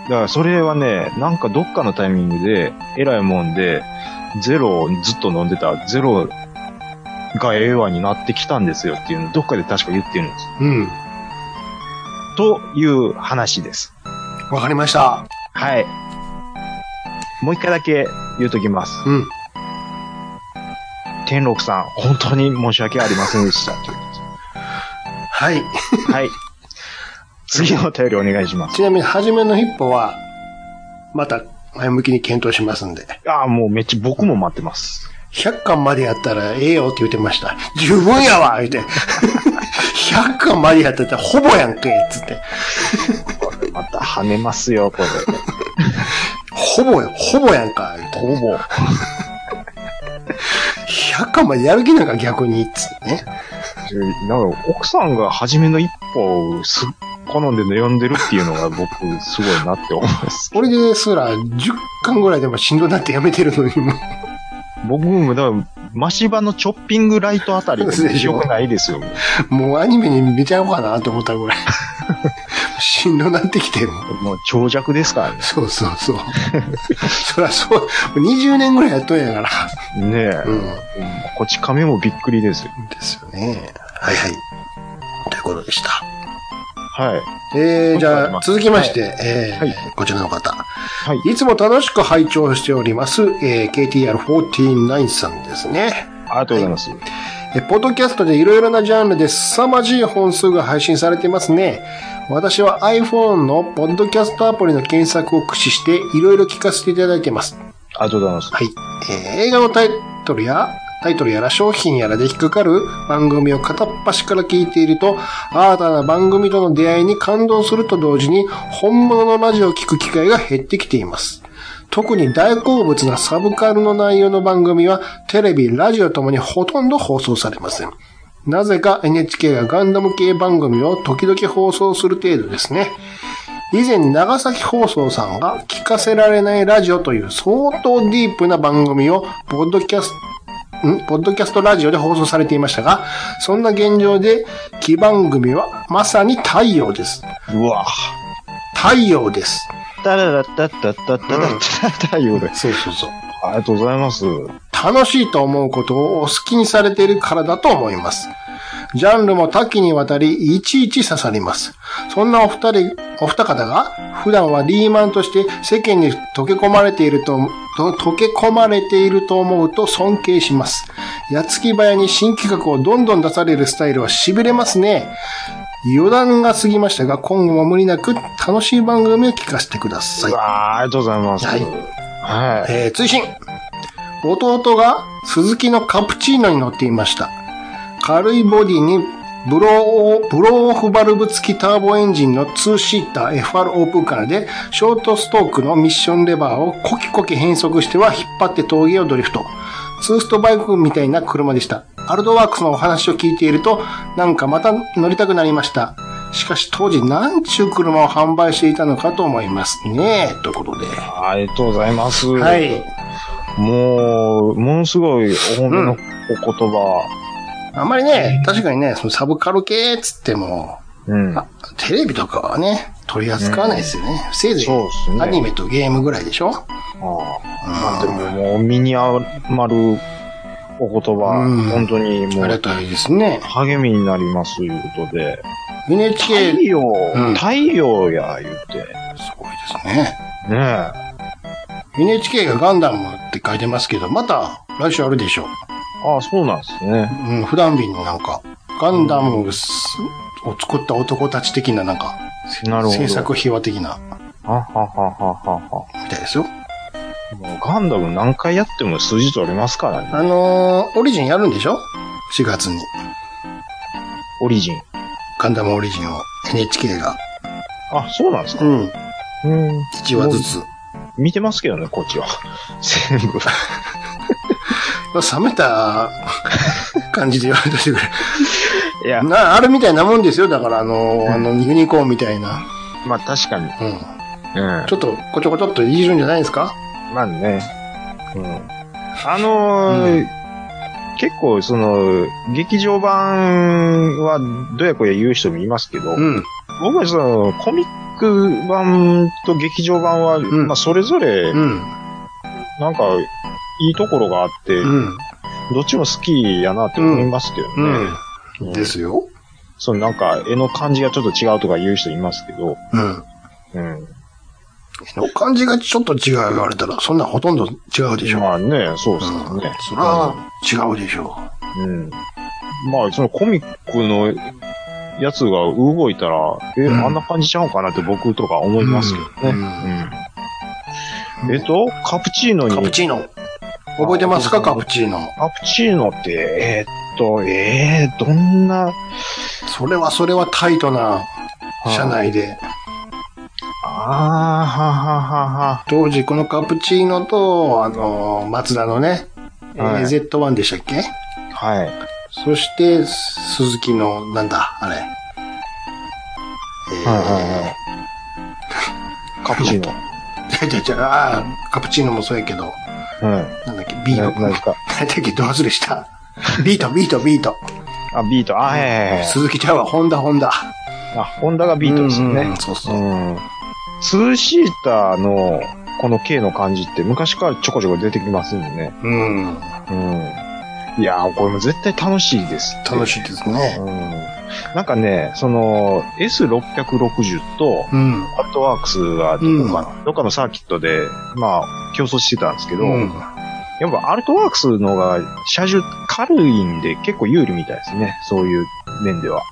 だからそれはね、なんかどっかのタイミングで、偉いもんで、ゼロをずっと飲んでたら、ゼロがええわになってきたんですよっていうのをどっかで確か言ってるんですよ。うん。という話です。 わかりました。 はい。もう一回だけ言うときます。うん。天禄さん、本当に申し訳ありませんでした。というはい。 はい。次のお便りお願いします。 ちなみに、初めの一歩は、また前向きに検討しますんで。 ああ、もうめっちゃ僕も待ってます。 ひゃっかんまでやったらええよって言ってました。十分やわ言うて。ひゃっかんまでやったらほぼやんけつって。 これまた跳ねますよ、これ。 ほぼや、ほぼやんか言うて。 ほぼ。 ひゃっかんまでやる気なんか逆に、つってね。 なんか奥さんが初めの一歩をす好んで読んでるっていうのが僕すごいなって思います。 俺ですらじゅっかんぐらいでもしんどなってやめてるのにも。 僕もだからマシバのチョッピングライトあたりでよくないですよ。 もうアニメに見ちゃおうかなと思ったぐらい。しんどなってきても。 もう長尺ですからね。 そうそうそう。そりゃそう。にじゅうねんぐらいやっとんやから。ねえ。うん。こっち亀もびっくりですよ。 ですよね。はいはい。ということでした。 はい。 えー、じゃあ、続きまして、はい、えーはい、こちらの方。はい。いつも楽しく拝聴しております、えー、ケーティーアールフォーティーナイン さんですね。 ありがとうございます。はい、 え、ポッドキャストでいろいろなジャンルで凄まじい本数が配信されていますね。 私は iPhone のポッドキャストアプリの検索を駆使していろいろ聞かせていただいています。 ありがとうございます。 はい。えー、映画のタイトルや、タイトルやら商品やらで引っかかる番組を片っ端から聞いていると、新たな番組との出会いに感動すると同時に、本物のラジオを聞く機会が減ってきています。特に大好物なサブカルの内容の番組は、テレビ、ラジオともにほとんど放送されません。なぜか エヌエイチケー がガンダム系番組を時々放送する程度ですね。以前、長崎放送さんが聞かせられないラジオという相当ディープな番組を、ポッドキャスト、んポッドキャストラジオで放送されていましたが、そんな現状で、基番組はまさに太陽です。 うわ太陽です。 タララッタッタッタッタッタ太陽です。 そうそうそう。 ありがとうございます。 楽しいと思うことをお好きにされているからだと思います。ジャンルも多岐にわたり、いちいち刺さります。そんなお二人、お二方が、普段はリーマンとして世間に溶け込まれていると、と溶け込まれていると思うと尊敬します。やつき早に新企画をどんどん出されるスタイルは痺れますね。余談が過ぎましたが、今後も無理なく楽しい番組を聞かせてください。 あ, ありがとうございます。 はい。 はい。 えー、追伸。弟が鈴木のカプチーノに乗っていました。軽いボディにブロー、ブローオフバルブ付きターボエンジンのツーシーター エフアール オープンカーで、ショートストークのミッションレバーをコキコキ変速しては引っ張って峠をドリフト。ツーストバイクみたいな車でした。アルトワークスのお話を聞いていると、なんかまた乗りたくなりました。しかし当時何ちゅう車を販売していたのかと思いますね。ということで。 ありがとうございます。 はい。 もう、ものすごいお褒めのお言葉。 うん、あんまりね、確かにね、そのサブカル系っつっても、うん、テレビとかはね、取り扱わないですよね。うん、せいぜい、アニメとゲームぐらいでしょ。ああ、うん、でももう身に余るお言葉、うん、本当にもう、 ありがたいですね。 励みになりますいうことで。 エヌエイチケー。 太陽、うん、太陽や言うて。 すごいですね。 ねえ。エヌエイチケー がガンダムって書いてますけど、また来週あるでしょう。 ああ、そうなんですね。 うん、普段便のなんか、ガンダムを作った男たち的ななんか、 なるほど。 制作秘話的な。 はははははみたいですよ。 もうガンダム何回やっても数字取れますからね。 あのー、オリジンやるんでしょ ?しがつに。 オリジン。 ガンダムオリジンを エヌエイチケー が。 あ、そうなんですか？ うん。うん。いちわずつ。 見てますけどね、こっちは。全部。 冷めた感じで言われてくれ。 いや。 な、あれみたいなもんですよ。だからあの、うん、あの、ユニコーンみたいな。 まあ確かに。 うん。うん。ちょっと、こちょこちょっといじるんじゃないですか？ まあね。うん。あのー、うん、結構その、劇場版はどやこや言う人もいますけど、うん、僕はその、コミック版と劇場版は、うん、まあそれぞれ、うん、なんか、いいところがあって、うん、どっちも好きやなって思いますけどね。 うんうん、ですよ。 そのなんか、絵の感じがちょっと違うとか言う人いますけど、うん。 うん。絵の感じがちょっと違う言われたら、そんなほとんど違うでしょ。 まあね、そうですね。うん、 それは違うでしょう。うん。まあ、そのコミックのやつが動いたら、え、うん、あんな感じちゃうかなって僕とか思いますけどね。うん。うんうん、えっと、カプチーノに。 カプチーノ。覚えてますか、カプチーノ。 カプチーノって、えー、っと、えー、どんな。 それはそれはタイトな車内で。 ああ、はははは。 当時このカプチーノと、あのー、マツダのね、はい、エーゼットワン でしたっけ？ はい。 そして、鈴木の、なんだ、あれ。 えー、はいはいはい。カプチーノ。 じゃじゃああ、カプチーノもそうやけど。 うん。 なんだっけ、ビート。 何ですか？ 何だっけ、ど忘れした。ビート、ビート、ビート。 あ、ビート。あ、はいはいはい。 鈴木ちゃんはホンダ、ホンダ。 あ、ホンダがビートですよね。 うんうん、そうそう。うん。 ツーシーターのこの軽の感じって昔からちょこちょこ出てきますんでね。うん。うん。いやー、これも絶対楽しいです。 楽しいですね。 うん。なんかね、その エスろっぴゃくろくじゅう と、うん、アルトワークスがどこかな、うん、どっかのサーキットで、まあ、競争してたんですけど、うん、やっぱアルトワークスのが車重軽いんで結構有利みたいですね。そういう面では。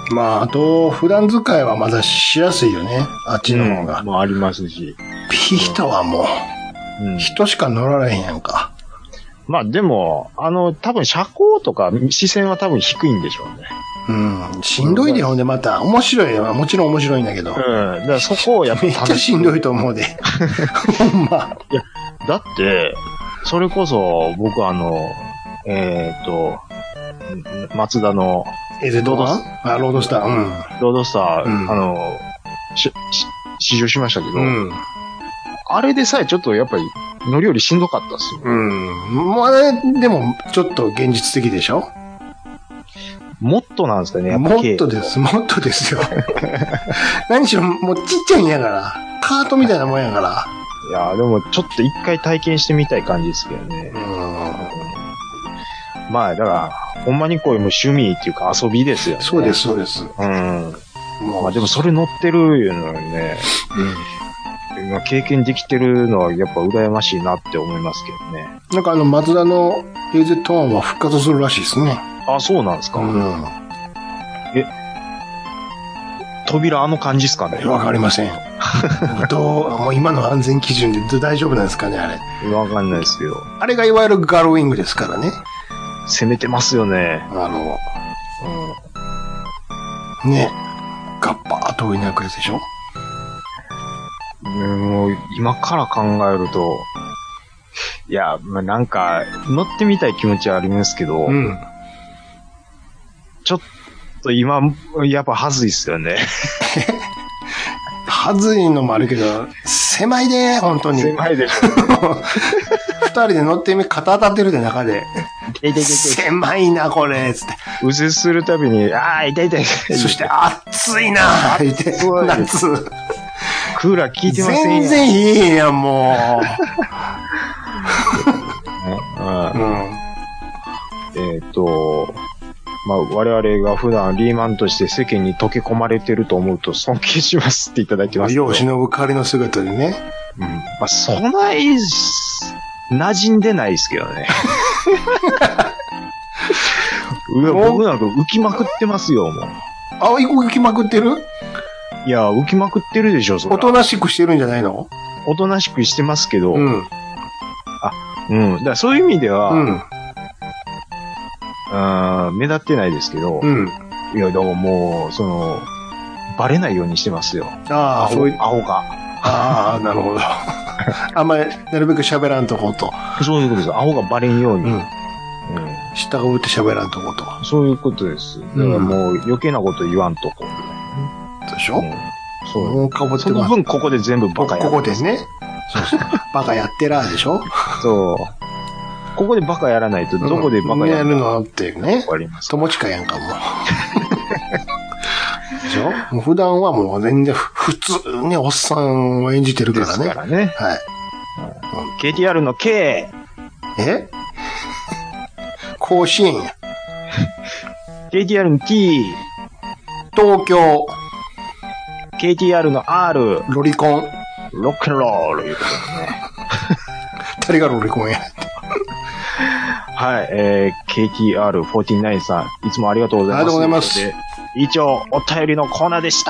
まあ、あと、普段使いはまだしやすいよね。あっちの方が。 うん、もありますし。 ピートはもう、うん、人しか乗られへんやんか。 まあでも、あの、多分車高とか視線は多分低いんでしょうね。 うん。しんどいで、ほんでまた。面白いよ。もちろん面白いんだけど。 うん。だからそこをやっぱめっちゃしんどいと思うで。ほんま。 いや、だって、それこそ、僕あの、えっ、ー、と、松田の、 エゼットワン？あ、ロードスター。うん。 ロードスター、 うん、 あの、し、し、試乗しましたけど、 うん、 あれでさえちょっとやっぱり乗りよりしんどかったっすよ。 うん。もうあれ、でも、ちょっと現実的でしょ？ もっとなんですかね、やっぱもっとです、もっとですよ。何しろ、もうちっちゃいんやから。カートみたいなもんやから。 いや、でもちょっと一回体験してみたい感じですけどね。 うん。 まあ、だから、ほんまにこういう趣味っていうか遊びですよね。 そうです、そうです。 うん。まあでもそれ乗ってるいうのはね、うん、今経験できてるのはやっぱ羨ましいなって思いますけどね。 なんかあの、マツダの エーゼットワン は復活するらしいですね。 あ、そうなんですか。 うん。 え、扉あの感じですかね。 わかりません。どう、もう今の安全基準で大丈夫なんですかね、あれ。 わかんないですけど。 あれがいわゆるガルウィングですからね。 攻めてますよね。 あの、うん、ね、ガッパーっと上に開くやつでしょ？ もう、今から考えると、いや、まあ、なんか、乗ってみたい気持ちはありますけど、うん、ちょっと今、やっぱはずいっすよね。 はずいのもあるけど、狭いで、本当に。 狭いでしょ。 二人で乗ってみ、肩当たってるで、中で。狭いな、これ、つって。 右折するたびに、ああ、痛い痛い。 そして、暑いな、言って、夏。 クーラー効いてませんやん。 全然いいやん、もう。 うん、えっと、まあ、我々が普段リーマンとして世間に溶け込まれてると思うと尊敬しますっていただきます。 世を忍ぶ仮の姿でね。 うん。まあ、そない、馴染んでないですけどね。僕なんか浮きまくってますよ、もう。 あ、浮きまくってる？ いや、浮きまくってるでしょ、それ。 おとなしくしてるんじゃないの？ おとなしくしてますけど。 うん。 あ、うん。だからそういう意味では、 うん。 あ目立ってないですけど、 うん。 いや、でももう、その、バレないようにしてますよ。 ああ、そういう。 アホが。 ああ、なるほど。あんまり、なるべく喋らんとこと。 そういうことです。アホがバレんように。うん。 下を打って喋らんとこと。 そういうことです。だからもう余計なこと言わんとこ。 でしょ？うん、 そう。もうかぶってます。その分ここで全部バカやる。 ここでね。そうそう。バカやってらーでしょ？ そう。ここでバカやらないと、どこでバカやるのっていうね。 わかります。 友近やんかも。でしょ？もう普段はもう全然普通におっさんを演じてるからね。 ですからね。 はい。 うん、ケーティーアール の K。 え？甲子園や。 ケーティーアール の T。 東京。 ケーティーアール の R。 ロリコン。 ロックンロールいうことですね。 誰がロリコンや。 はい、えー、ケーティーアールフォーティーナイン さん、いつもありがとうございます。 ありがとうございます。 以上、お便りのコーナーでした。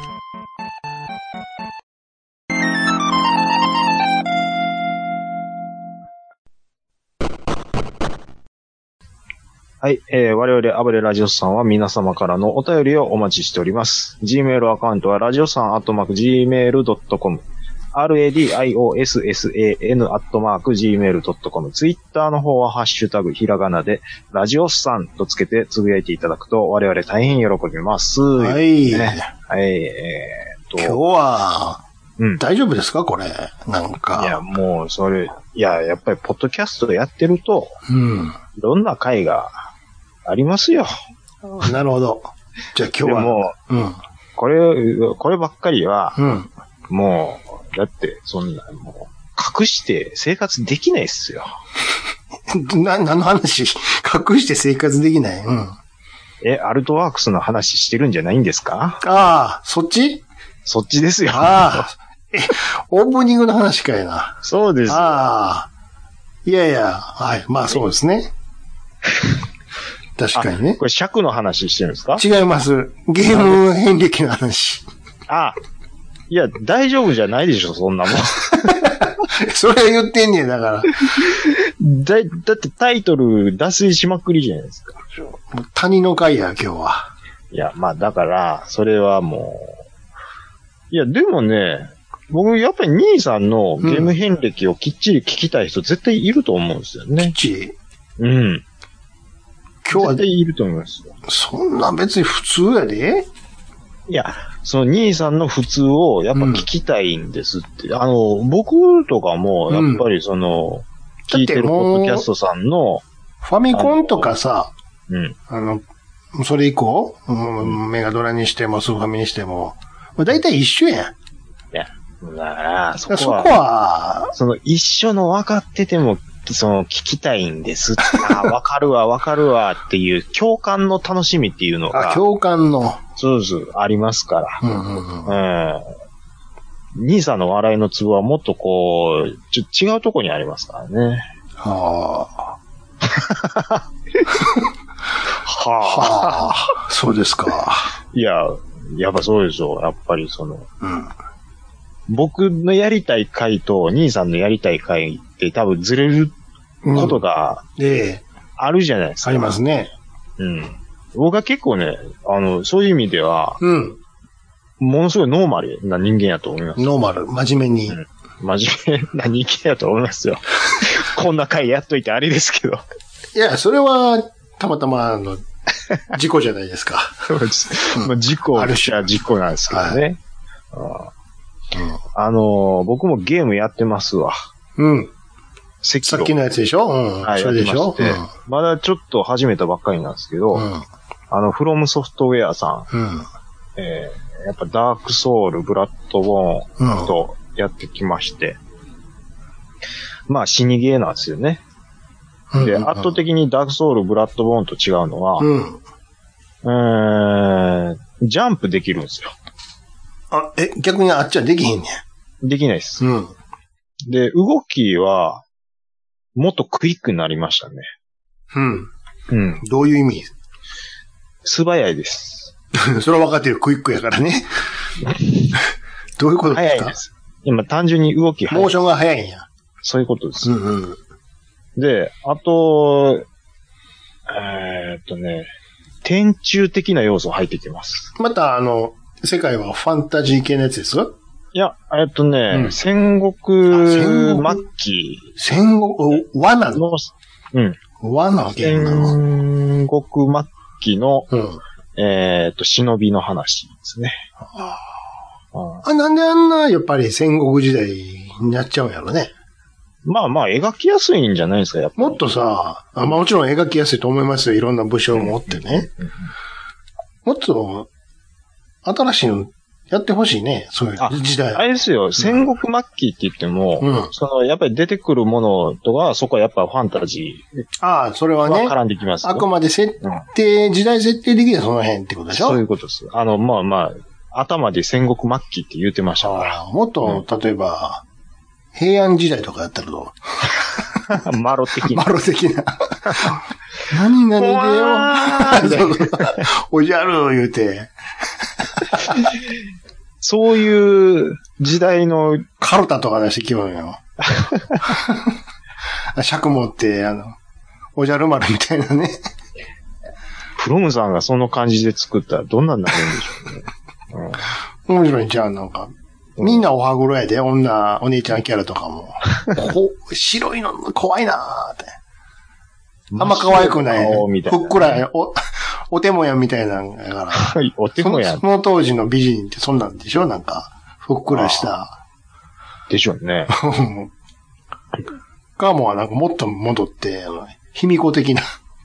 はい、えー、我々、アブレラジオスさんは皆様からのお便りをお待ちしております。Gmail アカウントは、ラジオさんアットマーク ジーメールドットコム。ラディオスサン アットマーク ジーメールドットコム。ツイッターの方はハッシュタグひらがなでラジオスさんとつけてつぶやいていただくと我々大変喜びます。 はい。 ね、はい。えー、と今日は、 うん、 大丈夫ですかこれ。なんか。 いや、もうそれ、いや、やっぱりポッドキャストやってると、 うん。 いろんな回がありますよ。 なるほど。じゃあ今日は。 もう、うん。これ、こればっかりは、うん。もう、だって、そんな、もう、隠して生活できないっすよ。 な、何の話？隠して生活できない？うん。 え、アルトワークスの話してるんじゃないんですか？ ああ、そっち？ そっちですよ。 ああ。え、オープニングの話かいな。 そうです。 ああ。いやいや、はい。まあそうですね。 確かにね。 これ尺の話してるんですか？ 違います。ゲーム遍歴の話。 あ、いや、大丈夫じゃないでしょ、そんなもん。 それ言ってんねん、だから。 だ、だってタイトル脱線しまくりじゃないですか。 谷の会や、今日は。 いや、まあだから、それはもう。いや、でもね、僕やっぱり兄さんのゲーム遍歴をきっちり聞きたい人絶対いると思うんですよね。 きっちり。 うん。 今日は。 絶対いると思いますよ。 そんな別に普通やで？ いや、その兄さんの普通をやっぱ聞きたいんですって。うん、あの、僕とかもやっぱりその、うん、聞いてるポッドキャストさんの。 ファミコンとかさ、 うん。 あの、それ以降、うん、メガドラにしてもスーファミにしても、だいたい一緒やん。 いや、だからそこは、 そこは、 その一緒の分かってても、その聞きたいんです。ああ、分かるわ、分かるわっていう共感の楽しみっていうのが。 あ、共感の。 そうそう、ありますから。 うんうんうん。 うん。兄さんの笑いのツボはもっとこう、ちょ違うとこにありますからね。 はあ。 はあ。 はあ。そうですか。 いや、やっぱそうですよ。やっぱりその、 うん、 僕のやりたい回と兄さんのやりたい回って多分ずれることがあるじゃないですか。 うん、ええ、ありますね。 うん。僕は結構ね、あの、そういう意味では、 うん。 ものすごいノーマルな人間やと思います。 ノーマル、真面目に。うん、 真面目な人間やと思いますよ。こんな回やっといてあれですけど。 いや、それは、たまたま、あの、事故じゃないですか。 まあ、事故ある種は事故なんですけどね。はい、あ, うん、あのー、僕もゲームやってますわ。 うん。 さっきのやつでしょ？うん。 はい、それでしょ？うん、まだちょっと始めたばっかりなんですけど、うん、あの、フロムソフトウェアさん、うん、えー、やっぱダークソウル、ブラッドボーンとやってきまして、うん、まあ死にゲーなんですよね。で、圧倒的にダークソウル、ブラッドボーンと違うのは、うん、えー、ジャンプできるんですよ。 あ、え、逆にあっちはできへんねん。できないです。 うん。 で、動きは、もっとクイックになりましたね。 うん。 うん。 どういう意味？ 素早いです。 それは分かってる。クイックやからね。どういうことですか？ 早いです。今単純に動き早い。 モーションが早いんや。 そういうことです。 うんうん。 で、あと、えー、っとね、天中的な要素入ってきます。 また、あの、世界はファンタジー系のやつです？ いや、えっとね、うん、戦国末期。 戦国、和なの？ うん。 和なゲームなの？ 戦国末期の、うん、えー、っと、忍びの話ですね。 ああ、なんであんな、やっぱり戦国時代になっちゃうんやろね。 まあまあ、描きやすいんじゃないですか、やっぱ。 もっとさ、あ、まあもちろん描きやすいと思いますよ。いろんな武将を持ってね。うんうん、もっと、新しいのやってほしいね。そういう時代。 あ, あれですよ、戦国末期って言っても、うん、その、やっぱり出てくるものとか、そこはやっぱファンタジー。 ああ、それはね。 絡んできます。 あくまで設定、うん、時代設定的にはその辺ってことでしょ？ そういうことです。あの、まあまあ、頭で戦国末期って言ってましたから。 もっと、うん、例えば、平安時代とかやったらどう？マロ的な。 マロ的な。何々でよ。おじゃる言うて。 そういう時代の。 カルタとか出してきようよ。尺持って、あの、おじゃる丸みたいなね。 フロムさんがその感じで作ったらどんなになるんでしょうね。 うん、面白いんちゃう？なんか。みんなおはぐろやで、女、お姉ちゃんキャラとかも。こ白いの怖いなーって。あんま可愛くない。ふっくら、お、お手もやんみたいなのやから。 はい、お手もやん。 その当時の美人ってそんなんでしょ？なんか、ふっくらした。 でしょうね。 かもはなんかもっと戻って、卑弥呼的な。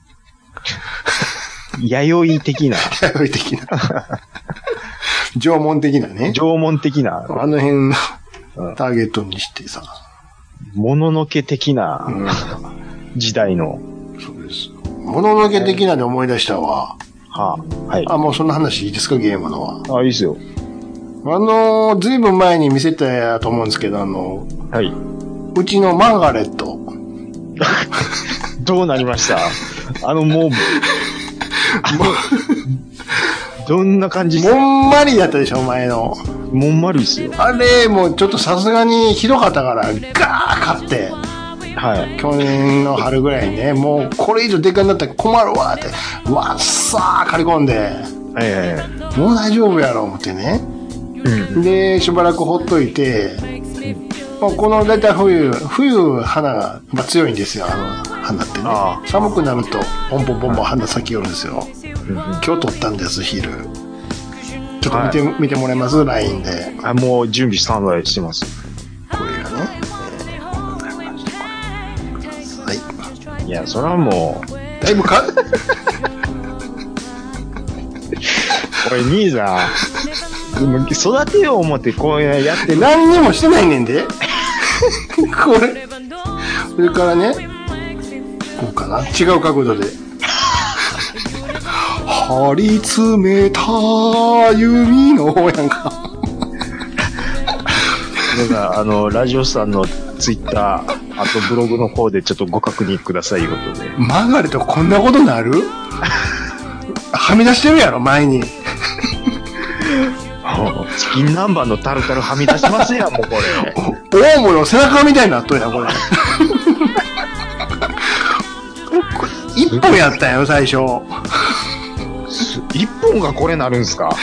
弥生的な。 弥生的な。縄文的なね。 縄文的な。 あの辺のターゲットにしてさ。 もののけ的な時代の。 そうです。もののけ的なで思い出したわ。 はあ、はい。 あ、もうそんな話いいですか、ゲームのは。 あ、いいですよ。 あのー、ずいぶん前に見せたと思うんですけど、あの、 はい。 うちのマーガレット。 どうなりました？あの、もう、 どんな感じもんまりやったでしょ、前の。 もんまりですよ。 あれ、もうちょっとさすがにひどかったから、ガー買って。 はい。 去年の春ぐらいにね、もうこれ以上でかになったら困るわって、わっさー借り込んで、 はいはいはい。 もう大丈夫やろ思ってね。うん、で、しばらくほっといて、うん、この大体冬、冬花が強いんですよ、あの花ってね。寒くなると、ポンポンポンポン花咲きよるんですよ。うん、今日撮ったんです、昼。ちょっと見て、はい、見てもらえます ?ライン で。 あ、もう準備スタンバイしてます。 これがね。はい。 いや、それはもう。 だいぶか、 これ兄さん、育てよう思ってこうやってる。 何にもしてないねんで。これ。それからね、こうかな。違う角度で。張り詰めた弓のやんか。 だからあのラジオさんのツイッター、あとブログの方でちょっとご確認くださいいうことで。 マーガレットこんなことなる？はみ出してるやろ前に。 チキン南蛮のタルタルはみ出しますやんもうこれ。オウムの背中みたいになっとるやんこれ。一本やったんよ最初。 一本がこれなるんすか？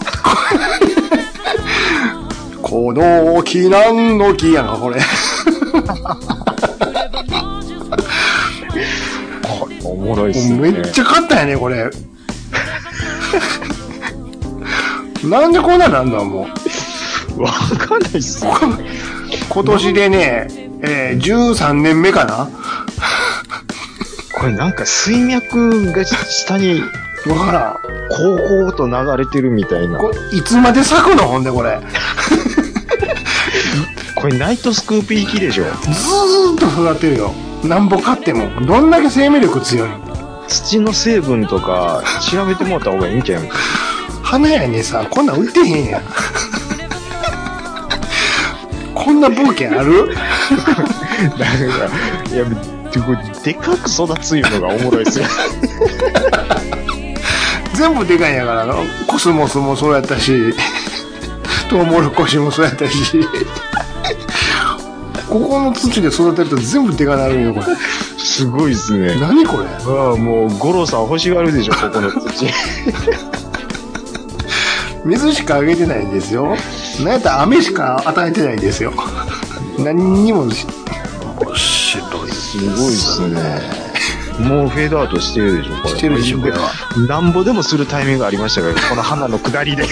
この木なんの木やなこれ。 これおもろいっすね。 めっちゃ買ったんやねこれ。なんでこんななんだもう。わかんないっす。 今年でね、えー、じゅうさんねんめかな。 これなんか水脈が下に。 わからん。 こうこうと流れてるみたいな。 これいつまで咲くのほんでこれ。 これナイトスクープ行きでしょ。ずーっと育ってるよ。なんぼ買っても。どんだけ生命力強いの？ 土の成分とか調べてもらった方がいいんちゃう？ 花屋にさ、こんなん売ってへんやん。こんなブーケある？だから、いや、でかく育ついうのがおもろいですよ。 全部でかいんやからな。コスモスもそうやったし、トウモロコシもそうやったし。ここの土で育てると全部でかなるんよ、これ。 すごいっすね。 何これ？ ああ、もう、五郎さん欲しがるでしょ、ここの土。 水しかあげてないんですよ。なんやったら雨しか与えてないんですよ。何にもし、面白い。 すごいっすね。もうフェードアウトしてるでしょ、これ。 してるでしょ、これは。 なんぼでもするタイミングがありましたけど、この花の下りで。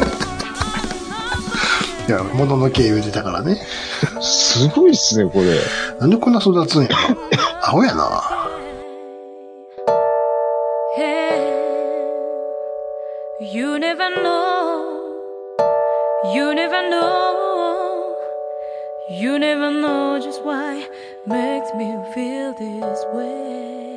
いや、物の経由出たからね。 すごいっすね、これ。 なんでこんな育つんやろ。青やな。 You never know, you never know, you never know just why makes me feel this way.